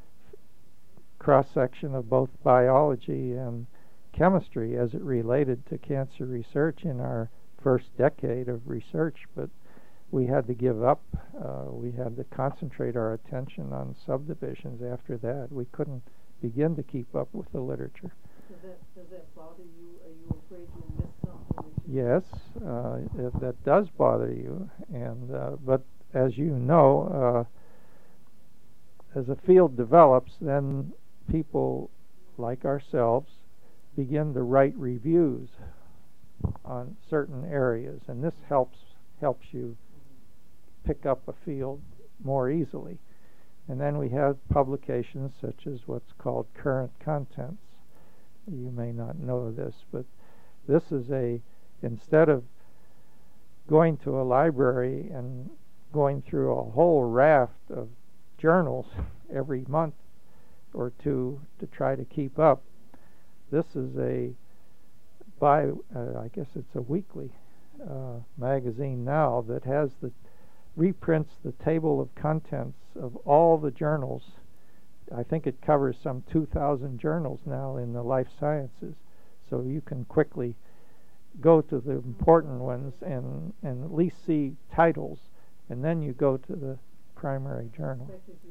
cross-section of both biology and chemistry as it related to cancer research in our first decade of research, but we had to give up. Uh, we had to concentrate our attention on subdivisions after that. We couldn't begin to keep up with the literature. Does that, does that bother you? Are you afraid you'll miss something that you Yes, uh, if that does bother you, and uh, but as you know, uh, as a field develops, then people like ourselves begin to write reviews on certain areas, and this helps helps you pick up a field more easily. And then we have publications such as what's called current contents. You may not know this, but this is a, instead of going to a library and going through a whole raft of journals every month or two to try to keep up, this is a by uh, I guess it's a weekly uh, magazine now that has the reprints the table of contents of all the journals. I think it covers some two thousand journals now in the life sciences, so you can quickly go to the important ones and, and at least see titles, and then you go to the primary journal.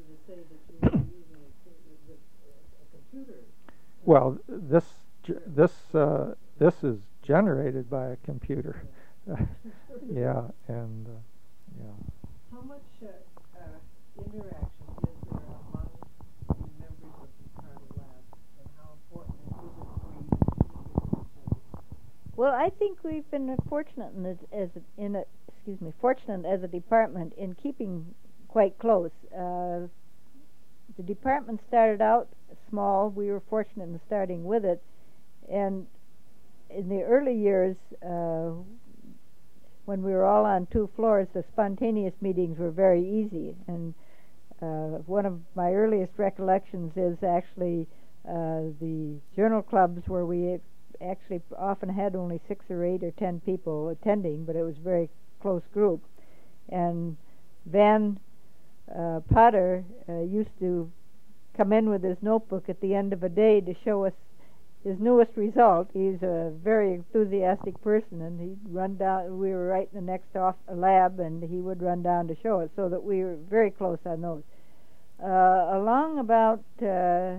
Well, this this uh, this is generated by a computer. Yeah, and uh, yeah. How much uh, uh, interaction is there among the members of the Carter Lab, and how important is it for you to keep it? Well, I think we've been fortunate in, it, as a, in a, excuse me, fortunate as a department in keeping quite close. Uh, the department started out small. We were fortunate in starting with it, and in the early years, uh, when we were all on two floors, the spontaneous meetings were very easy. And uh, one of my earliest recollections is actually uh, the journal clubs, where we actually often had only six or eight or ten people attending, but it was a very close group. And Van uh, Potter uh, used to come in with his notebook at the end of a day to show us his newest result. He's a very enthusiastic person, and he'd run down. We were right in the next off lab, and he would run down to show it, so that we were very close on those. Uh, along about uh,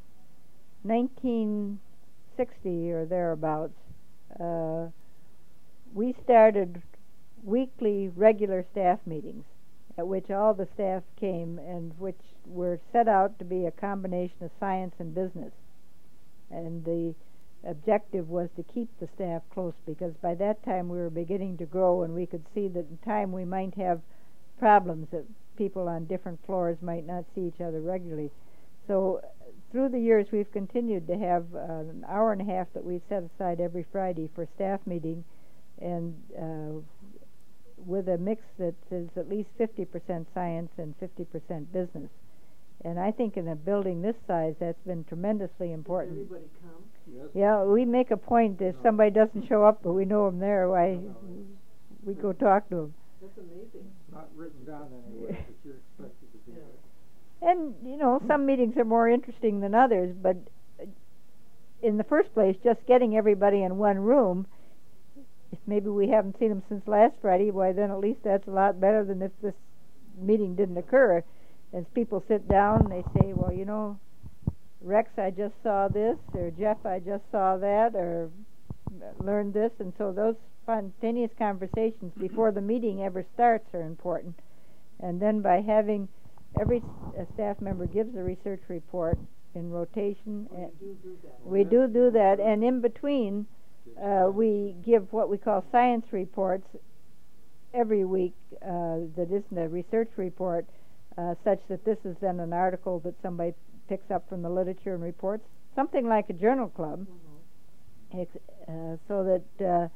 nineteen sixty or thereabouts, uh, we started weekly regular staff meetings at which all the staff came, and which were set out to be a combination of science and business. And the objective was to keep the staff close, because by that time we were beginning to grow, and we could see that in time we might have problems, that people on different floors might not see each other regularly. So through the years we've continued to have uh, an hour and a half that we set aside every Friday for staff meeting, and uh, with a mix that is at least fifty percent science and fifty percent business. And I think in a building this size, that's been tremendously important. Does everybody come? Yes. Yeah, we make a point if No. somebody doesn't show up, but we know them there, why we go talk to them. That's amazing. Not written down anywhere, but you're expected to be there. And, you know, some meetings are more interesting than others, but in the first place, just getting everybody in one room, if maybe we haven't seen them since last Friday, why then at least that's a lot better than if this meeting didn't occur. As people sit down, they say, well, you know, Rex, I just saw this, or Jeff, I just saw that, or learned this, and so those spontaneous conversations before the meeting ever starts are important. And then by having every uh, staff member gives a research report in rotation. Oh, and you do do that. we do do that, and in between, uh, we give what we call science reports every week uh, that isn't a research report, uh, such that this is then an article that somebody picks up from the literature and reports, something like a journal club, Mm-hmm. ex- uh, so that uh,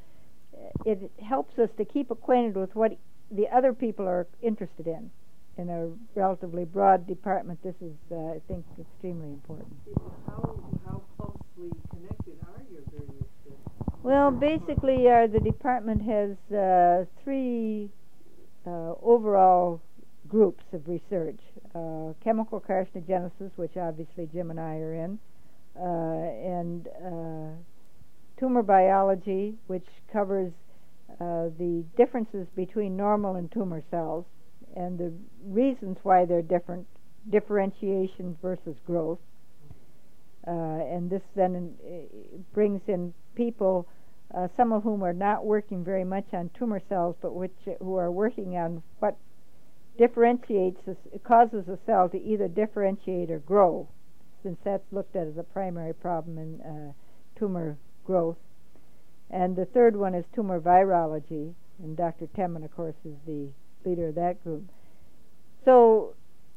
it helps us to keep acquainted with what the other people are interested in. In a relatively broad department, this is, uh, I think, extremely important. How, how closely connected are your various uh, Well, basically, uh, the department has uh, three uh, overall groups of research. Uh, chemical carcinogenesis, which obviously Jim and I are in, uh, and uh, tumor biology, which covers uh, the differences between normal and tumor cells, and the reasons why they're different, differentiation versus growth. Uh, and this then uh, brings in people, uh, some of whom are not working very much on tumor cells, but which uh, who are working on what differentiates, a, causes a cell to either differentiate or grow, since that's looked at as a primary problem in uh, tumor growth. And the third one is tumor virology, and Doctor Temin, of course, is the leader of that group. So,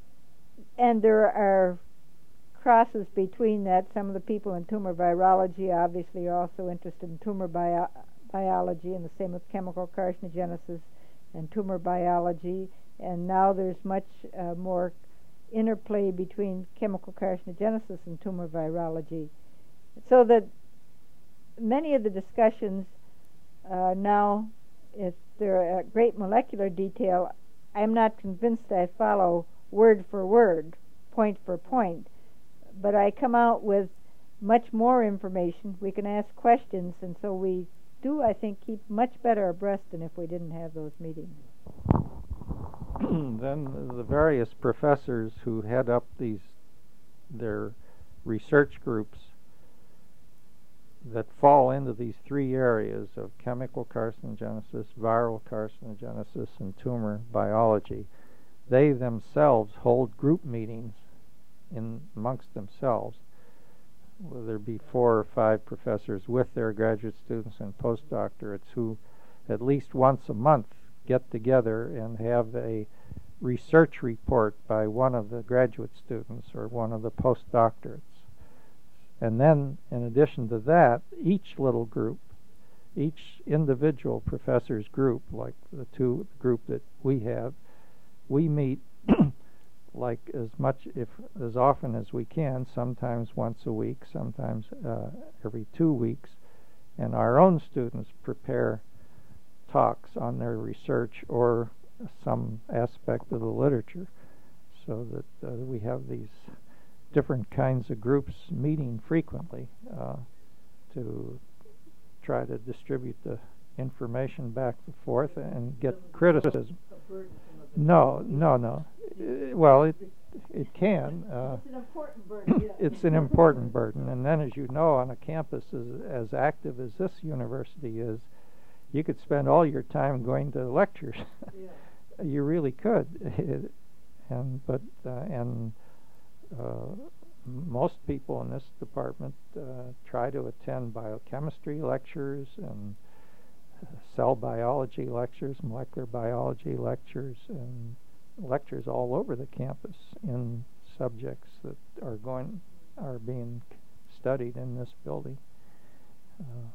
and there are crosses between that. Some of the people in tumor virology obviously are also interested in tumor bio biology, and the same with chemical carcinogenesis and tumor biology. And now there's much uh, more interplay between chemical carcinogenesis and tumor virology. So that many of the discussions uh, now, if they're at great molecular detail, I'm not convinced I follow word for word, point for point, but I come out with much more information. We can ask questions, and so we do, I think, keep much better abreast than if we didn't have those meetings. Then the various professors who head up these their research groups that fall into these three areas of chemical carcinogenesis, viral carcinogenesis, and tumor biology, they themselves hold group meetings in amongst themselves, whether there be four or five professors with their graduate students and postdoctorates who at least once a month get together and have a research report by one of the graduate students or one of the postdoctorates. And then, in addition to that, each little group, each individual professor's group, like the two the group that we have, we meet like as much, if as often as we can, sometimes once a week, sometimes uh, every two weeks, and our own students prepare talks on their research or some aspect of the literature, so that uh, we have these different kinds of groups meeting frequently uh, to try to distribute the information back and forth and get criticism. No, no, no. Uh, well, it it can. Uh, It's an important burden. Yeah. it's an important burden, and then, as you know, on a campus as as active as this university is, you could spend all your time going to lectures. Yeah. You really could, and but uh, and. Uh, most people in this department uh, try to attend biochemistry lectures and uh, cell biology lectures, molecular biology lectures, and lectures all over the campus in subjects that are going are being studied in this building. Uh,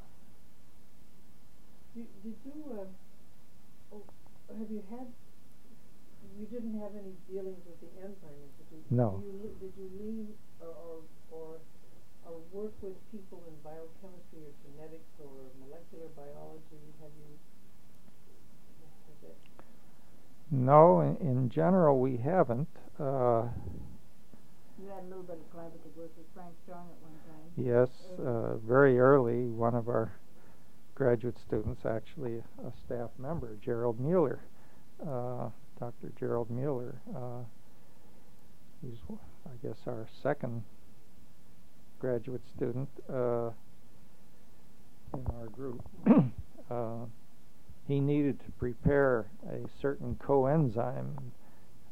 Did, did you, uh, oh, have you had, you didn't have any dealings with the enzyme institute? No. Did you, did you lean or, or, or, or work with people in biochemistry or genetics or molecular biology? Have you, has that? no, in, in general we haven't. Uh, You had a little bit of collaborative work with Frank Strong at one time. yes, uh, very early, one of our graduate students, actually a staff member, Gerald Mueller, uh, Doctor Gerald Mueller. Uh, he's, I guess, our second graduate student uh, in our group. uh, he needed to prepare a certain coenzyme, uh, which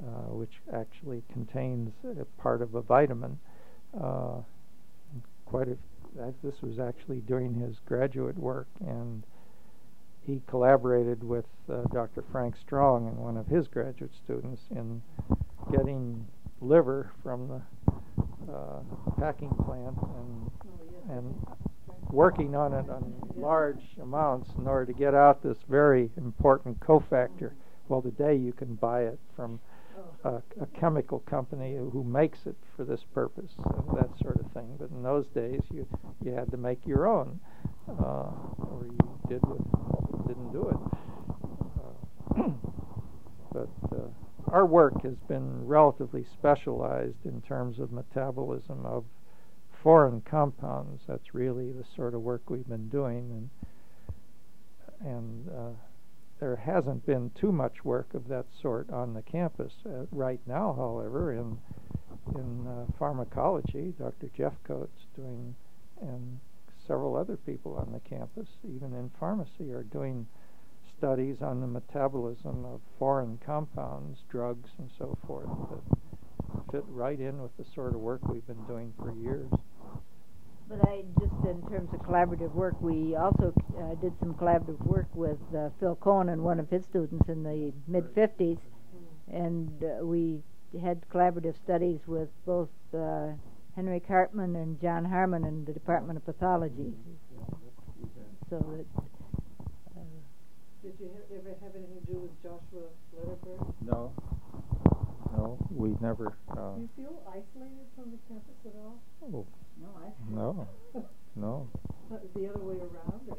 which actually contains a part of a vitamin. Uh, quite a, that, this was actually during his graduate work, and he collaborated with uh, Doctor Frank Strong and one of his graduate students in getting liver from the uh, packing plant and and working on it on large amounts in order to get out this very important cofactor. Well, today you can buy it from a, a chemical company who makes it for this purpose and that sort of thing. But in those days, you you had to make your own, uh, or you did with, didn't do it. Uh, but uh, our work has been relatively specialized in terms of metabolism of foreign compounds. That's really the sort of work we've been doing, and and uh, there hasn't been too much work of that sort on the campus uh, right now. However, in in uh, pharmacology, Doctor Jeffcoat's doing, and several other people on the campus, even in pharmacy, are doing studies on the metabolism of foreign compounds, drugs, and so forth that fit right in with the sort of work we've been doing for years. But I just, in terms of collaborative work, we also uh, did some collaborative work with uh, Phil Cohen and one of his students in the mid fifties, and uh, we had collaborative studies with both uh, Henry Cartman and John Harmon in the Department of Pathology. So that. Uh, Did you ha- ever have anything to do with Joshua Letterberg? No. No, we never. Uh, Do you feel isolated from the campus at all? oh, no, I. no, no. Not the other way around? Or?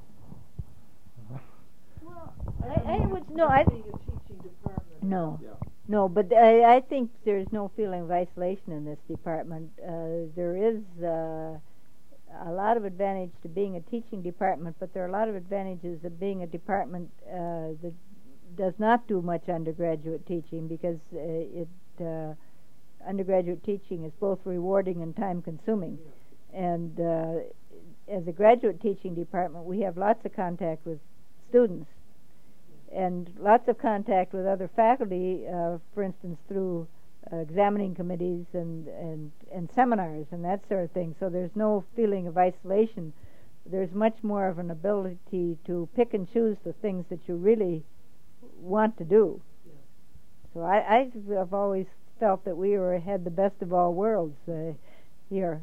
Well, I, I, I mean, would no. I being a teaching department. no. Yeah. No, but I, I think there's no feeling of isolation in this department. Uh, there is uh, a lot of advantage to being a teaching department, but there are a lot of advantages of being a department uh, that does not do much undergraduate teaching, because uh, it uh, undergraduate teaching is both rewarding and time-consuming. And uh, as a graduate teaching department, we have lots of contact with students and lots of contact with other faculty, uh, for instance, through uh, examining committees and, and, and seminars and that sort of thing. So there's no feeling of isolation. There's much more of an ability to pick and choose the things that you really want to do. So I, I have always felt that we were had the best of all worlds uh, here.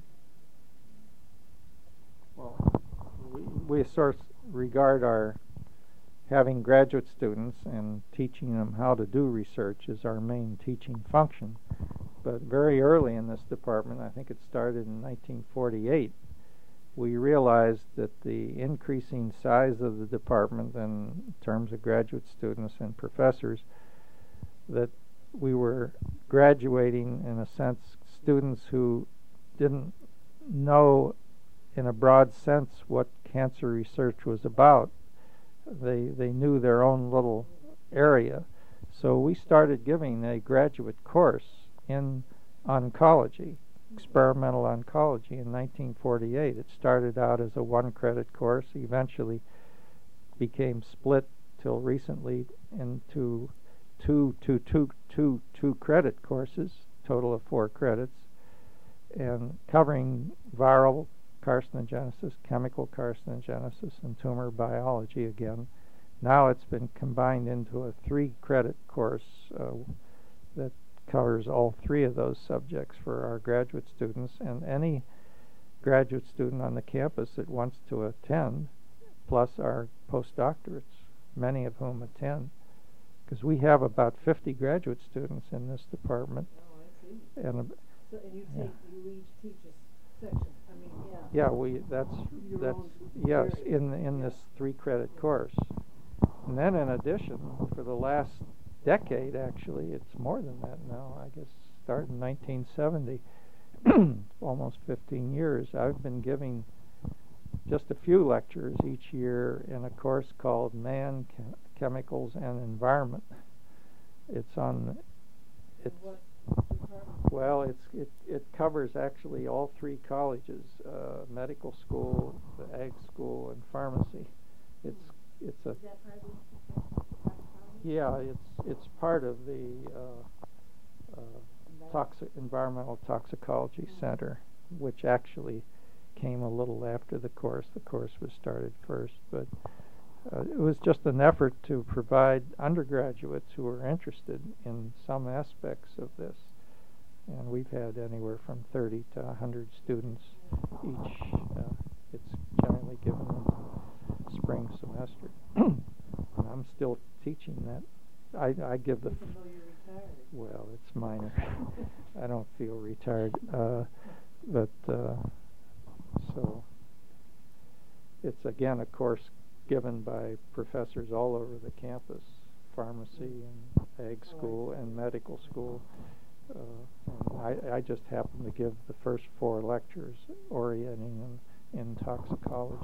Well, we, we sort of regard our having graduate students and teaching them how to do research as our main teaching function. But very early in this department, I think it started in nineteen forty-eight, we realized that the increasing size of the department in terms of graduate students and professors, that we were graduating, in a sense, students who didn't know in a broad sense what cancer research was about. They they knew their own little area. So we started giving a graduate course in oncology, experimental oncology, in nineteen forty-eight. It started out as a one-credit course, eventually became split till recently into two, two, two, two, two credit courses, total of four credits, and covering viral carcinogenesis, chemical carcinogenesis, and tumor biology again. Now it's been combined into a three-credit course uh, that covers all three of those subjects for our graduate students, and any graduate student on the campus that wants to attend, plus our postdoctorates, many of whom attend, because we have about fifty graduate students in this department. Oh, I see. And, uh, So, and you yeah. take, you each teach a section. I mean, yeah. Yeah, we that's Your that's own yes area. in in this three-credit course, and then in addition, for the last decade, actually, it's more than that now. I guess started in nineteen seventy, almost fifteen years. I've been giving just a few lectures each year in a course called Man, Chem- Chemicals, and Environment. It's on. It's What department? well, it's it it covers actually all three colleges: uh, medical school, the ag school, and pharmacy. It's it's a Is that part of the yeah, it's it's part of the uh, Toxic Environmental Toxicology Mm-hmm. Center, which actually came a little after the course. The course was started first, but uh, it was just an effort to provide undergraduates who were interested in some aspects of this. And we've had anywhere from thirty to one hundred students each. Uh, it's generally given in the spring semester. And I'm still teaching that. I, I give the... F Even though you're retired. Well, it's minor. I don't feel retired. Uh, but, uh, so, it's again a course given by professors all over the campus, pharmacy and ag school and medical school. Uh, and I, I just happen to give the first four lectures orienting them in toxicology.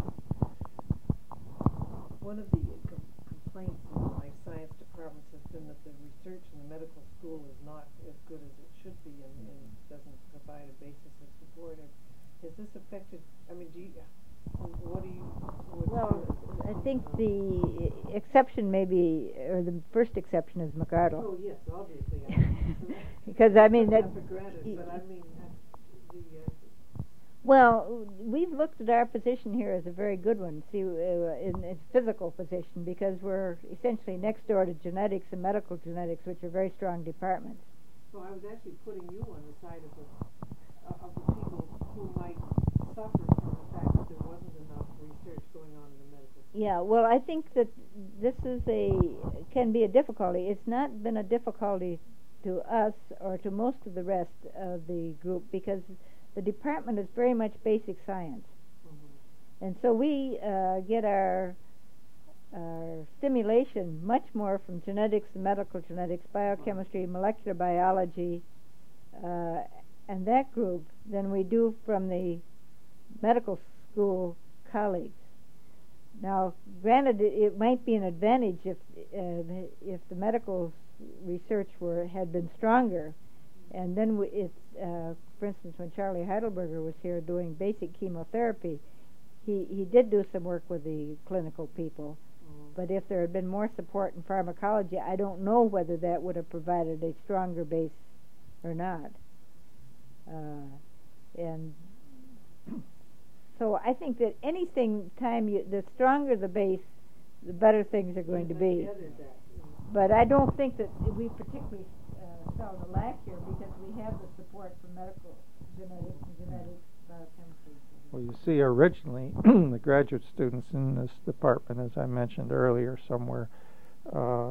One of the com complaints in the life science departments has been that the research in the medical school is not as good as it should be and, and doesn't provide a basis of support. Has this affected, I mean, do you, what do you, what's Well, your, I think the exception maybe, or the first exception is McArdle. oh yes, obviously. Because I mean that. For granted, but I mean uh, the. Uh, Well, we've looked at our position here as a very good one, see, uh, in its physical position, because we're essentially next door to genetics and medical genetics, which are very strong departments. so I was actually putting you on the side of the uh, of the people who might suffer from the fact that there wasn't enough research going on in the medical field. Yeah, well, I think that this is a can be a difficulty. It's not been a difficulty to us or to most of the rest of the group because the department is very much basic science, Mm-hmm. and so we uh, get our our stimulation much more from genetics, medical genetics, biochemistry, molecular biology, uh, and that group than we do from the medical school colleagues. Now, granted, it, it might be an advantage if uh, if the medical research were had been stronger, and then we, it, uh, for instance, when Charlie Heidelberger was here doing basic chemotherapy, he he did do some work with the clinical people. But if there had been more support in pharmacology, I don't know whether that would have provided a stronger base or not. Uh, and so I think that anything time you, the stronger the base, the better things are going to be. But I don't think that we particularly uh, felt a lack here because we have the support from medical genetics and genetics, biochemistry. Well, you see, originally, the graduate students in this department, as I mentioned earlier somewhere, uh,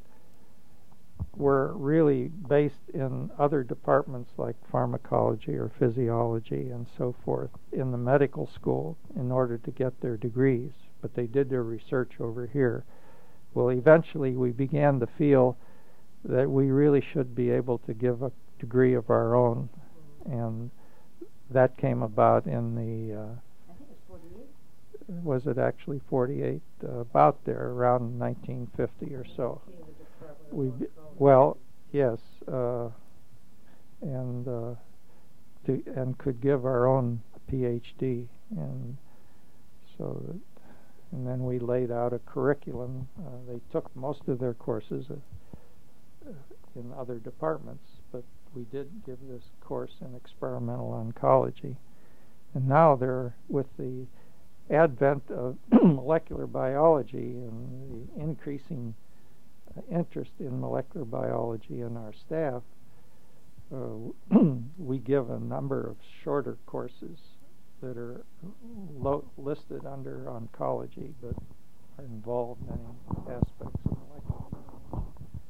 were really based in other departments like pharmacology or physiology and so forth in the medical school in order to get their degrees, but they did their research over here. Well, eventually we began to feel that we really should be able to give a degree of our own, and that came about in the, uh, I think it's forty-eight. was it actually forty-eight? Uh, about there, around nineteen fifty or so. We, be, well, yes, uh, and uh, to, and could give our own PhD, and so that, and then we laid out a curriculum. Uh, they took most of their courses uh, in other departments, but we did give this course in experimental oncology. And now they're, with the advent of molecular biology and the increasing uh, interest in molecular biology in our staff, uh, we give a number of shorter courses that are lo listed under oncology but are involved in many aspects of molecular biology.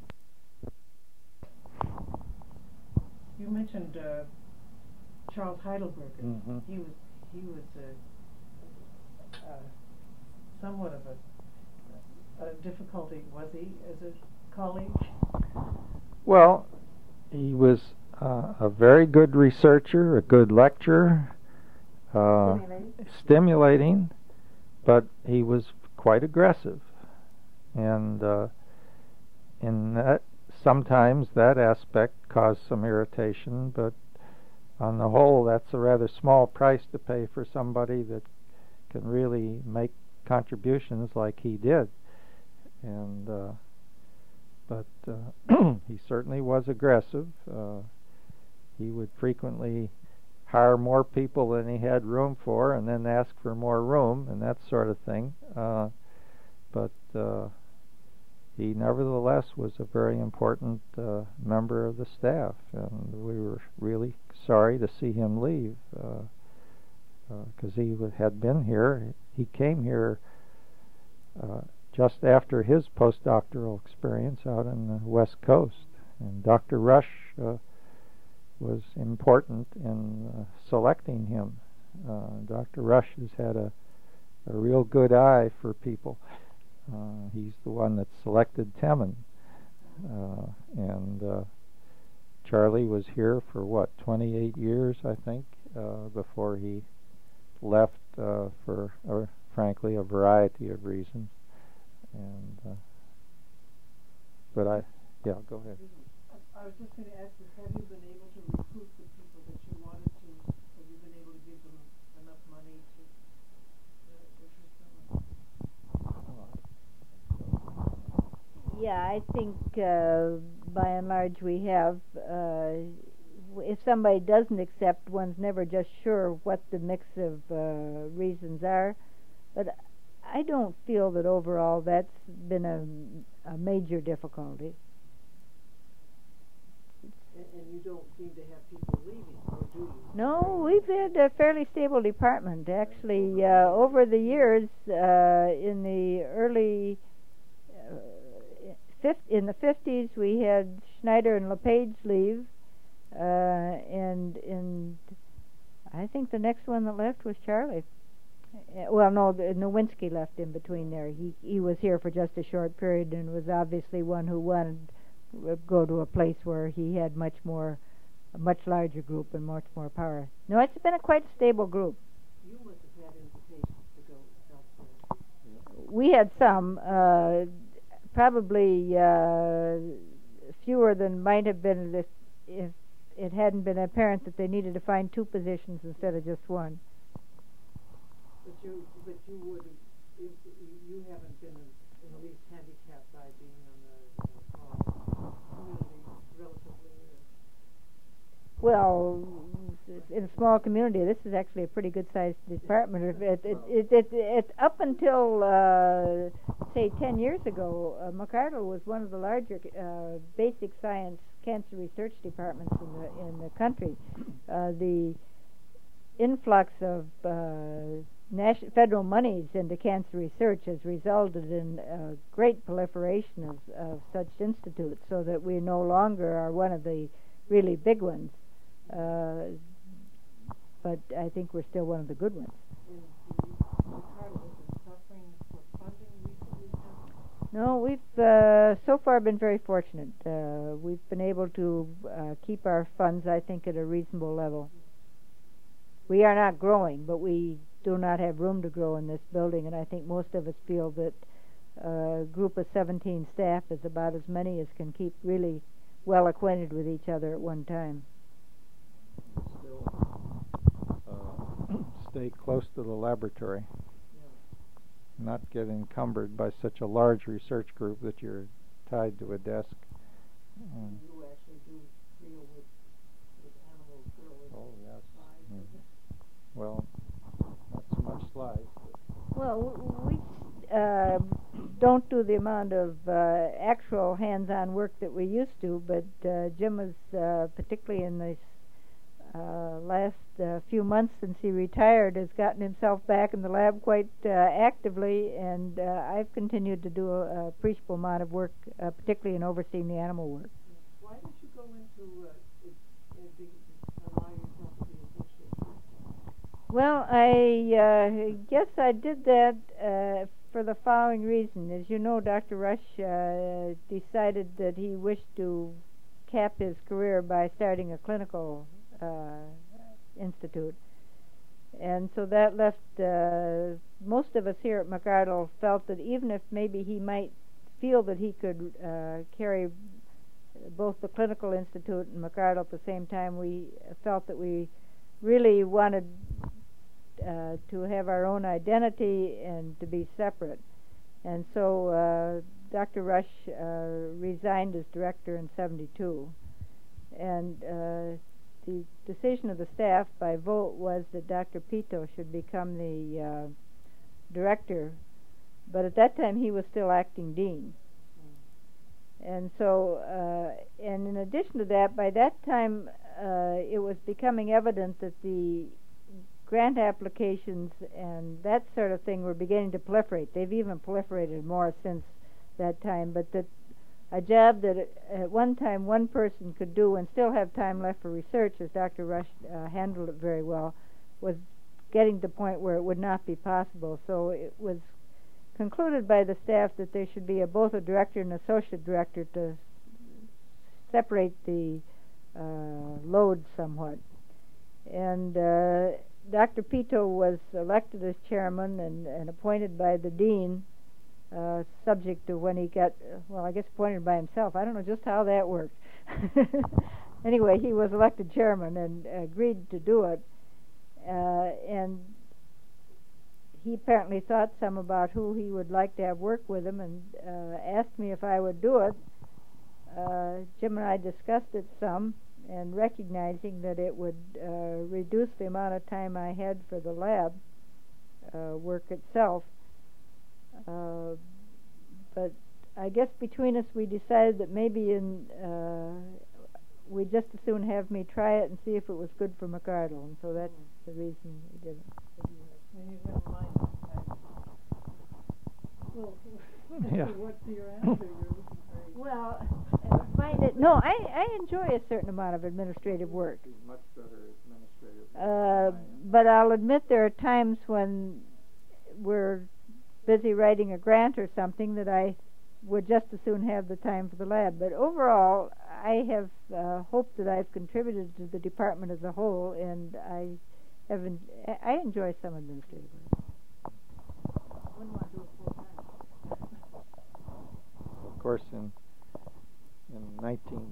You mentioned uh, Charles Heidelberger. Mm-hmm. He was he was a, uh, somewhat of a, a difficulty, was he, as a colleague? Well, he was uh, a very good researcher, a good lecturer, uh, Stimulating. stimulating, but he was quite aggressive, and uh, in that. Sometimes that aspect caused some irritation, but on the whole, that's a rather small price to pay for somebody that can really make contributions like he did. And uh, but uh, he certainly was aggressive, uh, he would frequently hire more people than he had room for, and then ask for more room and that sort of thing. Uh, but uh, he nevertheless was a very important uh, member of the staff, and we were really sorry to see him leave, because uh, uh, he w- had been here. He came here uh, just after his postdoctoral experience out on the West Coast, and Doctor Rush uh, was important in uh, selecting him. Uh, Doctor Rush has had a, a real good eye for people. Uh, he's the one that selected Temin. Uh, and uh, Charlie was here for, what, twenty-eight years, I think, uh, before he left uh, for, uh, frankly, a variety of reasons. And uh, But I, yeah, go ahead. I was just going to ask you, have you been able to recruit the people that you wanted to? Have you been able to give them enough money to uh, interest them? Yeah, I think uh, by and large we have. Uh, if somebody doesn't accept, one's never just sure what the mix of uh, reasons are. But I don't feel that overall that's been a, a major difficulty. And, and you don't seem to have people leaving, or do you? No, we've had a fairly stable department. Actually, uh, over the years, uh, in the early uh, fif- in the fifties, we had Schneider and LePage leave, uh, and in I think the next one that left was Charlie. Uh, well, no, the, Nowinski left in between there. He he was here for just a short period and was obviously one who wanted to go to a place where he had much more, a much larger group and much more power. No, it's been a quite stable group. You must have had invitations to go elsewhere. We had some, uh, probably uh, fewer than might have been if, if it hadn't been apparent that they needed to find two positions instead of just one. But you, but you would, if, you haven't been in, in the least handicapped by being on the uh, small community, relatively. Uh, Well, in a small community, this is actually a pretty good-sized department. It, it, it, it, it, up until, uh, say, ten years ago, uh, McArdle was one of the larger uh, basic science cancer research departments in the in the country. Uh, the influx of uh, national, federal monies into cancer research has resulted in a great proliferation of, of such institutes, so that we no longer are one of the really big ones. Uh, but I think we're still one of the good ones. and the McArdle has been suffering for funding recently, then? No, we've uh, so far been very fortunate. Uh, we've been able to uh, keep our funds, I think, at a reasonable level. We are not growing, but we do not have room to grow in this building, and I think most of us feel that a group of seventeen staff is about as many as can keep really well acquainted with each other at one time. Still uh, stay close to the laboratory, Yeah. not get encumbered by such a large research group that you're tied to a desk. Um, You actually do deal with, with animals, deal with oh, yes. slides, Mm. isn't it? Well, not so much slides. But Well, w- we uh, don't do the amount of uh, actual hands-on work that we used to, but uh, Jim was uh, particularly in the uh, last uh, few months since he retired has gotten himself back in the lab quite uh, actively, and uh, I've continued to do a, a appreciable amount of work, uh, particularly in overseeing the animal work. Why did you go into uh, it, uh, be, allow yourself to be a bush researcher? Well, I uh, guess I did that uh, for the following reason. As you know, Doctor Rush uh, decided that he wished to cap his career by starting a clinical uh, institute. And so that left, uh, most of us here at McArdle felt that even if maybe he might feel that he could uh, carry both the clinical institute and McArdle at the same time, we felt that we really wanted uh, to have our own identity and to be separate. And so uh, Doctor Rush uh, resigned as director in seventy-two. And uh, the decision of the staff by vote was that Doctor Pito should become the uh, director, but at that time he was still acting dean. And so, uh, and in addition to that, by that time uh, it was becoming evident that the grant applications and that sort of thing were beginning to proliferate. They've even proliferated more since that time, but that a job that at one time one person could do and still have time left for research, as Doctor Rush uh, handled it very well, was getting to the point where it would not be possible. So it was concluded by the staff that there should be a, both a director and associate director to separate the uh, load somewhat. And uh, Doctor Pito was elected as chairman and, and appointed by the dean, uh, subject to when he got, well, I guess appointed by himself. I don't know just how that worked. Anyway, he was elected chairman and agreed to do it. Uh, and he apparently thought some about who he would like to have work with him, and uh, asked me if I would do it. Uh, Jim and I discussed it some, and recognizing that it would uh, reduce the amount of time I had for the lab uh, work itself. Uh, but I guess between us we decided that maybe in uh, we'd just as soon have me try it and see if it was good for McArdle, and so that's the reason we did it. And you have mine this time. Well, Yeah. what's your answer? You're looking very... Well, uh, find it, no, I, I enjoy a certain amount of administrative work. Much better administrative. Uh, but I'll admit there are times when we're busy writing a grant or something that I would just as soon have the time for the lab. But overall, I have uh, hoped that I've contributed to the department as a whole, and I have en I enjoy some administrative work. I wouldn't want to do it full time. Of course, in in nineteen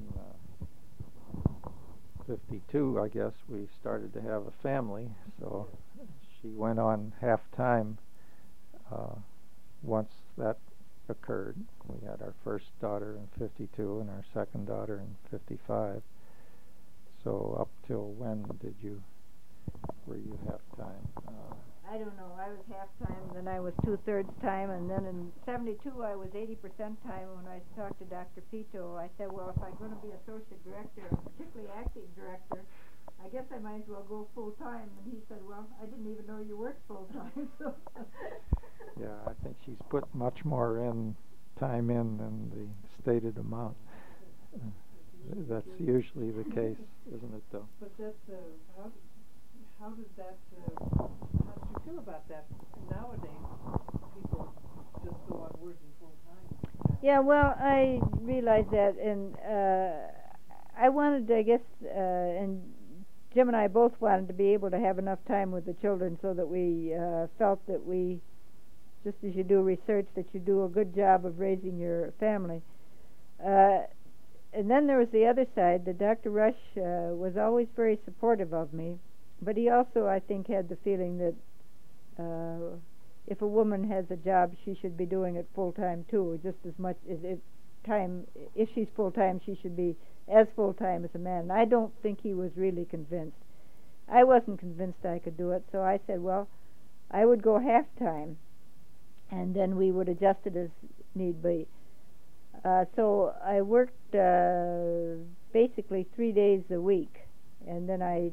fifty-two, I guess, we started to have a family, so she went on half-time uh, once that occurred. We had our first daughter in fifty-two and our second daughter in fifty-five. So up till when did you, were you half-time? Uh, I don't know. I was half-time, then I was two-thirds time, and then in seventy-two I was eighty percent time. When I talked to Doctor Pito, I said, well, if I'm going to be associate director, and particularly acting director, I guess I might as well go full-time. And he said, well, I didn't even know you worked full-time. So yeah, I think she's put much more in time in than the stated amount. Uh, that's usually the case, isn't it, though? But that's, uh, how, how does that, uh, how do you feel about that? Nowadays, people just go on working full-time. yeah, well, I realized that, and uh, I wanted, I guess, uh, and Jim and I both wanted to be able to have enough time with the children so that we uh, felt that we, just as you do research, that you do a good job of raising your family. Uh, and then there was the other side. That Doctor Rush uh, was always very supportive of me, but he also, I think, had the feeling that uh, if a woman has a job, she should be doing it full-time too, just as much as if time. If she's full-time, she should be as full-time as a man. And I don't think he was really convinced. I wasn't convinced I could do it, so I said, well, I would go half-time, and then we would adjust it as need be. Uh, so I worked uh, basically three days a week, and then I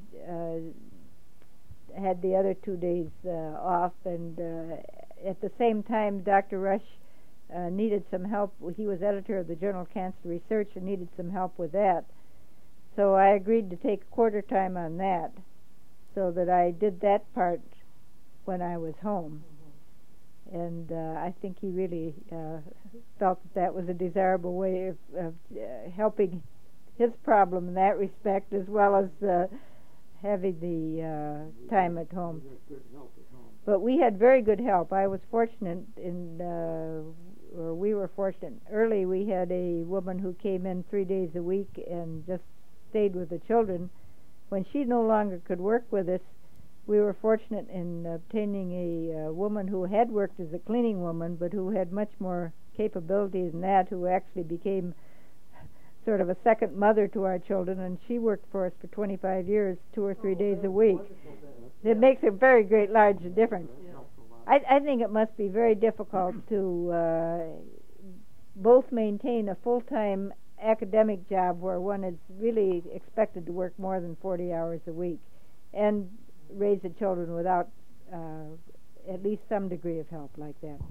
uh, had the other two days uh, off, and uh, at the same time Doctor Rush uh, needed some help. He was editor of the Journal of Cancer Research and needed some help with that. So I agreed to take a quarter time on that, so that I did that part when I was home. And uh, I think he really uh, felt that that was a desirable way of, of uh, helping his problem in that respect, as well as uh, having the uh, time at home. But we had very good help. I was fortunate in, uh, or we were fortunate. Early we had a woman who came in three days a week and just stayed with the children. When she no longer could work with us, we were fortunate in obtaining a uh, woman who had worked as a cleaning woman, but who had much more capability than that, who actually became sort of a second mother to our children, and she worked for us for twenty-five years, two or three Oh, days that's a week. wonderful. It makes a very great, large difference. Yeah. I, I think it must be very difficult to uh, both maintain a full-time academic job where one is really expected to work more than forty hours a week and raise the children without uh, at least some degree of help like that.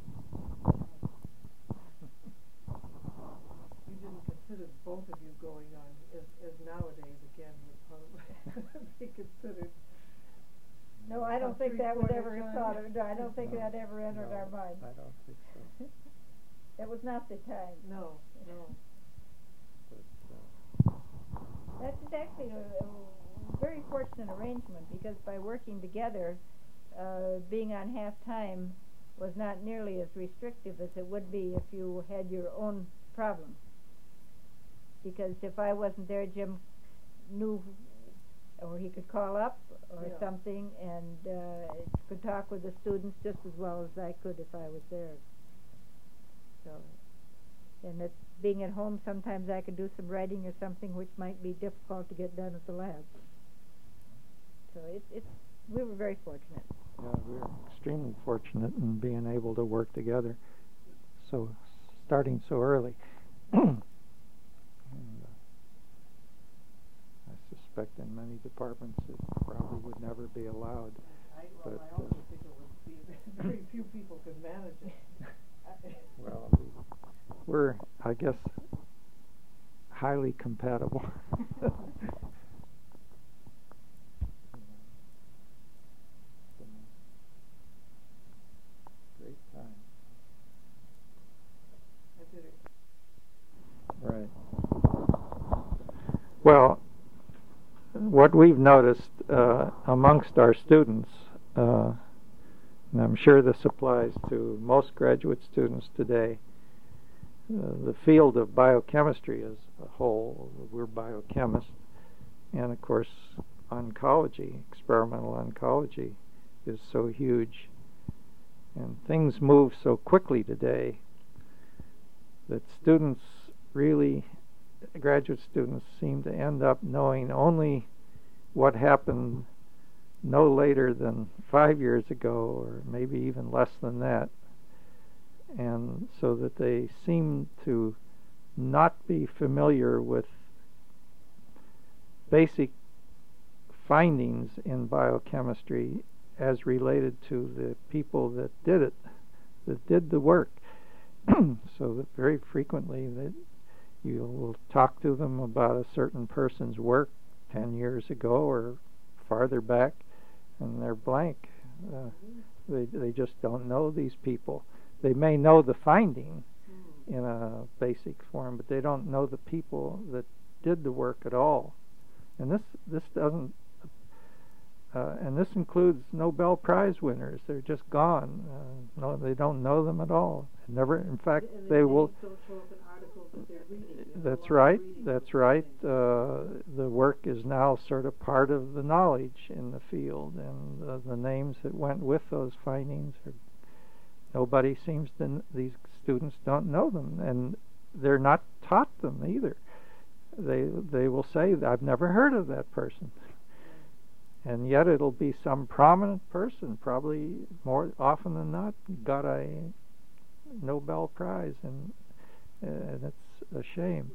You didn't consider both of you going on, as, as nowadays again would probably be considered. No, I don't A think that would ever three-quarter thought time? of, no, I don't think No. that ever entered No, our minds. I don't think so. That was not the time. No, no. But, uh, That's actually a, a very fortunate arrangement because by working together, uh, being on half time was not nearly as restrictive as it would be if you had your own problem. Because if I wasn't there, Jim knew, or he could call up or Yeah. something, and uh, could talk with the students just as well as I could if I was there. So, and it, being at home, sometimes I could do some writing or something which might be difficult to get done at the lab. So it, it's we were very fortunate. yeah, we're extremely fortunate in being able to work together. So, starting so early. And, uh, I suspect in many departments it probably would never be allowed. I, well, But, I uh, also think it would be very few people could manage it. Well, we, we're, I guess, highly compatible. Great time. I did it. Right. Well, what we've noticed uh, amongst our students, uh, and I'm sure this applies to most graduate students today, uh, the field of biochemistry as a whole, we're biochemists, and of course oncology, experimental oncology, is so huge, and things move so quickly today that students really, graduate students seem to end up knowing only what happened no later than five years ago, or maybe even less than that, and so that they seem to not be familiar with basic findings in biochemistry as related to the people that did it, that did the work. So that very frequently that you will talk to them about a certain person's work ten years ago or farther back, and they're blank. Uh, they they just don't know these people. They may know the finding in a basic form, but they don't know the people that did the work at all. And this this doesn't. Uh, and this includes Nobel Prize winners. They're just gone. Uh, no, they don't know them at all. Never. In fact, And they will. don't show up in articles that they're reading. There's a That's lot of right. reading That's of right. things. Uh, the work is now sort of part of the knowledge in the field, and uh, the names that went with those findings are. Nobody seems to. N- these students don't know them, and they're not taught them either. They they will say, "I've never heard of that person." And yet it'll be some prominent person, probably more often than not, got a Nobel Prize, and, uh, and it's a shame.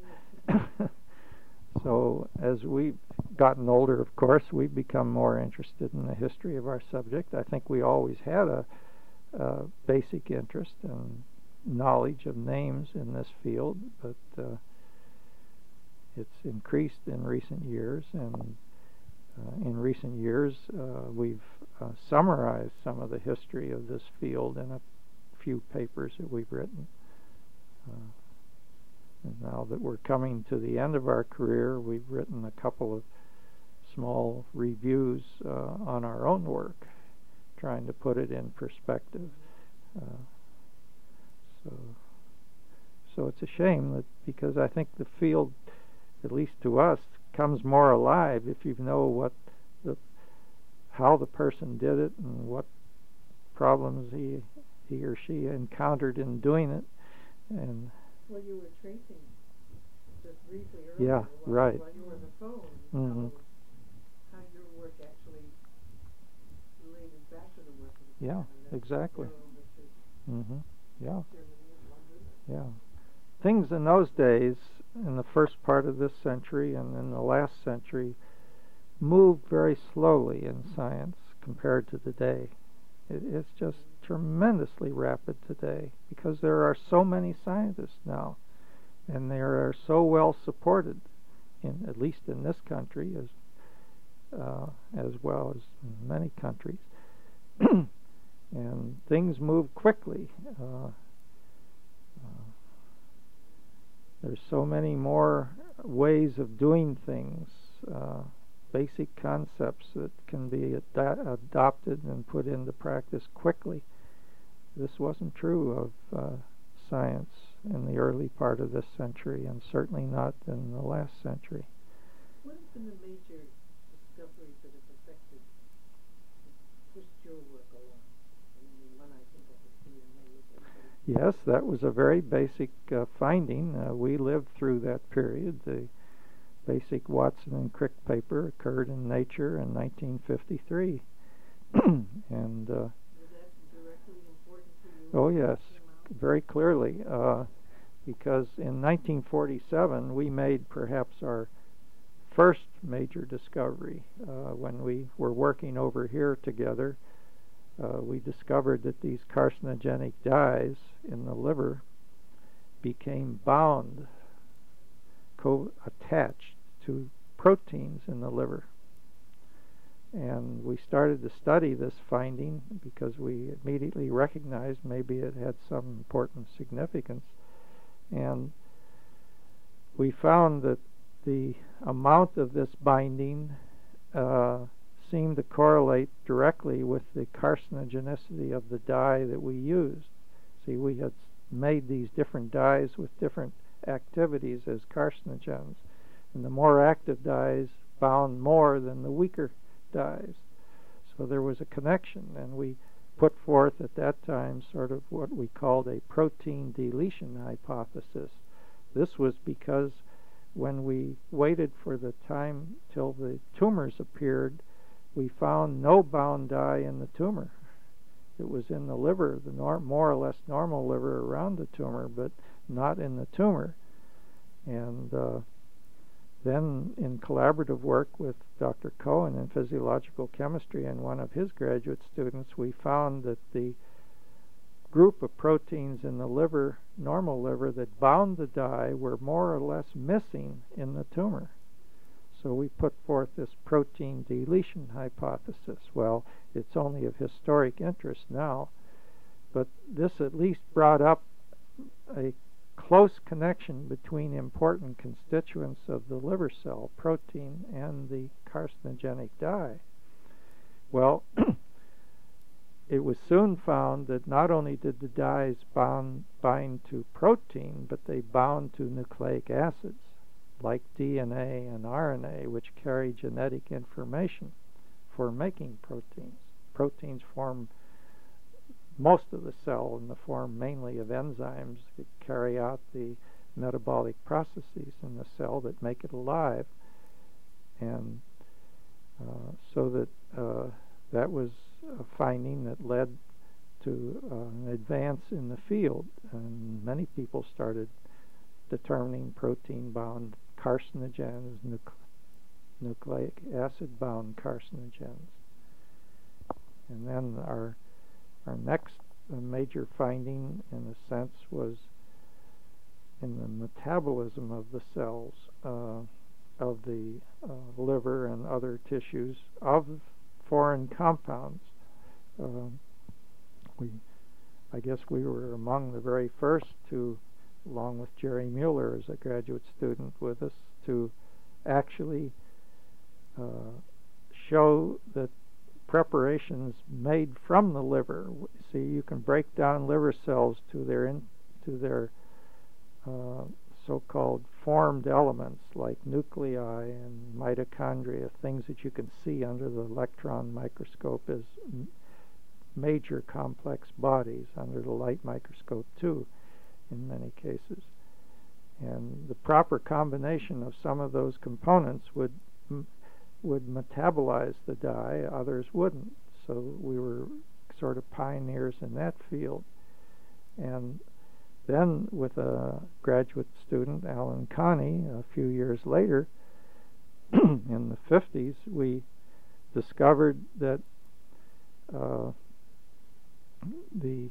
So as we've gotten older, of course, we've become more interested in the history of our subject. I think we always had a, a basic interest and knowledge of names in this field, but uh, it's increased in recent years, and Uh, in recent years, uh, we've uh, summarized some of the history of this field in a few papers that we've written. Uh, and now that we're coming to the end of our career, we've written a couple of small reviews uh, on our own work, trying to put it in perspective. Uh, so, so it's a shame that, because I think the field, at least to us, comes more alive if you know what the how the person did it and what problems he he or she encountered in doing it. And Well, you were tracing just briefly earlier. Yeah, while, right. While you were on the phone, Mhm. how, how your work actually related back to the work of the Yeah, family. exactly. Mm-hmm. Yeah. Germany and London. Yeah. Things in those days, in the first part of this century and in the last century, moved very slowly in science compared to today. It, it's just tremendously rapid today because there are so many scientists now, and they are so well supported, in at least in this country as uh, as well as in many countries. And things move quickly. Uh, uh, there's so many more ways of doing things, uh, basic concepts that can be ad- adopted and put into practice quickly. This wasn't true of uh, science in the early part of this century, and certainly not in the last century. What have been the major discoveries that have affected, pushed your work along? One I think of is D N A. Yes, that was a very basic uh, finding. Uh, we lived through that period. The basic Watson and Crick paper occurred in Nature in nineteen fifty-three. and uh, Was that directly important to you? Oh yes, very clearly, uh, because in nineteen forty-seven we made perhaps our first major discovery uh, when we were working over here together. Uh, we discovered that these carcinogenic dyes in the liver became bound, co-attached to proteins in the liver. And we started to study this finding because we immediately recognized maybe it had some important significance. And we found that the amount of this binding uh, seemed to correlate directly with the carcinogenicity of the dye that we used. See, we had made these different dyes with different activities as carcinogens, and the more active dyes bound more than the weaker dyes. So there was a connection, and we put forth at that time sort of what we called a protein deletion hypothesis. This was because when we waited for the time till the tumors appeared, we found no bound dye in the tumor. It was in the liver, the nor- more or less normal liver around the tumor, but not in the tumor. And uh, then in collaborative work with Doctor Cohen in physiological chemistry and one of his graduate students, we found that the group of proteins in the liver, normal liver, that bound the dye were more or less missing in the tumor. So we put forth this protein deletion hypothesis. Well, it's only of historic interest now, but this at least brought up a close connection between important constituents of the liver cell, protein, and the carcinogenic dye. Well, it was soon found that not only did the dyes bound, bind to protein, but they bound to nucleic acids like D N A and R N A, which carry genetic information for making proteins. Proteins form most of the cell in the form mainly of enzymes that carry out the metabolic processes in the cell that make it alive. And uh, so that uh, that was a finding that led to uh, an advance in the field, and many people started determining protein-bound carcinogens, nucle- nucleic acid-bound carcinogens. And then our our next uh, major finding, in a sense, was in the metabolism of the cells uh, of the uh, liver and other tissues of foreign compounds. Uh, we, I guess we were among the very first to, along with Jerry Mueller as a graduate student with us, to actually uh, show that preparations made from the liver. See, you can break down liver cells to their in, to their uh, so-called formed elements like nuclei and mitochondria, things that you can see under the electron microscope as m- major complex bodies, under the light microscope too, in many cases. And the proper combination of some of those components would would metabolize the dye, others wouldn't. So we were sort of pioneers in that field. And then with a graduate student, Alan Connie, a few years later, in the fifties, we discovered that uh, the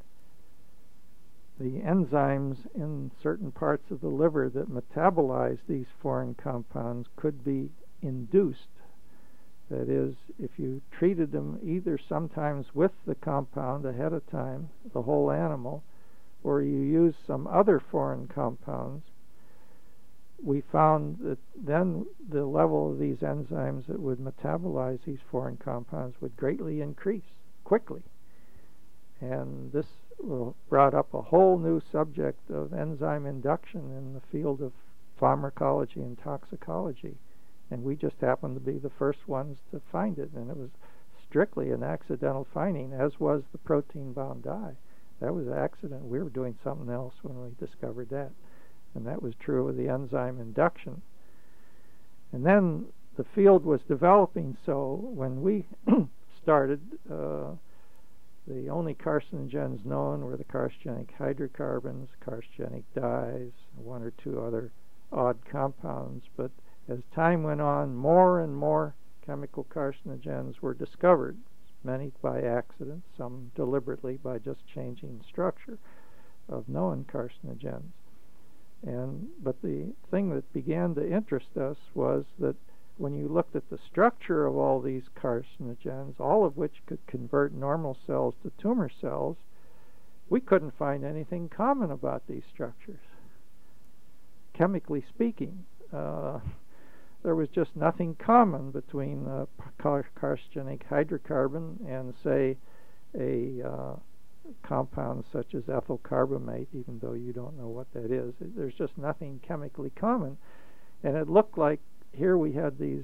the enzymes in certain parts of the liver that metabolize these foreign compounds could be induced. That is, if you treated them either sometimes with the compound ahead of time, the whole animal, or you used some other foreign compounds, we found that then the level of these enzymes that would metabolize these foreign compounds would greatly increase quickly. And this brought up a whole new subject of enzyme induction in the field of pharmacology and toxicology. And we just happened to be the first ones to find it. And it was strictly an accidental finding, as was the protein-bound dye. That was an accident. We were doing something else when we discovered that. And that was true of the enzyme induction. And then the field was developing, so when we started, uh, the only carcinogens known were the carcinogenic hydrocarbons, carcinogenic dyes, one or two other odd compounds. But as time went on, more and more chemical carcinogens were discovered, many by accident, some deliberately by just changing structure of known carcinogens. And but the thing that began to interest us was that when you looked at the structure of all these carcinogens, all of which could convert normal cells to tumor cells, we couldn't find anything common about these structures. Chemically speaking, uh, there was just nothing common between a car carcinogenic hydrocarbon and, say, a uh, compound such as ethyl carbamate, even though you don't know what that is. There's just nothing chemically common. And it looked like here we had these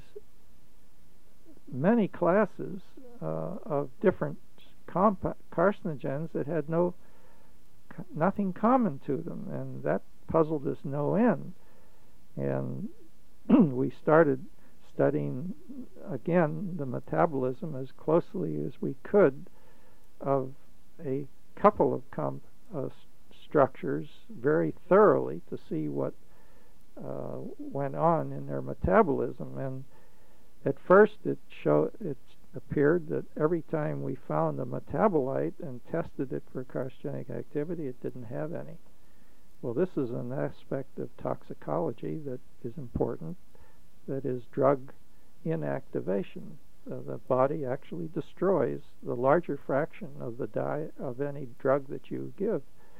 many classes uh, of different carcinogens that had no nothing common to them, and that puzzled us no end. And we started studying again the metabolism as closely as we could of a couple of comp uh, structures very thoroughly to see what uh, went on in their metabolism. And at first it showed it appeared that every time we found a metabolite and tested it for carcinogenic activity, it didn't have any. Well, this is an aspect of toxicology that is important, that is drug inactivation. Uh, the body actually destroys the larger fraction of the dye of any drug that you give.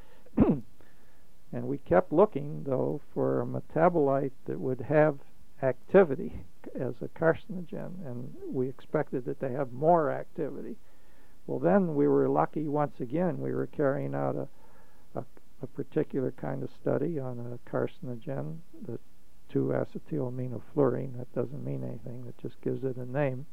And we kept looking, though, for a metabolite that would have activity as a carcinogen, and we expected it to have more activity. Well, then we were lucky once again. We were carrying out a, a, a particular kind of study on a carcinogen, the two acetylaminofluorine. That doesn't mean anything, it just gives it a name.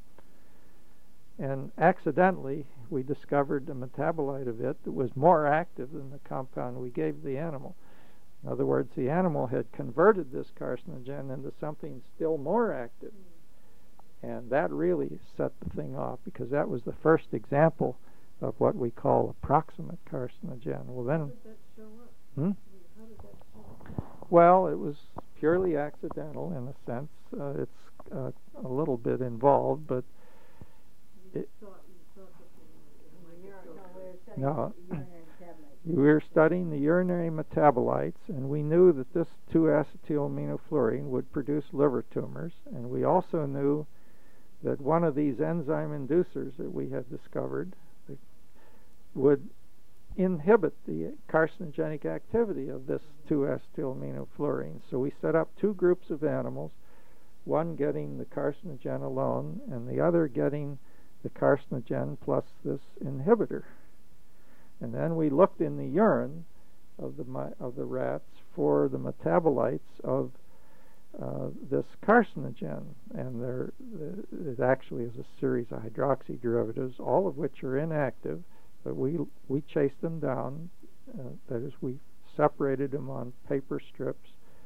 And accidentally, we discovered a metabolite of it that was more active than the compound we gave the animal. In other words, the animal had converted this carcinogen into something still more active. And that really set the thing off, because that was the first example of what we call a proximate carcinogen. Well, then, How did that show up? Hmm? How did that show up? Well, it was purely accidental in a sense. Uh, it's uh, a little bit involved, but You it, thought you thought that the, No, no. we're studying the urinary metabolites. We were studying the urinary metabolites, and we knew that this two acetylaminofluorine would produce liver tumors, and we also knew that one of these enzyme inducers that we had discovered would inhibit the carcinogenic activity of this two acetylaminofluorine. So we set up two groups of animals, one getting the carcinogen alone, and the other getting the carcinogen plus this inhibitor. And then we looked in the urine of the of the rats for the metabolites of uh, this carcinogen, and there it actually is a series of hydroxy derivatives, all of which are inactive, but we we chased them down. Uh, that is, we separated them on paper strips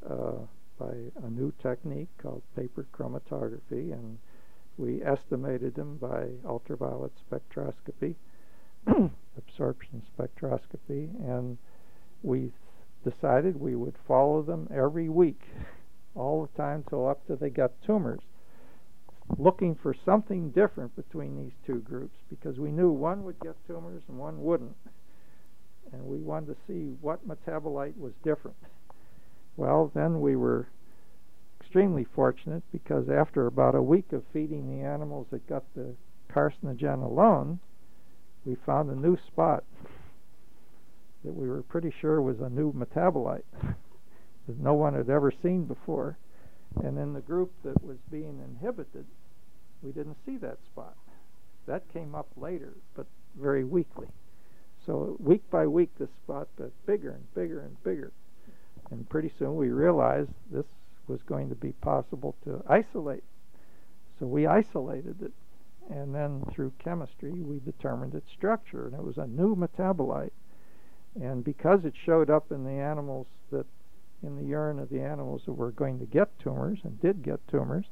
uh, by a new technique called paper chromatography, and we estimated them by ultraviolet spectroscopy, absorption spectroscopy, and we decided we would follow them every week, all the time till up till they got tumors, looking for something different between these two groups, because we knew one would get tumors and one wouldn't, and we wanted to see what metabolite was different. Well, then we were extremely fortunate, because after about a week of feeding the animals that got the carcinogen alone, we found a new spot that we were pretty sure was a new metabolite that no one had ever seen before. And in the group that was being inhibited, we didn't see that spot. That came up later, but very weakly. So week by week, this spot got bigger and bigger and bigger. And pretty soon we realized this was going to be possible to isolate. So we isolated it. And then through chemistry, we determined its structure. And it was a new metabolite. And because it showed up in the animals that, in the urine of the animals that were going to get tumors, and did get tumors,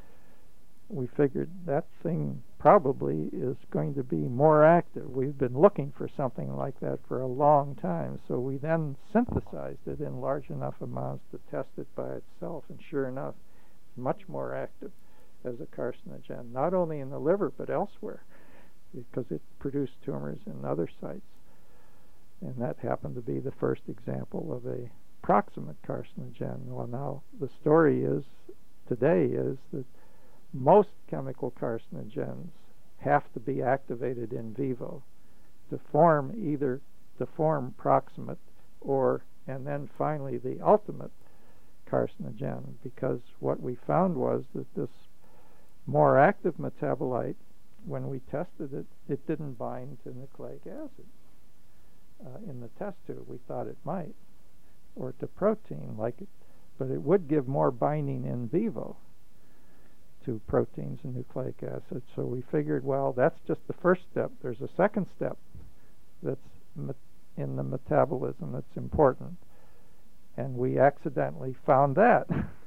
we figured that thing probably is going to be more active. We've been looking for something like that for a long time, so we then synthesized it in large enough amounts to test it by itself, and sure enough, it's much more active as a carcinogen, not only in the liver but elsewhere, because it produced tumors in other sites. And that happened to be the first example of a proximate carcinogen. Well, now the story is, today is that most chemical carcinogens have to be activated in vivo to form either to form proximate or, and then finally the ultimate carcinogen, because what we found was that this more active metabolite, when we tested it, it didn't bind to nucleic acid uh, in the test tube. We thought it might, or to protein like it, but it would give more binding in vivo to proteins and nucleic acids. So we figured, well, that's just the first step. There's a second step that's in the metabolism that's important, and we accidentally found that.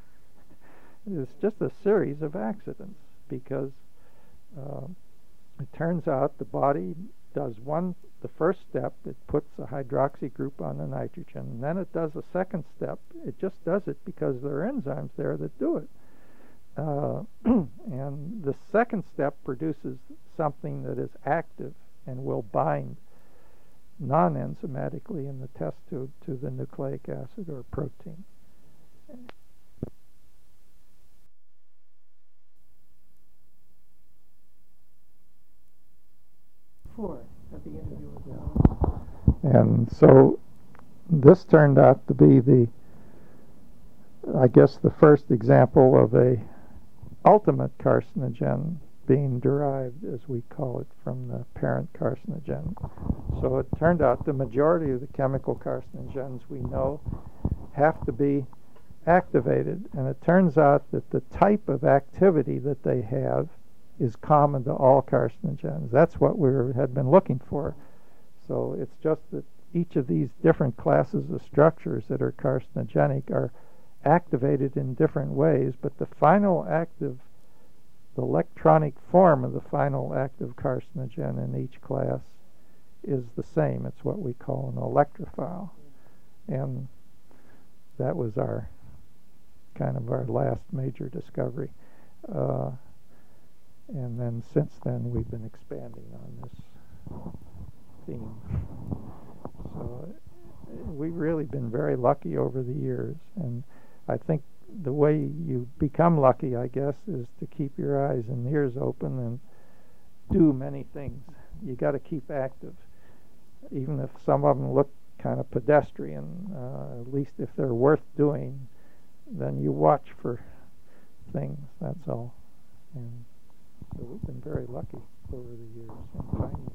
It's just a series of accidents, because uh, it turns out the body does one, the first step, it puts a hydroxy group on the nitrogen, and then it does a second step. It just does it because there are enzymes there that do it. Uh, and the second step produces something that is active and will bind non-enzymatically in the test tube to the nucleic acid or protein. Four at the interview with Alice. And so this turned out to be the, I guess, the first example of a ultimate carcinogen being derived, as we call it, from the parent carcinogen. So it turned out the majority of the chemical carcinogens we know have to be activated, and it turns out that the type of activity that they have is common to all carcinogens. That's what we had been looking for. So it's just that each of these different classes of structures that are carcinogenic are activated in different ways, but the final active, the electronic form of the final active carcinogen in each class is the same. It's what we call an electrophile. And that was our kind of our last major discovery. Uh, and then since then we've been expanding on this theme. So we've really been very lucky over the years, and I think the way you become lucky, I guess, is to keep your eyes and ears open and do many things. You got to keep active, even if some of them look kind of pedestrian. Uh, at least if they're worth doing, then you watch for things. That's all. And so we've been very lucky over the years in finding.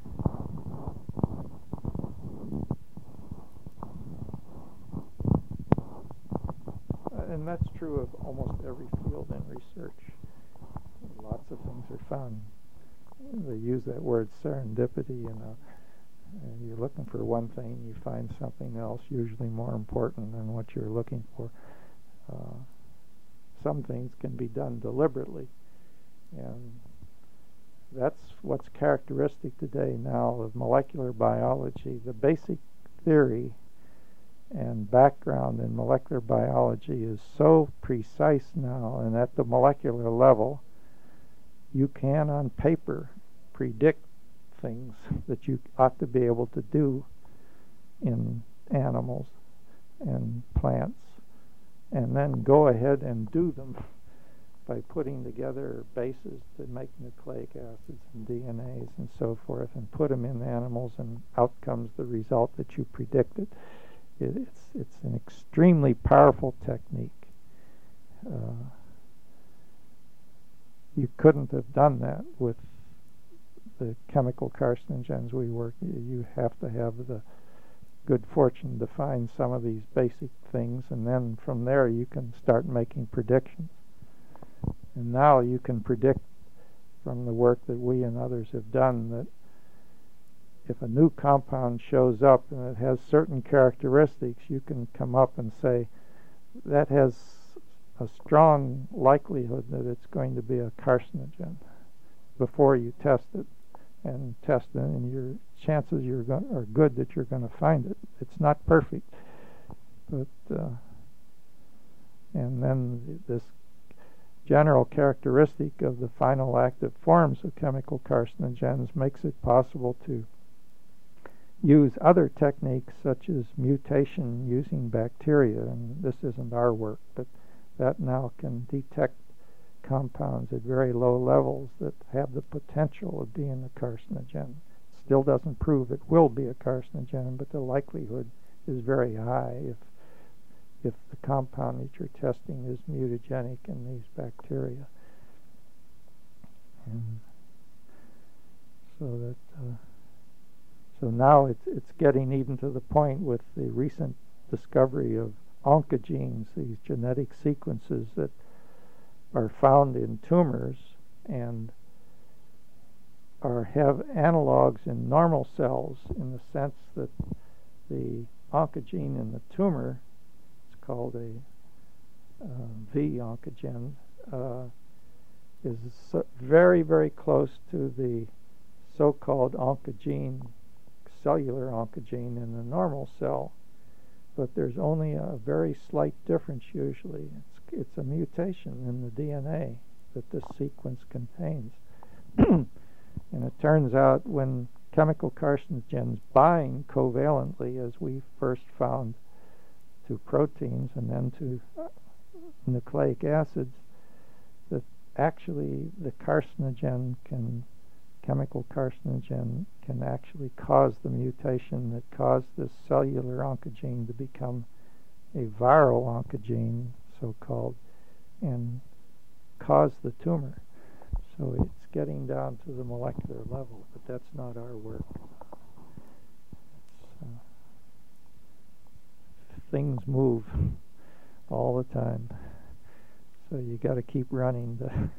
And that's true of almost every field in research. Lots of things are found. They use that word serendipity, you know. And you're looking for one thing, you find something else, usually more important than what you're looking for. Uh, some things can be done deliberately, and that's what's characteristic today now of molecular biology. The basic theory and background in molecular biology is so precise now, and at the molecular level, you can, on paper, predict things that you ought to be able to do in animals and plants, and then go ahead and do them by putting together bases to make nucleic acids and D N As and so forth, and put them in animals, and out comes the result that you predicted. It, it's it's an extremely powerful technique. Uh, you couldn't have done that with the chemical carcinogens we work. You have to have the good fortune to find some of these basic things, and then from there you can start making predictions. And now you can predict from the work that we and others have done that if a new compound shows up and it has certain characteristics, you can come up and say that has a strong likelihood that it's going to be a carcinogen before you test it and test it, and your chances you're go- are good that you're going to find it. It's not perfect, but uh, and then this general characteristic of the final active forms of chemical carcinogens makes it possible to use other techniques such as mutation using bacteria, and this isn't our work, but that now can detect compounds at very low levels that have the potential of being a carcinogen. Still doesn't prove it will be a carcinogen, but the likelihood is very high if if the compound that you're testing is mutagenic in these bacteria. And so that uh, so now it's it's getting even to the point with the recent discovery of oncogenes, these genetic sequences that are found in tumors and are have analogs in normal cells, in the sense that the oncogene in the tumor, it's called a uh, V oncogen, uh, is so very, very close to the so-called oncogene, cellular oncogene in the normal cell, but there's only a very slight difference usually. It's, it's a mutation in the D N A that this sequence contains. And it turns out when chemical carcinogens bind covalently, as we first found, to proteins and then to nucleic acids, that actually the carcinogen can, chemical carcinogen can actually cause the mutation that caused this cellular oncogene to become a viral oncogene, so-called, and cause the tumor. So it's getting down to the molecular level, but that's not our work. Uh, things move all the time, so you got to keep running to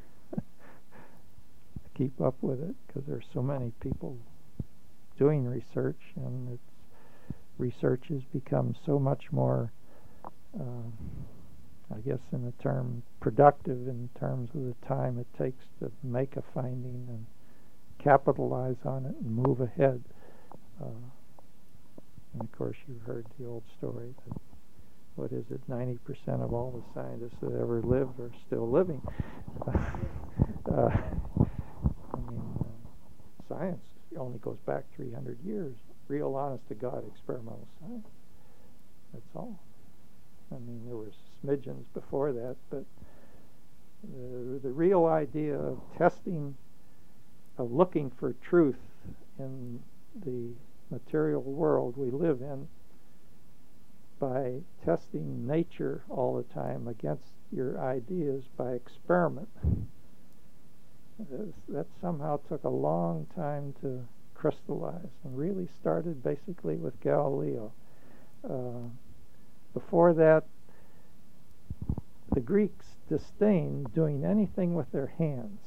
keep up with it, because there's so many people doing research, and it's, research has become so much more, uh, I guess in the term, productive in terms of the time it takes to make a finding and capitalize on it and move ahead. Uh, and of course, you've heard the old story that, what is it, ninety percent of all the scientists that ever lived are still living. uh, I mean, uh, science only goes back three hundred years. Real honest-to-God experimental science. That's all. I mean, there were smidgens before that, but the, the real idea of testing, of looking for truth in the material world we live in by testing nature all the time against your ideas by experiment, that somehow took a long time to crystallize, and really started basically with Galileo. Uh, before that, the Greeks disdained doing anything with their hands.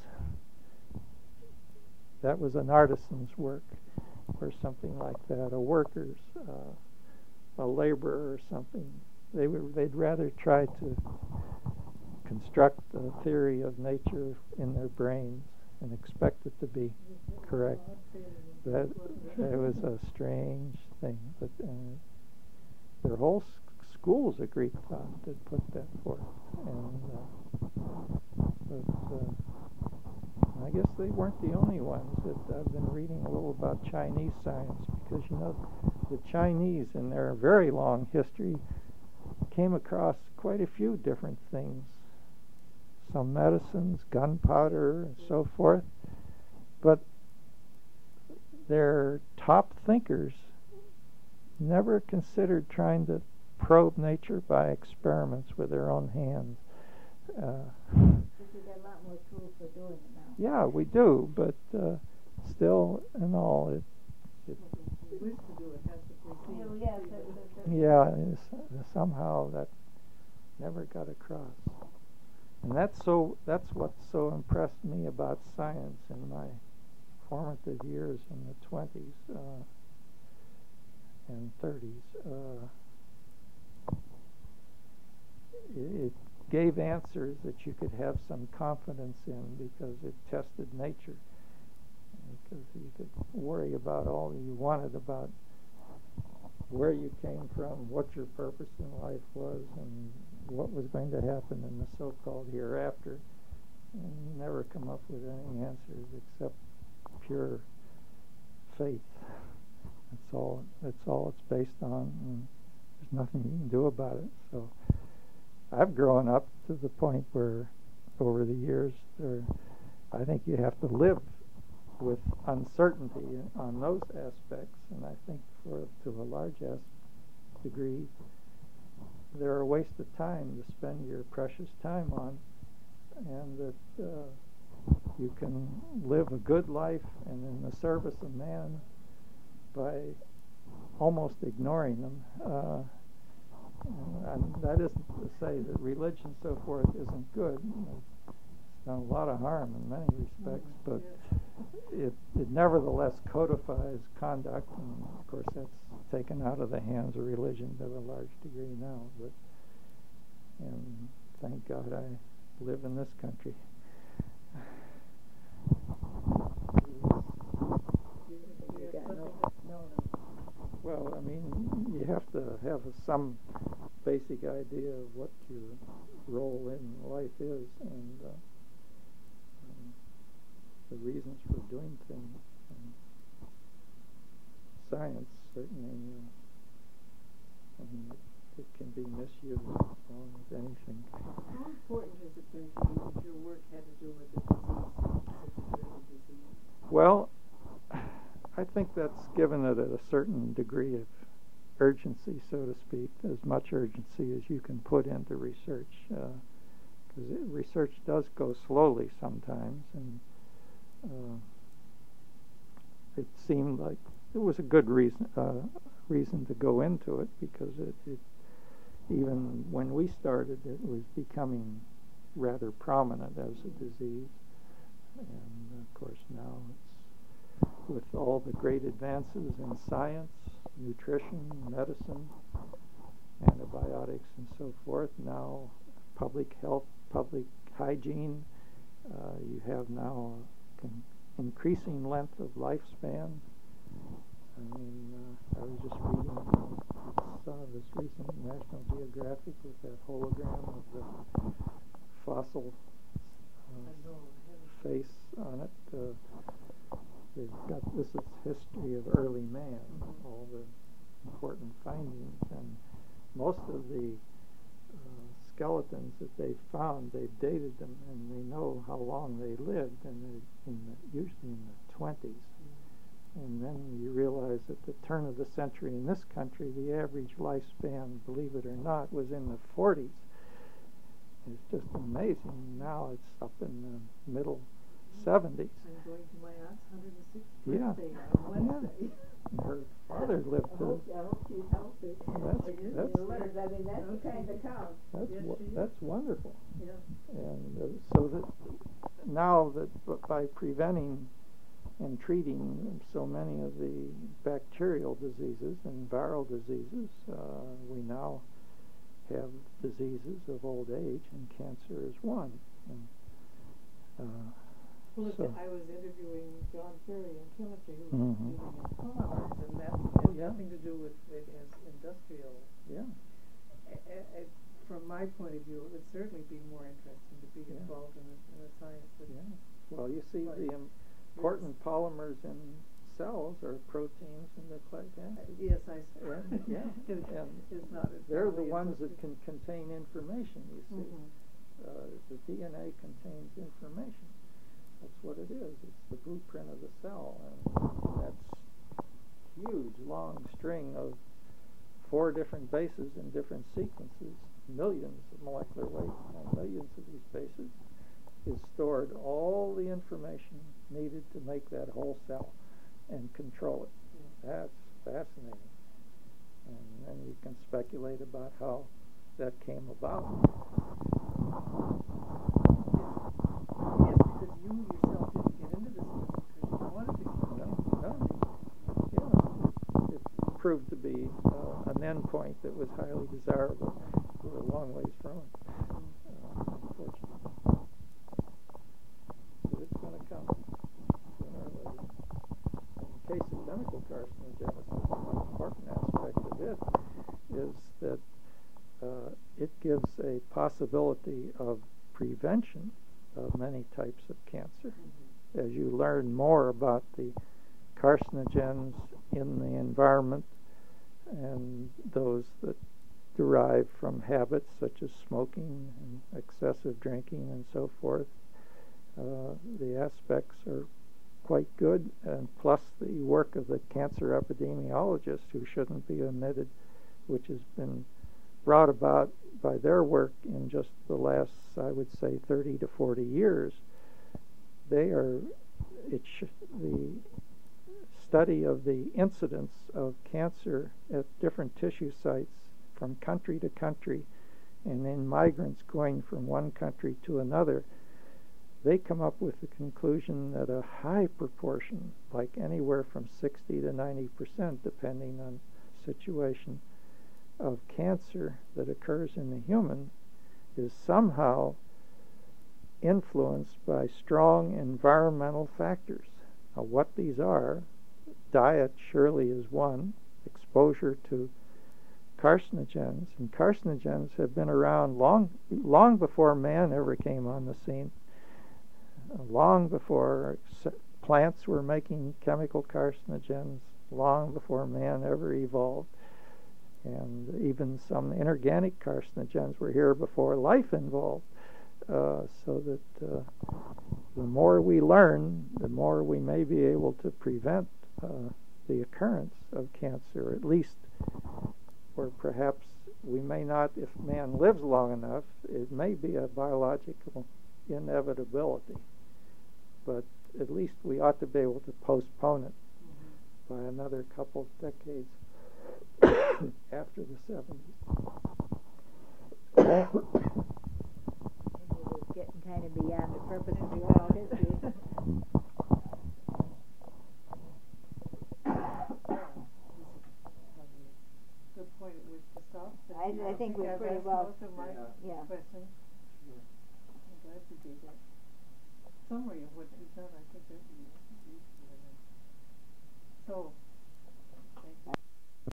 That was an artisan's work, or something like that, a worker's, uh, a laborer or something. they would they'd rather try to construct a theory of nature in their brains and expect it to be correct. That that was a strange thing, but uh, their whole s- schools agreed on to put that forth, and uh, but uh, I guess they weren't the only ones. That I've been reading a little about Chinese science, because you know the Chinese in their very long history came across quite a few different things, some medicines, gunpowder, and so forth, but their top thinkers never considered trying to probe nature by experiments with their own hands. Uh, But you got a lot more tools for doing it now. yeah, we do, but uh, still, in all, it, it Wish to do it has to precede. Oh, yes, that- that- that- yeah, it's, somehow that never got across. And that's so. That's what so impressed me about science in my formative years in the twenties uh, and thirties. Uh, it, it gave answers that you could have some confidence in because it tested nature. Because you could worry about all you wanted about where you came from, what your purpose in life was, and what was going to happen in the so-called hereafter, and you never come up with any answers except pure faith. That's all. That's all it's based on, and there's nothing you can do about it. So I've grown up to the point where, over the years, there, I think you have to live with uncertainty on those aspects, and I think for to a large as degree they're a waste of time to spend your precious time on, and that uh, you can live a good life and in the service of man by almost ignoring them. Uh, and, and that isn't to say that religion and so forth isn't good. It's done a lot of harm in many respects, but it, it nevertheless codifies conduct, and of course that's taken out of the hands of religion to a large degree now. But and thank God I live in this country. Well, I mean, you have to have some basic idea of what your role in life is, and uh, um, the reasons for doing things. And science, certainly, uh, I mean, it, it can be misused along with anything. How important has it been for you that your work had to do with the disease, such a dreaded disease? Well, I think that's given it a certain degree of urgency, so to speak, as much urgency as you can put into research, because uh, research does go slowly sometimes, and uh, it seemed like it was a good reason uh, reason to go into it, because it, it even when we started, it was becoming rather prominent as a disease, and of course now it's with all the great advances in science, nutrition, medicine, antibiotics, and so forth. Now, public health, public hygiene. Uh, you have now an increasing length of lifespan. I mean, uh, I was just reading, uh, saw this recent National Geographic with that hologram of the fossil uh, face on it. Uh, They've got, this is history of early man, all the important findings, and most of the uh, skeletons that they've found, they've dated them, and they know how long they lived, and they're in the, usually in the twenties. And then you realize at the turn of the century in this country, the average lifespan, believe it or not, was in the forties. It's just amazing. Now it's up in the middle seventies. I'm going to my aunt's one hundred sixth Yeah. birthday on Wednesday. Yeah. Her father lived I to. hope, I hope she's healthy. That's It is that's the letters. I mean, that's the kind of counts. that's Yes, wo- she is. that's wonderful. Yeah. And uh, so that now that b- by preventing and treating so many of the bacterial diseases and viral diseases, uh, we now have diseases of old age, and cancer is one. And, uh, Well, look, so, I was interviewing John Ferry in chemistry, who was Mhm. dealing in polymers, and that Oh, had yeah. nothing to do with it as industrial. yeah, A, a, from my point of view, it would certainly be more interesting to be Yeah. involved in the, in the science that yeah. Well, you see, Right. the important polymers in cells are proteins and nucleic Uh, acids. yes, I s- And, yeah, it, and it's not. It's they're not the really ones that industrial. can contain information, you see. Mhm. Uh, the D N A contains information. That's what it is. It's the blueprint of the cell, and that's huge, long string of four different bases in different sequences, millions of molecular weight on millions of these bases, is stored all the information needed to make that whole cell and control it. That's fascinating. And then you can speculate about how that came about. Yes, because you yourself didn't get into this business because you wanted to. No, no. Yeah, it, it proved to be uh, an endpoint that was highly desirable. We're a long ways from it, uh, unfortunately. But it's going to come sooner or later. In the case of chemical carcinogenesis, one important aspect of it is that uh, it gives a possibility of prevention of many types of cancer. As you learn more about the carcinogens in the environment and those that derive from habits such as smoking and excessive drinking and so forth, uh, the aspects are quite good, and plus the work of the cancer epidemiologist, who shouldn't be omitted, which has been brought about by their work in just the last, I would say, thirty to forty years. They are, it sh- the study of the incidence of cancer at different tissue sites from country to country, and in migrants going from one country to another, they come up with the conclusion that a high proportion, like anywhere from sixty to ninety percent, depending on situation, of cancer that occurs in the human is somehow influenced by strong environmental factors. Now, what these are, diet surely is one, exposure to carcinogens, and carcinogens have been around long, long before man ever came on the scene, long before plants were making chemical carcinogens, long before man ever evolved. And even some inorganic carcinogens were here before life evolved. Uh, so that uh, the more we learn, the more we may be able to prevent uh, the occurrence of cancer, at least, or perhaps we may not, if man lives long enough, it may be a biological inevitability. But at least we ought to be able to postpone it by another couple of decades after the seventies. Maybe we're getting kind of beyond the purpose of the oral history. Good point at which to stop. but I- I think we're I've pretty asked well- most of my Yeah. questions. I'm glad you gave that summary of what you've done. I think